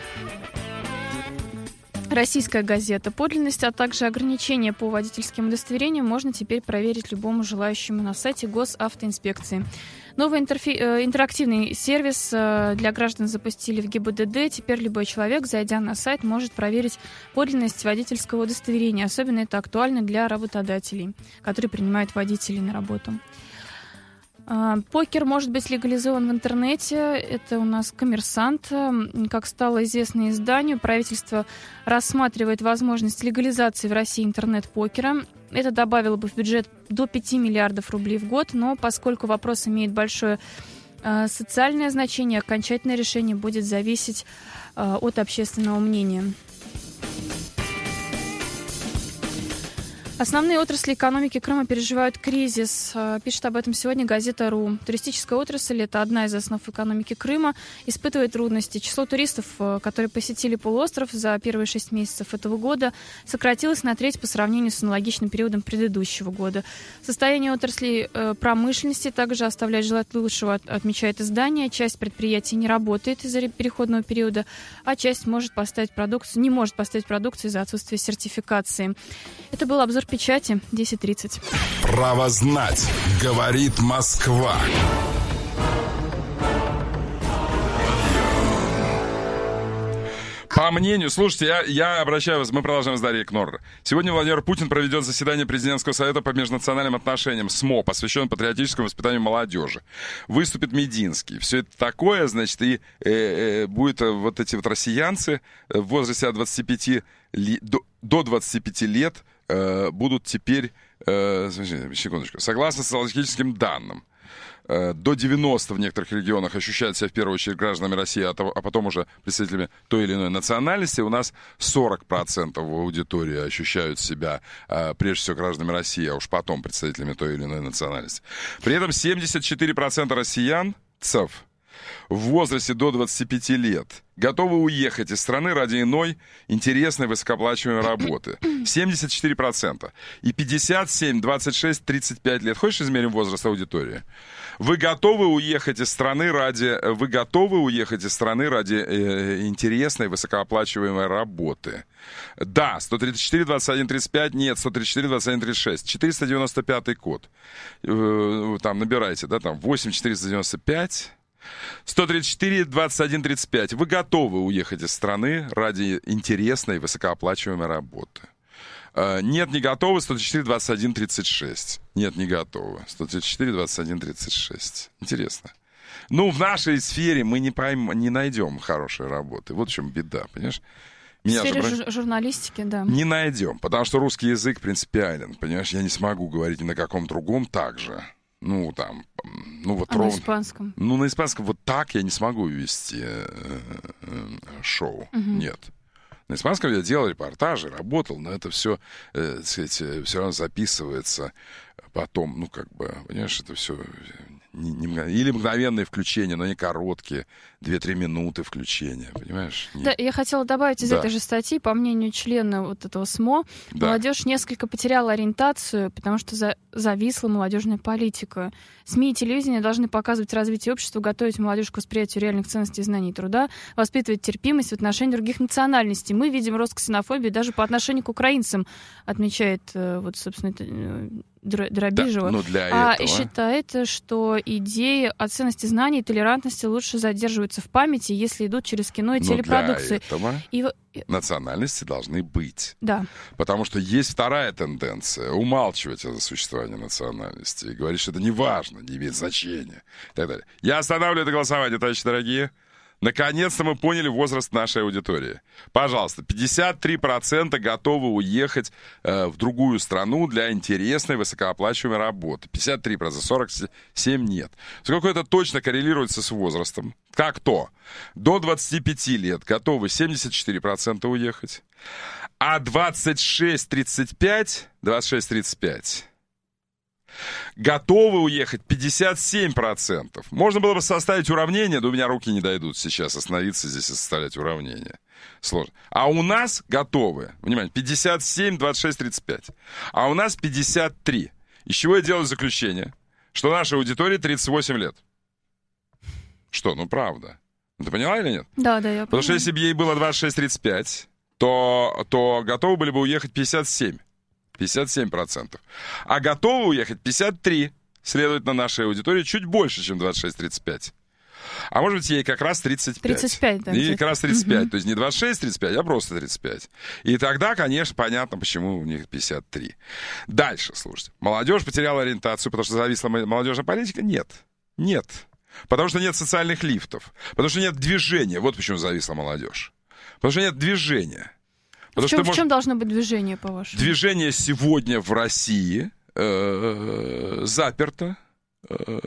Российская газета. Подлинность, а также ограничения по водительским удостоверениям можно теперь проверить любому желающему на сайте Госавтоинспекции. Новый интерфи... интерактивный сервис для граждан запустили в ГИБДД. Теперь любой человек, зайдя на сайт, может проверить подлинность водительского удостоверения. Особенно это актуально для работодателей, которые принимают водителей на работу. Покер может быть легализован в интернете. Это у нас «Коммерсант». Как стало известно изданию, правительство рассматривает возможность легализации в России интернет-покера. Это добавило бы в бюджет до пяти миллиардов рублей в год, но поскольку вопрос имеет большое э, социальное значение, окончательное решение будет зависеть э, от общественного мнения. Основные отрасли экономики Крыма переживают кризис. Пишет об этом сегодня газета «Ру». Туристическая отрасль – это одна из основ экономики Крыма, испытывает трудности. Число туристов, которые посетили полуостров за первые шесть месяцев этого года, сократилось на треть по сравнению с аналогичным периодом предыдущего года. Состояние отрасли промышленности также оставляет желать лучшего, отмечает издание. Часть предприятий не работает из-за переходного периода, а часть может поставить продукцию, не может поставить продукцию из-за отсутствия сертификации. Это был обзор печати, десять тридцать. Право знать, говорит Москва. По мнению, слушайте, я, я обращаюсь, мы продолжаем с Дарьей Кнорр. Сегодня Владимир Путин проведет заседание Президентского совета по межнациональным отношениям СМО, посвященное патриотическому воспитанию молодежи. Выступит Мединский. Все это такое, значит, и э, э, будут вот эти вот россиянцы в возрасте от двадцати пяти ли, до, до двадцати пяти лет э, будут теперь, э, секундочку, согласно социологическим данным, до девяноста в некоторых регионах ощущают себя в первую очередь гражданами России, а, то, а потом уже представителями той или иной национальности. У нас сорок процентов аудитории ощущают себя прежде всего гражданами России, а уж потом представителями той или иной национальности. При этом семьдесят четыре процента россиянцев в возрасте до двадцати пяти лет готовы уехать из страны ради иной, интересной, высокооплачиваемой работы. семьдесят четыре процента. И пятьдесят семь, двадцать шесть, тридцать пять лет. Хочешь измерим возраст аудитории? Вы готовы уехать из страны ради... Вы готовы уехать из страны ради э, интересной, высокооплачиваемой работы? Да, сто тридцать четыре, двадцать один, тридцать пять. Нет, сто тридцать четыре, двадцать один, тридцать шесть. четыреста девяносто пятый код. Э, там набирайте, да, там восемь четыреста девяносто пять... сто тридцать четыре, двадцать один, тридцать пять. Вы готовы уехать из страны ради интересной, высокооплачиваемой работы? Нет, не готовы. сто тридцать четыре, двадцать один, тридцать шесть. Нет, не готовы. сто тридцать четыре, двадцать один, тридцать шесть. Интересно. Ну, в нашей сфере мы не, пойм... не найдем хорошей работы. Вот в чем беда, понимаешь? Меня в сфере же... журналистики, да. Не найдем, потому что русский язык принципиален, понимаешь? Я не смогу говорить ни на каком другом так же. Ну, там, ну, вот а ровно. На испанском? Ну, на испанском вот так я не смогу вести э, э, шоу. Угу. Нет. На испанском я делал репортажи, работал, но это все, э, так сказать, все равно записывается потом, ну, как бы, понимаешь, это все... Не, не, или мгновенные включения, но не короткие, две-три минуты включения, понимаешь? Нет. Да, я хотела добавить из да. этой же статьи, по мнению члена вот этого СМО, да. молодежь несколько потеряла ориентацию, потому что за, зависла молодежная политика. СМИ и телевидение должны показывать развитие общества, готовить молодежь к восприятию реальных ценностей знаний и труда, воспитывать терпимость в отношении других национальностей. Мы видим рост ксенофобии даже по отношению к украинцам, отмечает вот, собственно, это... Дробижева, да, ну для а этого. считает, что идеи о ценности знаний и толерантности лучше задерживаются в памяти, если идут через кино и телепродукции. Для этого и... национальности должны быть. Да. Потому что есть вторая тенденция — умалчивать о существовании национальности и говорить, что это не важно, не имеет значения и так далее. Я останавливаю это голосование, товарищи дорогие. Наконец-то мы поняли возраст нашей аудитории. Пожалуйста, пятьдесят три процента готовы уехать э, в другую страну для интересной, высокооплачиваемой работы. пятьдесят три процента, сорок семь процентов нет. Сколько это точно коррелируется с возрастом? Как то? До двадцати пяти лет готовы семьдесят четыре процента уехать, а двадцать шесть тридцать пять, двадцать шесть тридцать пять готовы уехать пятьдесят семь процентов. Можно было бы составить уравнение, да у меня руки не дойдут сейчас остановиться здесь и составлять уравнение. Сложно. А у нас готовы, внимание, пятьдесят семь, двадцать шесть, тридцать пять. А у нас пятьдесят три. Из чего я делаю заключение? Что нашей аудитории тридцать восемь лет. Что, ну правда. Ты поняла или нет? Да, да, я поняла. Потому что если бы ей было двадцать шесть тридцать пять, то, то готовы были бы уехать пятьдесят семь. пятьдесят семь процентов. А готовы уехать пятьдесят три. Следовательно, нашей аудитории чуть больше, чем двадцать шесть тридцать пять. А может быть, ей как раз тридцать пять. тридцать пять, да. И как раз тридцать пять. Угу. То есть не двадцать шесть тридцать пять, а просто тридцать пять. И тогда, конечно, понятно, почему у них пятьдесят три. Дальше, слушайте. Молодежь потеряла ориентацию, потому что зависла молодежная политика? Нет. Нет. Потому что нет социальных лифтов. Потому что нет движения. Вот почему зависла молодежь. Потому что нет движения. В чем, в чем должно быть движение, по-вашему? Движение сегодня в России э, заперто, э,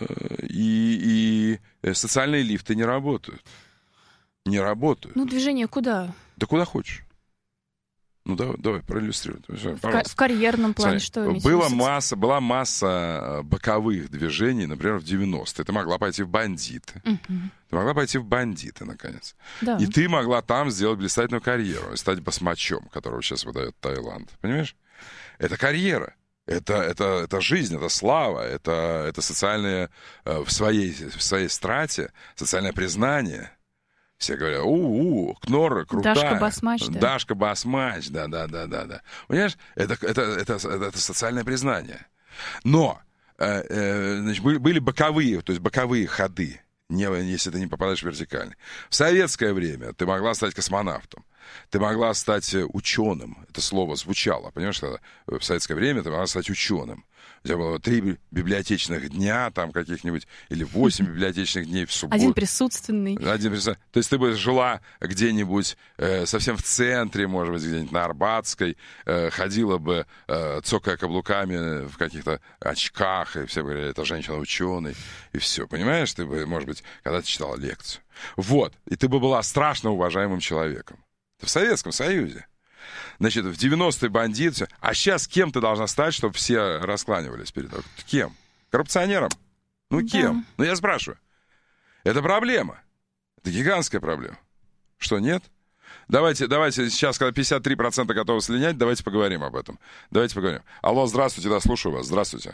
и, и социальные лифты не работают. Не работают. Ну, движение куда? Да куда хочешь. Ну, давай, давай проиллюстрируй. В, в карьерном плане. Смотри, что была масса, была масса боковых движений, например, в девяностые. Ты могла пойти в бандиты. Uh-huh. Ты могла пойти в бандиты, наконец. Да. И ты могла там сделать блистательную карьеру, стать басмачом, которого сейчас выдает Таиланд. Понимаешь? Это карьера. Это, это, это жизнь, это слава, это, это социальное э, в, своей, в своей страте, социальное признание. Все говорят: у-у, Кнорра крутая. Дашка Басмач, да. Дашка Басмач, да-да-да-да-да. Понимаешь, это, это, это, это, это социальное признание. Но э, э, значит, были, были боковые, то есть боковые ходы, не, если ты не попадаешь в вертикальный. В советское время ты могла стать космонавтом. Ты могла стать ученым. Это слово звучало. Понимаешь, когда в советское время ты могла стать ученым. У тебя было три библиотечных дня, там каких-нибудь, или восемь библиотечных дней в субботу. Один присутственный. Один присутственный. То есть ты бы жила где-нибудь э, совсем в центре, может быть, где-нибудь на Арбатской, э, ходила бы, э, цокая каблуками в каких-то очках, и все говорили, это женщина-ученый, и все. Понимаешь, ты бы, может быть, когда ты читала лекцию. Вот. И ты бы была страшно уважаемым человеком. Ты в Советском Союзе. Значит, в девяностые бандит, а сейчас кем ты должна стать, чтобы все раскланивались перед тобой? Кем? Коррупционером? Ну, кем? Да. Ну, я спрашиваю. Это проблема. Это гигантская проблема. Что, нет? Давайте, давайте сейчас, когда пятьдесят три процента готовы слинять, давайте поговорим об этом. Давайте поговорим. Алло, здравствуйте, да, слушаю вас. Здравствуйте.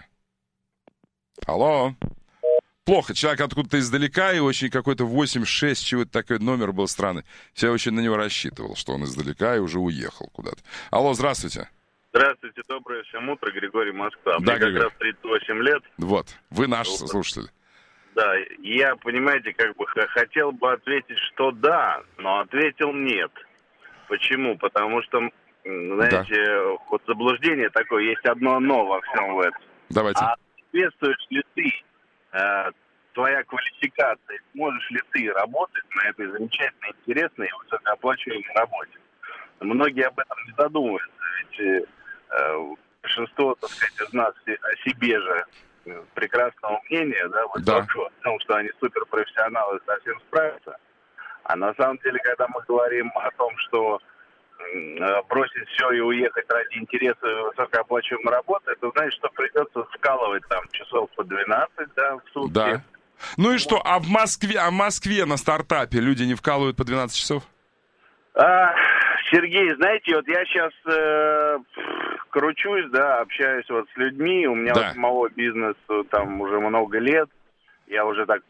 Алло. Плохо, человек откуда-то издалека, и очень какой-то восемь шесть, чего-то такой номер был странный. Я очень на него рассчитывал, что он издалека и уже уехал куда-то. Алло, здравствуйте. Здравствуйте, доброе всем утро, Григорий, Москва. Да, Мне Григорий. как раз тридцать восемь лет. Вот, вы наш вот. слушатель. Да, я, понимаете, как бы хотел бы ответить, что да, но ответил нет. Почему? Потому что, знаете, да. вот заблуждение такое, есть одно но во всем в этом. Давайте. А соответствуешь ли ты, э, твоя квалификация, можешь ли ты работать на этой замечательной, интересной и высокооплачиваемой работе? Многие об этом не задумываются, ведь э, большинство, так сказать, из нас о себе же прекрасного мнения, да, высокого, да. Потому что они суперпрофессионалы и совсем справятся. А на самом деле, когда мы говорим о том, что э, бросить все и уехать ради интереса и высокооплачиваемой работы, это значит, что придется вкалывать там часов по двенадцать, да, в сутки. Да. Ну и что, а в Москве, а в Москве на стартапе люди не вкалывают по двенадцать часов? А, Сергей, знаете, вот я сейчас э, кручусь, да, общаюсь вот с людьми, у меня да. вот самого бизнеса там уже много лет, я уже так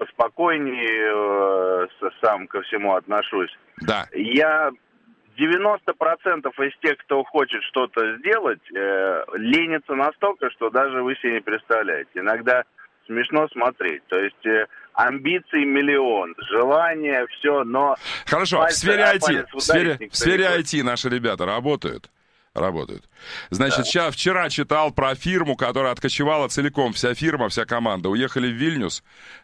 поспокойнее э, сам ко всему отношусь. Да. Я девяносто процентов из тех, кто хочет что-то сделать, э, ленится настолько, что даже вы себе не представляете. Иногда смешно смотреть, то есть э, амбиций миллион, желания, все, но... Хорошо, пальцы, в сфере ай ти, в сфере, в сфере ай ти наши ребята работают? Работают. Значит, да. сейчас, вчера читал про фирму, которая откочевала целиком, вся фирма, вся команда, уехали в Вильнюс.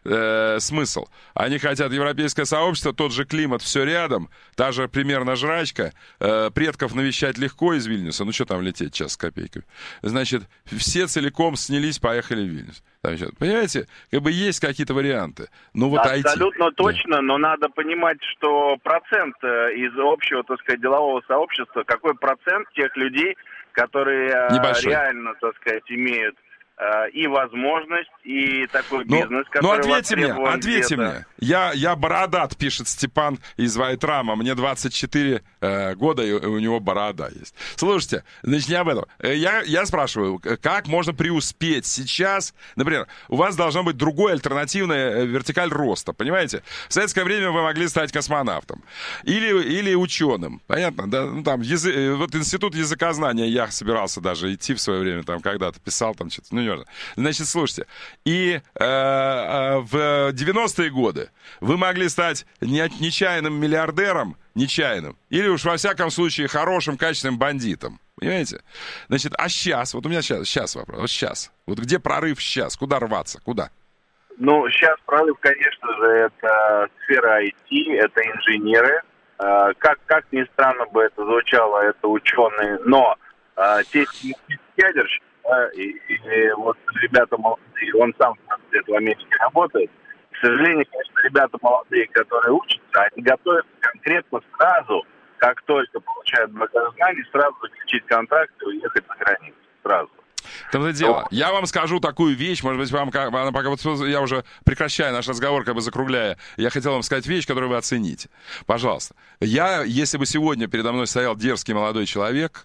Э, смысл? Они хотят европейское сообщество, тот же климат, все рядом, та же примерно жрачка, э, предков навещать легко из Вильнюса, ну что там лететь час с копейками. Значит, все целиком снялись, поехали в Вильнюс. Там, понимаете, как бы есть какие-то варианты. Ну, вот абсолютно ай ти. точно, да. но надо понимать, что процент из общего, так сказать, делового сообщества, какой процент тех людей, которые Небольшой. реально, так сказать, имеют и возможность, и такой но, бизнес, который Ну, ответьте мне, ответьте где-то. мне. Я, я бородат, пишет Степан из Вайтрама. Мне двадцать четыре э, года, и у него борода есть. Слушайте, значит, не об этом. Я, я спрашиваю, как можно преуспеть сейчас? Например, у вас должна быть другой альтернативная вертикаль роста, понимаете? В советское время вы могли стать космонавтом. Или, или ученым. Понятно? Да? Ну, там, язы... Вот институт языкознания я собирался даже идти в свое время, там, когда-то писал, там, что-то, ну, значит, слушайте, и э, э, в девяностые годы вы могли стать не, нечаянным миллиардером, нечаянным, или уж во всяком случае хорошим, качественным бандитом. Понимаете? Значит, а сейчас, вот у меня сейчас, сейчас вопрос, вот сейчас, вот где прорыв сейчас, куда рваться, куда? Ну, сейчас прорыв, конечно же, это сфера ай ти, это инженеры, э, как, как ни странно бы это звучало, это ученые, но э, те ядерщики, да, и, и вот ребята молодые, он сам в Америке работает. К сожалению, конечно, ребята молодые, которые учатся, они готовятся конкретно сразу, как только получают бакалавр, сразу заключить контракт и уехать за границу. Сразу. Там-то дело. Я вам скажу такую вещь, может быть, вам, она пока вот я уже прекращаю наш разговор, как бы закругляя. Я хотел вам сказать вещь, которую вы оцените. Пожалуйста. Я, если бы сегодня передо мной стоял дерзкий молодой человек,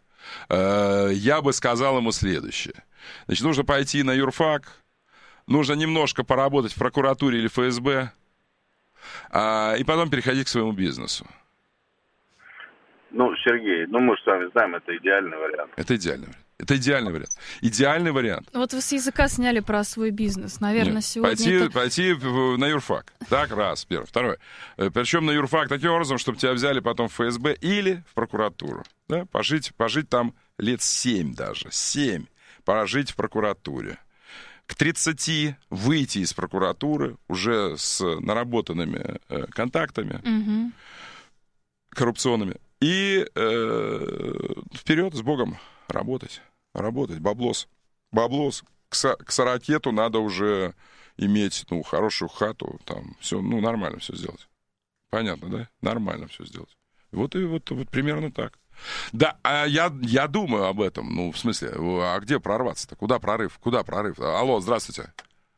я бы сказал ему следующее. Значит, нужно пойти на юрфак, нужно немножко поработать в прокуратуре или эф эс бэ, а, и потом переходить к своему бизнесу. Ну, Сергей, ну мы же с вами знаем, это идеальный вариант. Это идеальный вариант. Это идеальный вариант. Идеальный вариант. Вот вы с языка сняли про свой бизнес. Наверное, Нет, сегодня пойти, это... пойти на юрфак. Так, раз, первый. Второй. Причем на юрфак таким образом, чтобы тебя взяли потом в эф эс бэ или в прокуратуру. Да? Пожить, пожить там лет семь даже. Семь. Пожить в прокуратуре. К тридцати выйти из прокуратуры уже с наработанными э, контактами угу. коррупционными. И э, вперед с Богом работать. Работать. Баблос. Баблос. К, к сорокету надо уже иметь, ну, хорошую хату. Там все, ну, нормально все сделать. Понятно, да? Нормально все сделать. Вот и вот, вот примерно так. Да, а я, я думаю об этом. Ну, в смысле, а где прорваться-то? Куда прорыв? Куда прорыв? Алло, здравствуйте.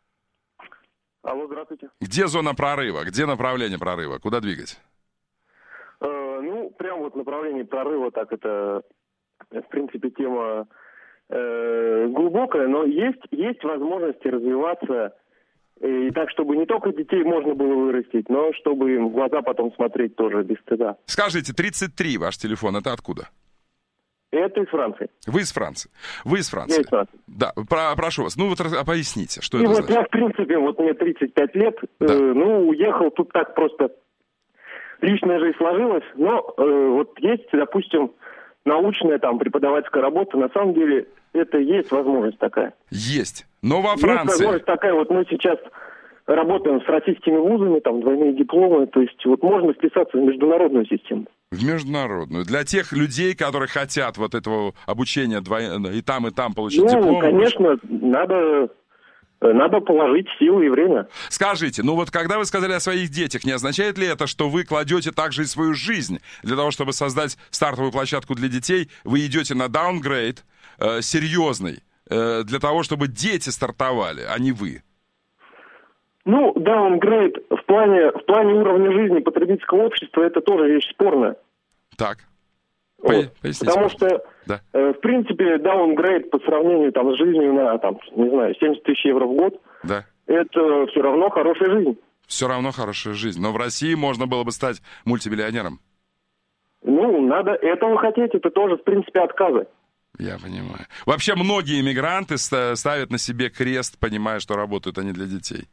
Алло, здравствуйте. Где зона прорыва? Где направление прорыва? Куда двигать? Э, ну, прям вот направление прорыва, так это, в принципе, тема э, глубокая, но есть, есть возможности развиваться и так, чтобы не только детей можно было вырастить, но чтобы им в глаза потом смотреть тоже без стыда. Скажите, тридцать три ваш телефон, это откуда? Это из Франции. Вы из Франции. Вы из Франции. Я из Франции. Да, про, прошу вас. Ну вот а поясните, что и это вот значит. Я, в принципе, вот мне тридцать пять лет, да. э, ну, уехал, тут так просто личная жизнь сложилась, но э, вот есть, допустим, научная там преподавательская работа, на самом деле это есть возможность такая. Есть. Но во Франции... Есть возможность такая, вот мы сейчас работаем с российскими вузами, там двойные дипломы, то есть вот можно вписаться в международную систему. В международную. Для тех людей, которые хотят вот этого обучения двой... и там, и там получить ну, диплом. Ну, конечно, надо... Надо положить силы и время. Скажите, ну вот когда вы сказали о своих детях, не означает ли это, что вы кладете также и свою жизнь для того, чтобы создать стартовую площадку для детей? Вы идете на даунгрейд э, серьезный э, для того, чтобы дети стартовали, а не вы? Ну, даунгрейд в плане, в плане уровня жизни потребительского общества это тоже вещь спорная. Так. Вот. Потому что, да. э, в принципе, даунгрейд по сравнению там, с жизнью на, там, не знаю, семьдесят тысяч евро в год, да. это все равно хорошая жизнь. Все равно хорошая жизнь. Но в России можно было бы стать мультимиллионером. Ну, надо этого хотеть, это тоже, в принципе, отказы. Я понимаю. Вообще, многие иммигранты ставят на себе крест, понимая, что работают они для детей.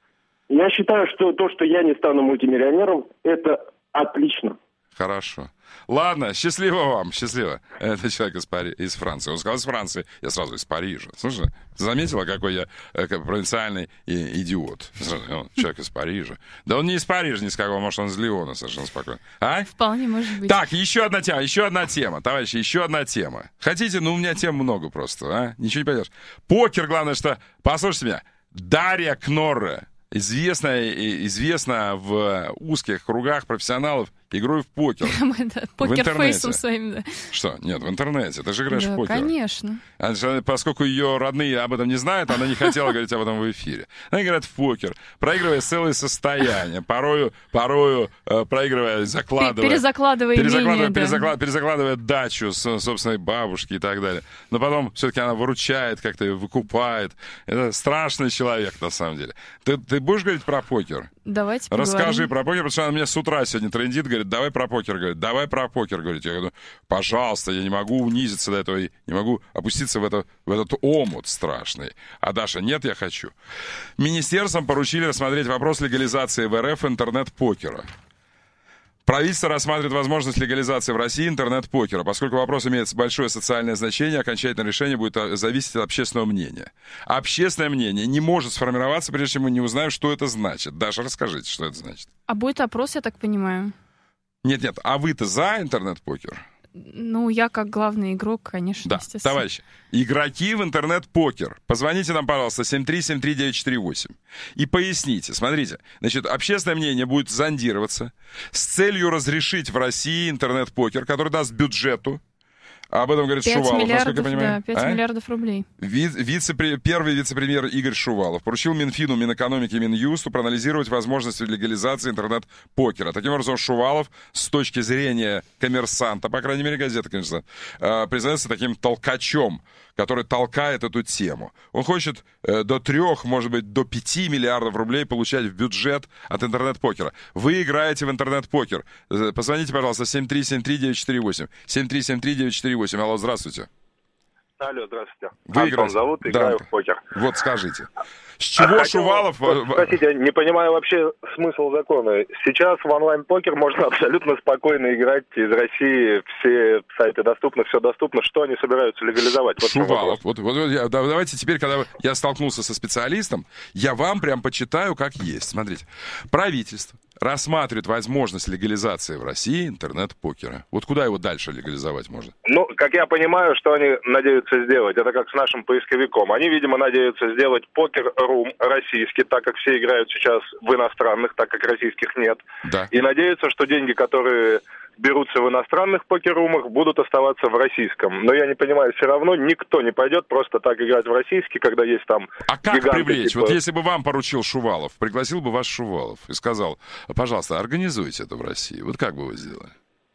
Я считаю, что то, что я не стану мультимиллионером, это отлично. Хорошо. Ладно, счастливо вам, счастливо. Это человек из, Пари... из Франции. Он сказал из Франции, я сразу из Парижа. Слушай, заметила, какой я как, провинциальный и, идиот? Он, человек из Парижа. Да он не из Парижа ни с какого, может, он из Лиона совершенно спокойно. А? Вполне может быть. Так, еще одна тема, еще одна тема, товарищи, еще одна тема. Хотите? Ну, у меня тем много просто, а? Ничего не пойдешь. Покер, главное, что... Послушайте меня. Дарья Кнорре. Известна, известна в узких кругах профессионалов игрой в покер. Покерфейсом своим, да. Что? Нет, в интернете. Ты же играешь да, в покер. Конечно. Поскольку ее родные об этом не знают, она не хотела говорить об этом в эфире. Она играет в покер, проигрывая целое состояние, порою, порою э, проигрывая, закладывая... Перезакладывая перезакладывая, имение, перезаклад, да. перезакладывая дачу с собственной бабушки и так далее. Но потом все-таки она выручает, как-то ее выкупает. Это страшный человек, на самом деле. Ты, ты будешь говорить про покер? Давайте поговорим. Расскажи про покер, потому что она меня с утра сегодня трендит, говорит, давай про покер, говорит, давай про покер, говорит. Я говорю, пожалуйста, я не могу унизиться до этого, не могу опуститься в, это, в этот омут страшный. А Даша, нет, я хочу. Министерством поручили рассмотреть вопрос легализации в эр эф интернет-покера. Правительство рассматривает возможность легализации в России интернет-покера. Поскольку вопрос имеет большое социальное значение, окончательное решение будет зависеть от общественного мнения. Общественное мнение не может сформироваться, прежде чем мы не узнаем, что это значит. Даша, расскажите, что это значит. А будет опрос, я так понимаю? Нет-нет, а вы-то за интернет-покер? Ну, я как главный игрок, конечно, да, естественно. Товарищи, игроки в интернет-покер, позвоните нам, пожалуйста, семь три семь три девять четыре восемь и поясните. Смотрите, значит, общественное мнение будет зондироваться с целью разрешить в России интернет-покер, который даст бюджету, об этом говорит Шувалов, насколько я понимаю. Да, пять а? миллиардов рублей. Ви- вице- первый вице-премьер Игорь Шувалов поручил Минфину, Минэкономики и Минюсту проанализировать возможности легализации интернет-покера. Таким образом, Шувалов, с точки зрения коммерсанта, по крайней мере, газета «Коммерсант», признается таким толкачом, который толкает эту тему. Он хочет э, до трех, может быть, до пяти миллиардов рублей получать в бюджет от интернет-покера. Вы играете в интернет-покер. Позвоните, пожалуйста, семь три семь три девять четыре восемь. семь три семь три девять четыре восемь. Алло, здравствуйте. Алло, здравствуйте. Вы Антон играете? зовут, играю да. в покер. Вот скажите. С чего Хочу, Шувалов... Простите, не понимаю вообще смысл закона. Сейчас в онлайн-покер можно абсолютно спокойно играть из России. Все сайты доступны, все доступно. Что они собираются легализовать? Вот Шувалов. Вот, вот, вот я, давайте теперь, когда я столкнулся со специалистом, я вам прям почитаю, как есть. Смотрите. Правительство рассматривает возможность легализации в России интернет-покера. Вот куда его дальше легализовать можно? Ну, как я понимаю, что они надеются сделать, это как с нашим поисковиком. Они, видимо, надеются сделать покер-рум российский, так как все играют сейчас в иностранных, так как российских нет. Да. И надеются, что деньги, которые берутся в иностранных покер-румах, будут оставаться в российском. Но я не понимаю, все равно никто не пойдет просто так играть в российский, когда есть там А как гиганты, привлечь? типа... Вот если бы вам поручил Шувалов, пригласил бы вас Шувалов и сказал, пожалуйста, организуйте это в России. Вот как бы вы сделали?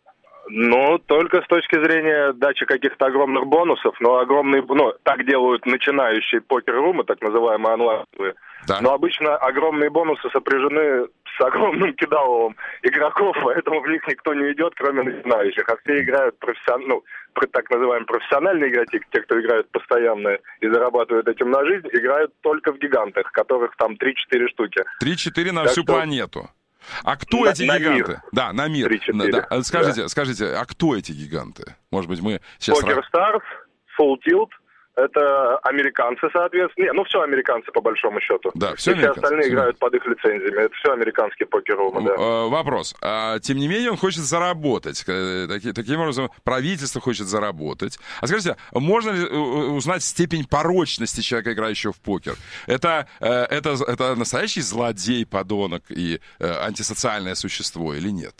Ну, только с точки зрения дачи каких-то огромных бонусов, но огромные, ну, так делают начинающие покер-румы, так называемые онлайновые. Да. Но обычно огромные бонусы сопряжены с огромным кидаловым игроков, поэтому в них никто не идет, кроме начинающих. А все играют профессионально, ну, так называемые профессиональные игроки, те, кто играют постоянно и зарабатывают этим на жизнь, играют только в гигантах, которых там три-четыре штуки. три-четыре на так всю что... планету. А кто на, эти на гиганты? мир. Да, на мир. Да. Скажите, да. скажите, а кто эти гиганты? Может быть, мы сейчас... Poker Stars, Full Tilt, это американцы, соответственно. Не, ну, все американцы, по большому счету. Да, все и все остальные все. играют под их лицензиями. Это все американские покер-румы, да. Вопрос. А, тем не менее, он хочет заработать. Таки, таким образом, правительство хочет заработать. А скажите, можно ли узнать степень порочности человека, играющего в покер? Это, это, это настоящий злодей, подонок и антисоциальное существо или нет?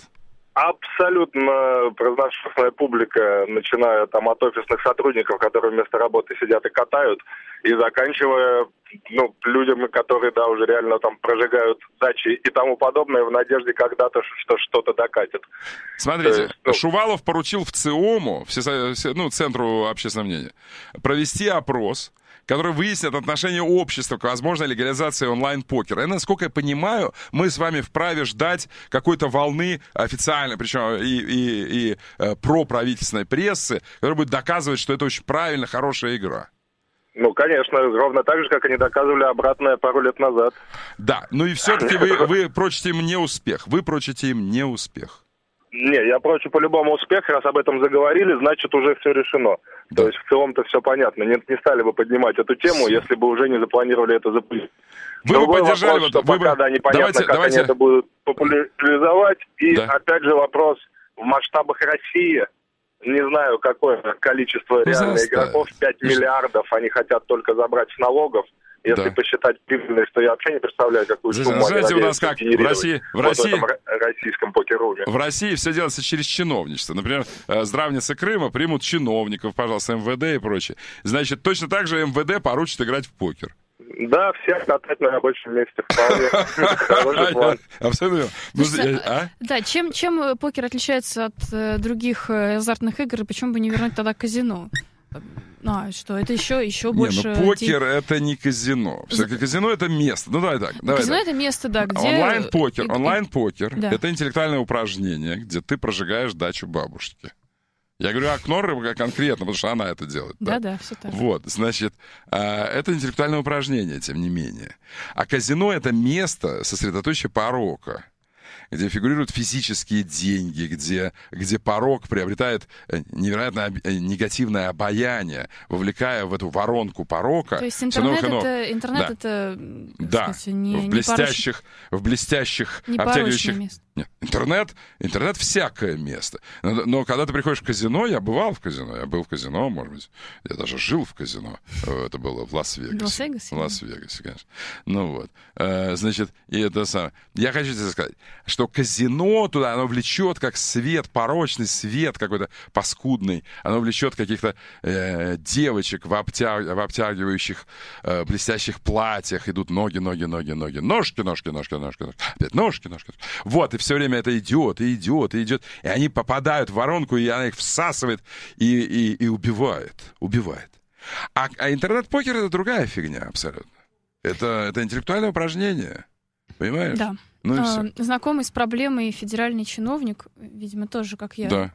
Абсолютно разношерстная публика, начиная там от офисных сотрудников, которые вместо работы сидят и катают, и заканчивая, ну, людьми, которые, да, уже реально там прожигают дачи и тому подобное в надежде когда-то, что что-то докатит. Смотрите, есть, ну... Шувалов поручил в ЦИОМу, все, все, ну, Центру общественного мнения, провести опрос, который выяснит отношение общества к возможной легализации онлайн-покера. И, насколько я понимаю, мы с вами вправе ждать какой-то волны официальной, причем и, и, и э, проправительственной прессы, которая будет доказывать, что это очень правильно, хорошая игра. Ну, конечно, ровно так же, как они доказывали обратное пару лет назад. Да, ну и все-таки вы, вы прочите им неуспех. Вы прочите им неуспех. Не, я прочу по-любому успех, раз об этом заговорили, значит, уже все решено. Да. То есть в целом-то все понятно. Не, не стали бы поднимать эту тему, если бы уже не запланировали это запустить. Вы бы поддержали... Вопрос, что вы пока, бы... да, непонятно, давайте, как давайте... они это будут популяризовать. И да. опять же вопрос в масштабах России. Не знаю, какое количество ну, реально заставить. игроков, пять миллиардов, они хотят только забрать с налогов. Если да. посчитать прибыльность, то я вообще не представляю, какую Знаете, сумму знаете, они у нас как в России, в, вот России, в этом российском покеруме. В России все делается через чиновничество. Например, здравницы Крыма примут чиновников, пожалуйста, эм вэ дэ и прочее. Значит, точно так же эм вэ дэ поручит играть в покер. Да, всех катать на рабочем месте вполне. Хороший план. Абсолютно. Да, чем чем покер отличается от других азартных игр, и почему бы не вернуть тогда казино? А, что, это еще, еще больше... Не, ну покер — это не казино. Все-таки казино — это место. Ну, давай так. Давай казино — так. это место, да, где... Онлайн-покер. И... Онлайн-покер да. — это интеллектуальное упражнение, где ты прожигаешь дачу бабушки. Я говорю о Кнорре конкретно, потому что она это делает. Да, да, да, все так. Вот, значит, это интеллектуальное упражнение, тем не менее. А казино — это место сосредоточия порока, где фигурируют физические деньги, где, где порок приобретает невероятно негативное обаяние, вовлекая в эту воронку порока. То есть интернет, это, интернет да. это да. сказать, не, в блестящих, не в блестящих обтягивающих... место. Нет, интернет, интернет всякое место. Но, но когда ты приходишь в казино, я бывал в казино, я был в казино, может быть, я даже жил в казино. Это было в Лас-Вегасе. В Лас-Вегасе? В Лас-Вегасе, конечно. Ну вот. Значит, и это самое. Я хочу тебе сказать, что казино туда, оно влечет как свет, порочный свет какой-то паскудный. Оно влечет каких-то э, девочек в, обтяг... в обтягивающих э, блестящих платьях. Идут ноги, ноги, ноги, ноги. Ножки, ножки, ножки, ножки. ножки. Опять ножки, ножки. Вот, и все время это идет, и идет, и идет. И они попадают в воронку, и она их всасывает и, и, и убивает. Убивает. А, а интернет-покер — это другая фигня абсолютно. Это, это интеллектуальное упражнение. Понимаешь? Да. Ну, а, знакомый с проблемой федеральный чиновник, видимо, тоже, как я, да.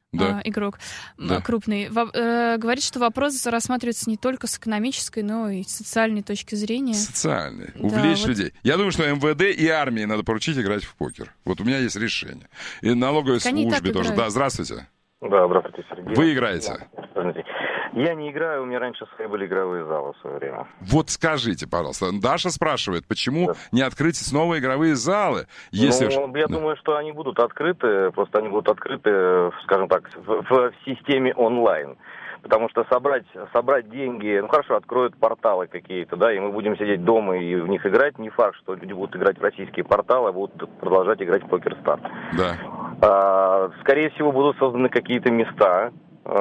да. игрок да. крупный, во, э, говорит, что вопрос рассматривается не только с экономической, но и с социальной точки зрения. Социальной. Увлечь да, людей. Вот... Я думаю, что эм вэ дэ и армии надо поручить играть в покер. Вот у меня есть решение. И налоговой так службе тоже. Да, здравствуйте. Да, здравствуйте, Сергей. Вы играете? Да. Я не играю, у меня раньше свои были игровые залы в свое время. Вот скажите, пожалуйста, Даша спрашивает, почему да. не открыть снова игровые залы? Если ну, уж... я да. думаю, что они будут открыты, просто они будут открыты, скажем так, в, в системе онлайн. Потому что собрать, собрать деньги, ну хорошо, откроют порталы какие-то, да, и мы будем сидеть дома и в них играть. Не факт, что люди будут играть в российские порталы, а будут продолжать играть в PokerStars. Да. А, скорее всего, будут созданы какие-то места,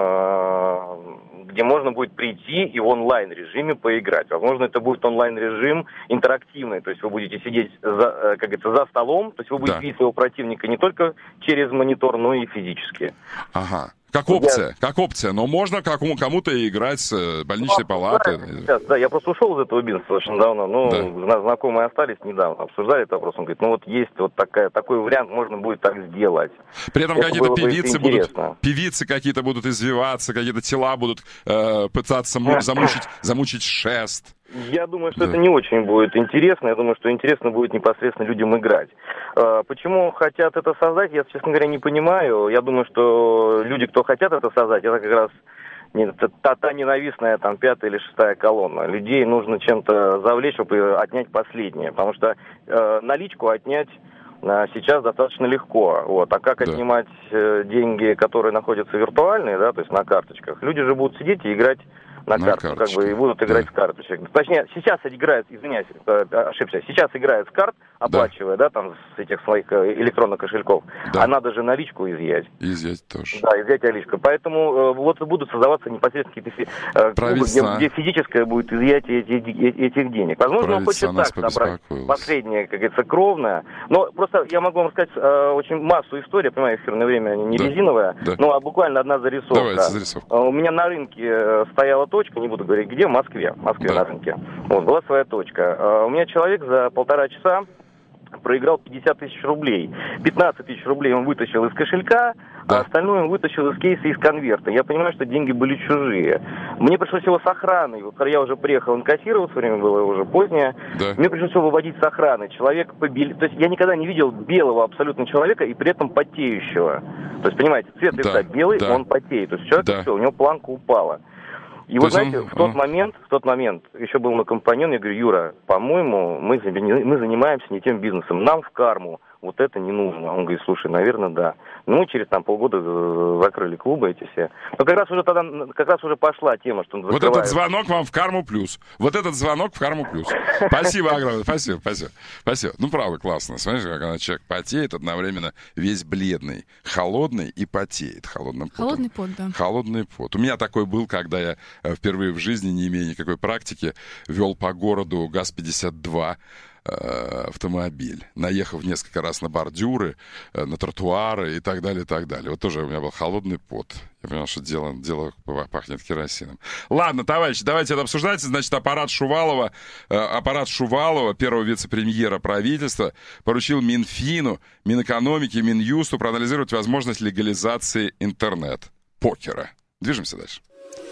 а, где можно будет прийти и в онлайн-режиме поиграть. Возможно, это будет онлайн-режим интерактивный, то есть вы будете сидеть за, как говорится, за столом, то есть вы будете да. видеть своего противника не только через монитор, но и физически. Ага. Как опция, я... как опция, но можно кому- кому-то и играть с больничной ну, палаты. Сейчас, да, я просто ушел из этого бизнеса очень давно, ну, да. знакомые остались недавно, обсуждали этот вопрос, он говорит, ну вот есть вот такая, такой вариант, можно будет так сделать. При этом это какие-то певицы будут, певицы какие-то будут извиваться, какие-то тела будут э, пытаться му- замучить, замучить шест. Я думаю, что да. это не очень будет интересно. Я думаю, что интересно будет непосредственно людям играть. Почему хотят это создать, я, честно говоря, не понимаю. Я думаю, что люди, кто хотят это создать, это как раз не, та, та ненавистная там пятая или шестая колонна. Людей нужно чем-то завлечь, чтобы отнять последнее. Потому что э, наличку отнять сейчас достаточно легко. Вот. А как да. отнимать э, деньги, которые находятся виртуальные, да, то есть на карточках? Люди же будут сидеть и играть на, на карту, как бы, и будут играть да. с карточек. Точнее, сейчас играют, извиняюсь, ошибся, сейчас играют с карт, оплачивая, да, да там, с этих своих электронных кошельков, да. а надо же наличку изъять. Изъять тоже. Да, изъять наличку. Поэтому вот будут создаваться непосредственно какие-то клубы, где, где физическое будет изъятие этих, этих денег. Возможно, он хочет так собрать последнее, как говорится, кровное. Но просто я могу вам сказать очень массу историй, понимаю, эфирное время не да. резиновое, да. но а буквально одна зарисовка. Давайте, зарисовка. У меня на рынке стояла точка, не буду говорить где, в Москве, в Москве да. на рынке. Вот, была своя точка. У меня человек за полтора часа проиграл пятьдесят тысяч рублей. пятнадцать тысяч рублей он вытащил из кошелька, да. а остальное он вытащил из кейса, из конверта. Я понимаю, что деньги были чужие. Мне пришлось его с охраной. Вот я уже приехал инкассировать, время было уже позднее. Да. Мне пришлось его выводить с охраны. Человек побелел. То есть я никогда не видел белого абсолютно человека и при этом потеющего. То есть, понимаете, цвет лица да. белый, да. он потеет. То есть человек, да. все, у него планка упала. И вы знаете, он... в тот момент, в тот момент, еще был мой компаньон, я говорю, Юра, по-моему, мы, мы занимаемся не тем бизнесом, нам в карму вот это не нужно. Он говорит, слушай, наверное, да. Ну, через там полгода закрыли клубы эти все. Но как раз уже тогда, как раз уже пошла тема, что он закрывает. Вот этот звонок вам в карму плюс. Вот этот звонок в карму плюс. Спасибо огромное, спасибо, спасибо. Спасибо. Ну, правда, классно. Смотрите, как она, человек потеет, одновременно весь бледный, холодный и потеет холодным потом. Холодный пот, да. Холодный пот. У меня такой был, когда я впервые в жизни, не имея никакой практики, вел по городу ГАЗ пятьдесят два автомобиль, наехав несколько раз на бордюры, на тротуары и так далее, и так далее. Вот тоже у меня был холодный пот. Я понял, что дело, дело пахнет керосином. Ладно, товарищи, давайте это обсуждать. Значит, аппарат Шувалова, аппарат Шувалова, первого вице-премьера правительства, поручил Минфину, Минэкономике, Минюсту проанализировать возможность легализации интернет-покера. Движемся дальше.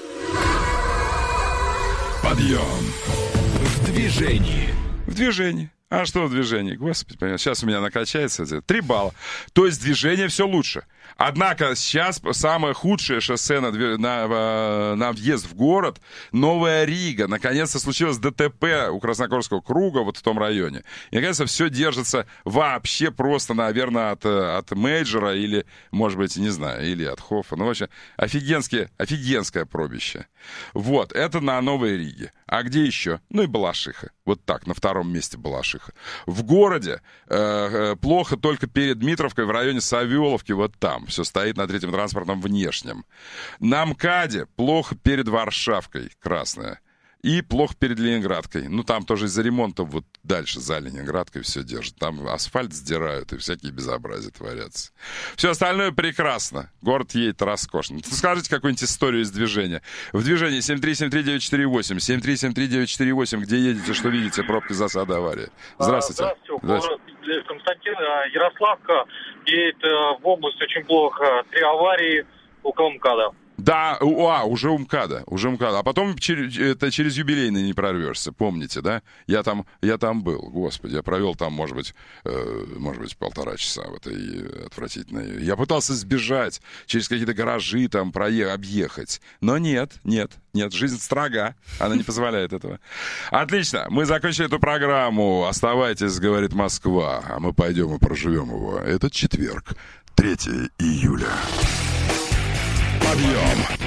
Подъем в движении. В движении. А что в движении? Господи, понимаете, сейчас у меня накачается три балла. То есть движение все лучше. Однако сейчас самое худшее шоссе на, на, на въезд в город — Новая Рига. Наконец-то случилось ДТП у Красногорского круга, вот в том районе. И наконец-то все держится вообще просто, наверное, от, от мейджора или, может быть, не знаю, или от Хоффа. Ну, вообще, офигенское, офигенское пробище. Вот, это на Новой Риге. А где еще? Ну и Балашиха. Вот так, на втором месте Балашиха. В городе э, плохо только перед Дмитровкой в районе Савеловки, вот там. Все стоит на третьем транспортном внешнем. На МКАДе плохо перед Варшавкой, красная. И плохо перед Ленинградкой. Ну, там тоже из-за ремонта вот дальше за Ленинградкой все держит. Там асфальт сдирают и всякие безобразия творятся. Все остальное прекрасно. Город едет роскошно. Скажите какую-нибудь историю из движения. В движении семь три семь три девять четыре восемь, семь три семь три девять четыре восемь. Где едете, что видите? Пробки, засады, аварии. Здравствуйте. Здравствуйте. Здравствуйте. Константин, Ярославка. Едет в область очень плохо. Три аварии. около МКАДа. Да, а, уже у МКАДа, уже МКАДа. А потом через, это через юбилейный не прорвешься, помните, да? Я там, я там был, господи, я провел там, может быть, э, может быть, полтора часа в этой отвратительной... Я пытался сбежать через какие-то гаражи, там, проехать, объехать. Но нет, нет, нет, жизнь строга, она не позволяет этого. Отлично, мы закончили эту программу. Оставайтесь, говорит Москва, а мы пойдем и проживем его. Это четверг, третьего июля. Подъем!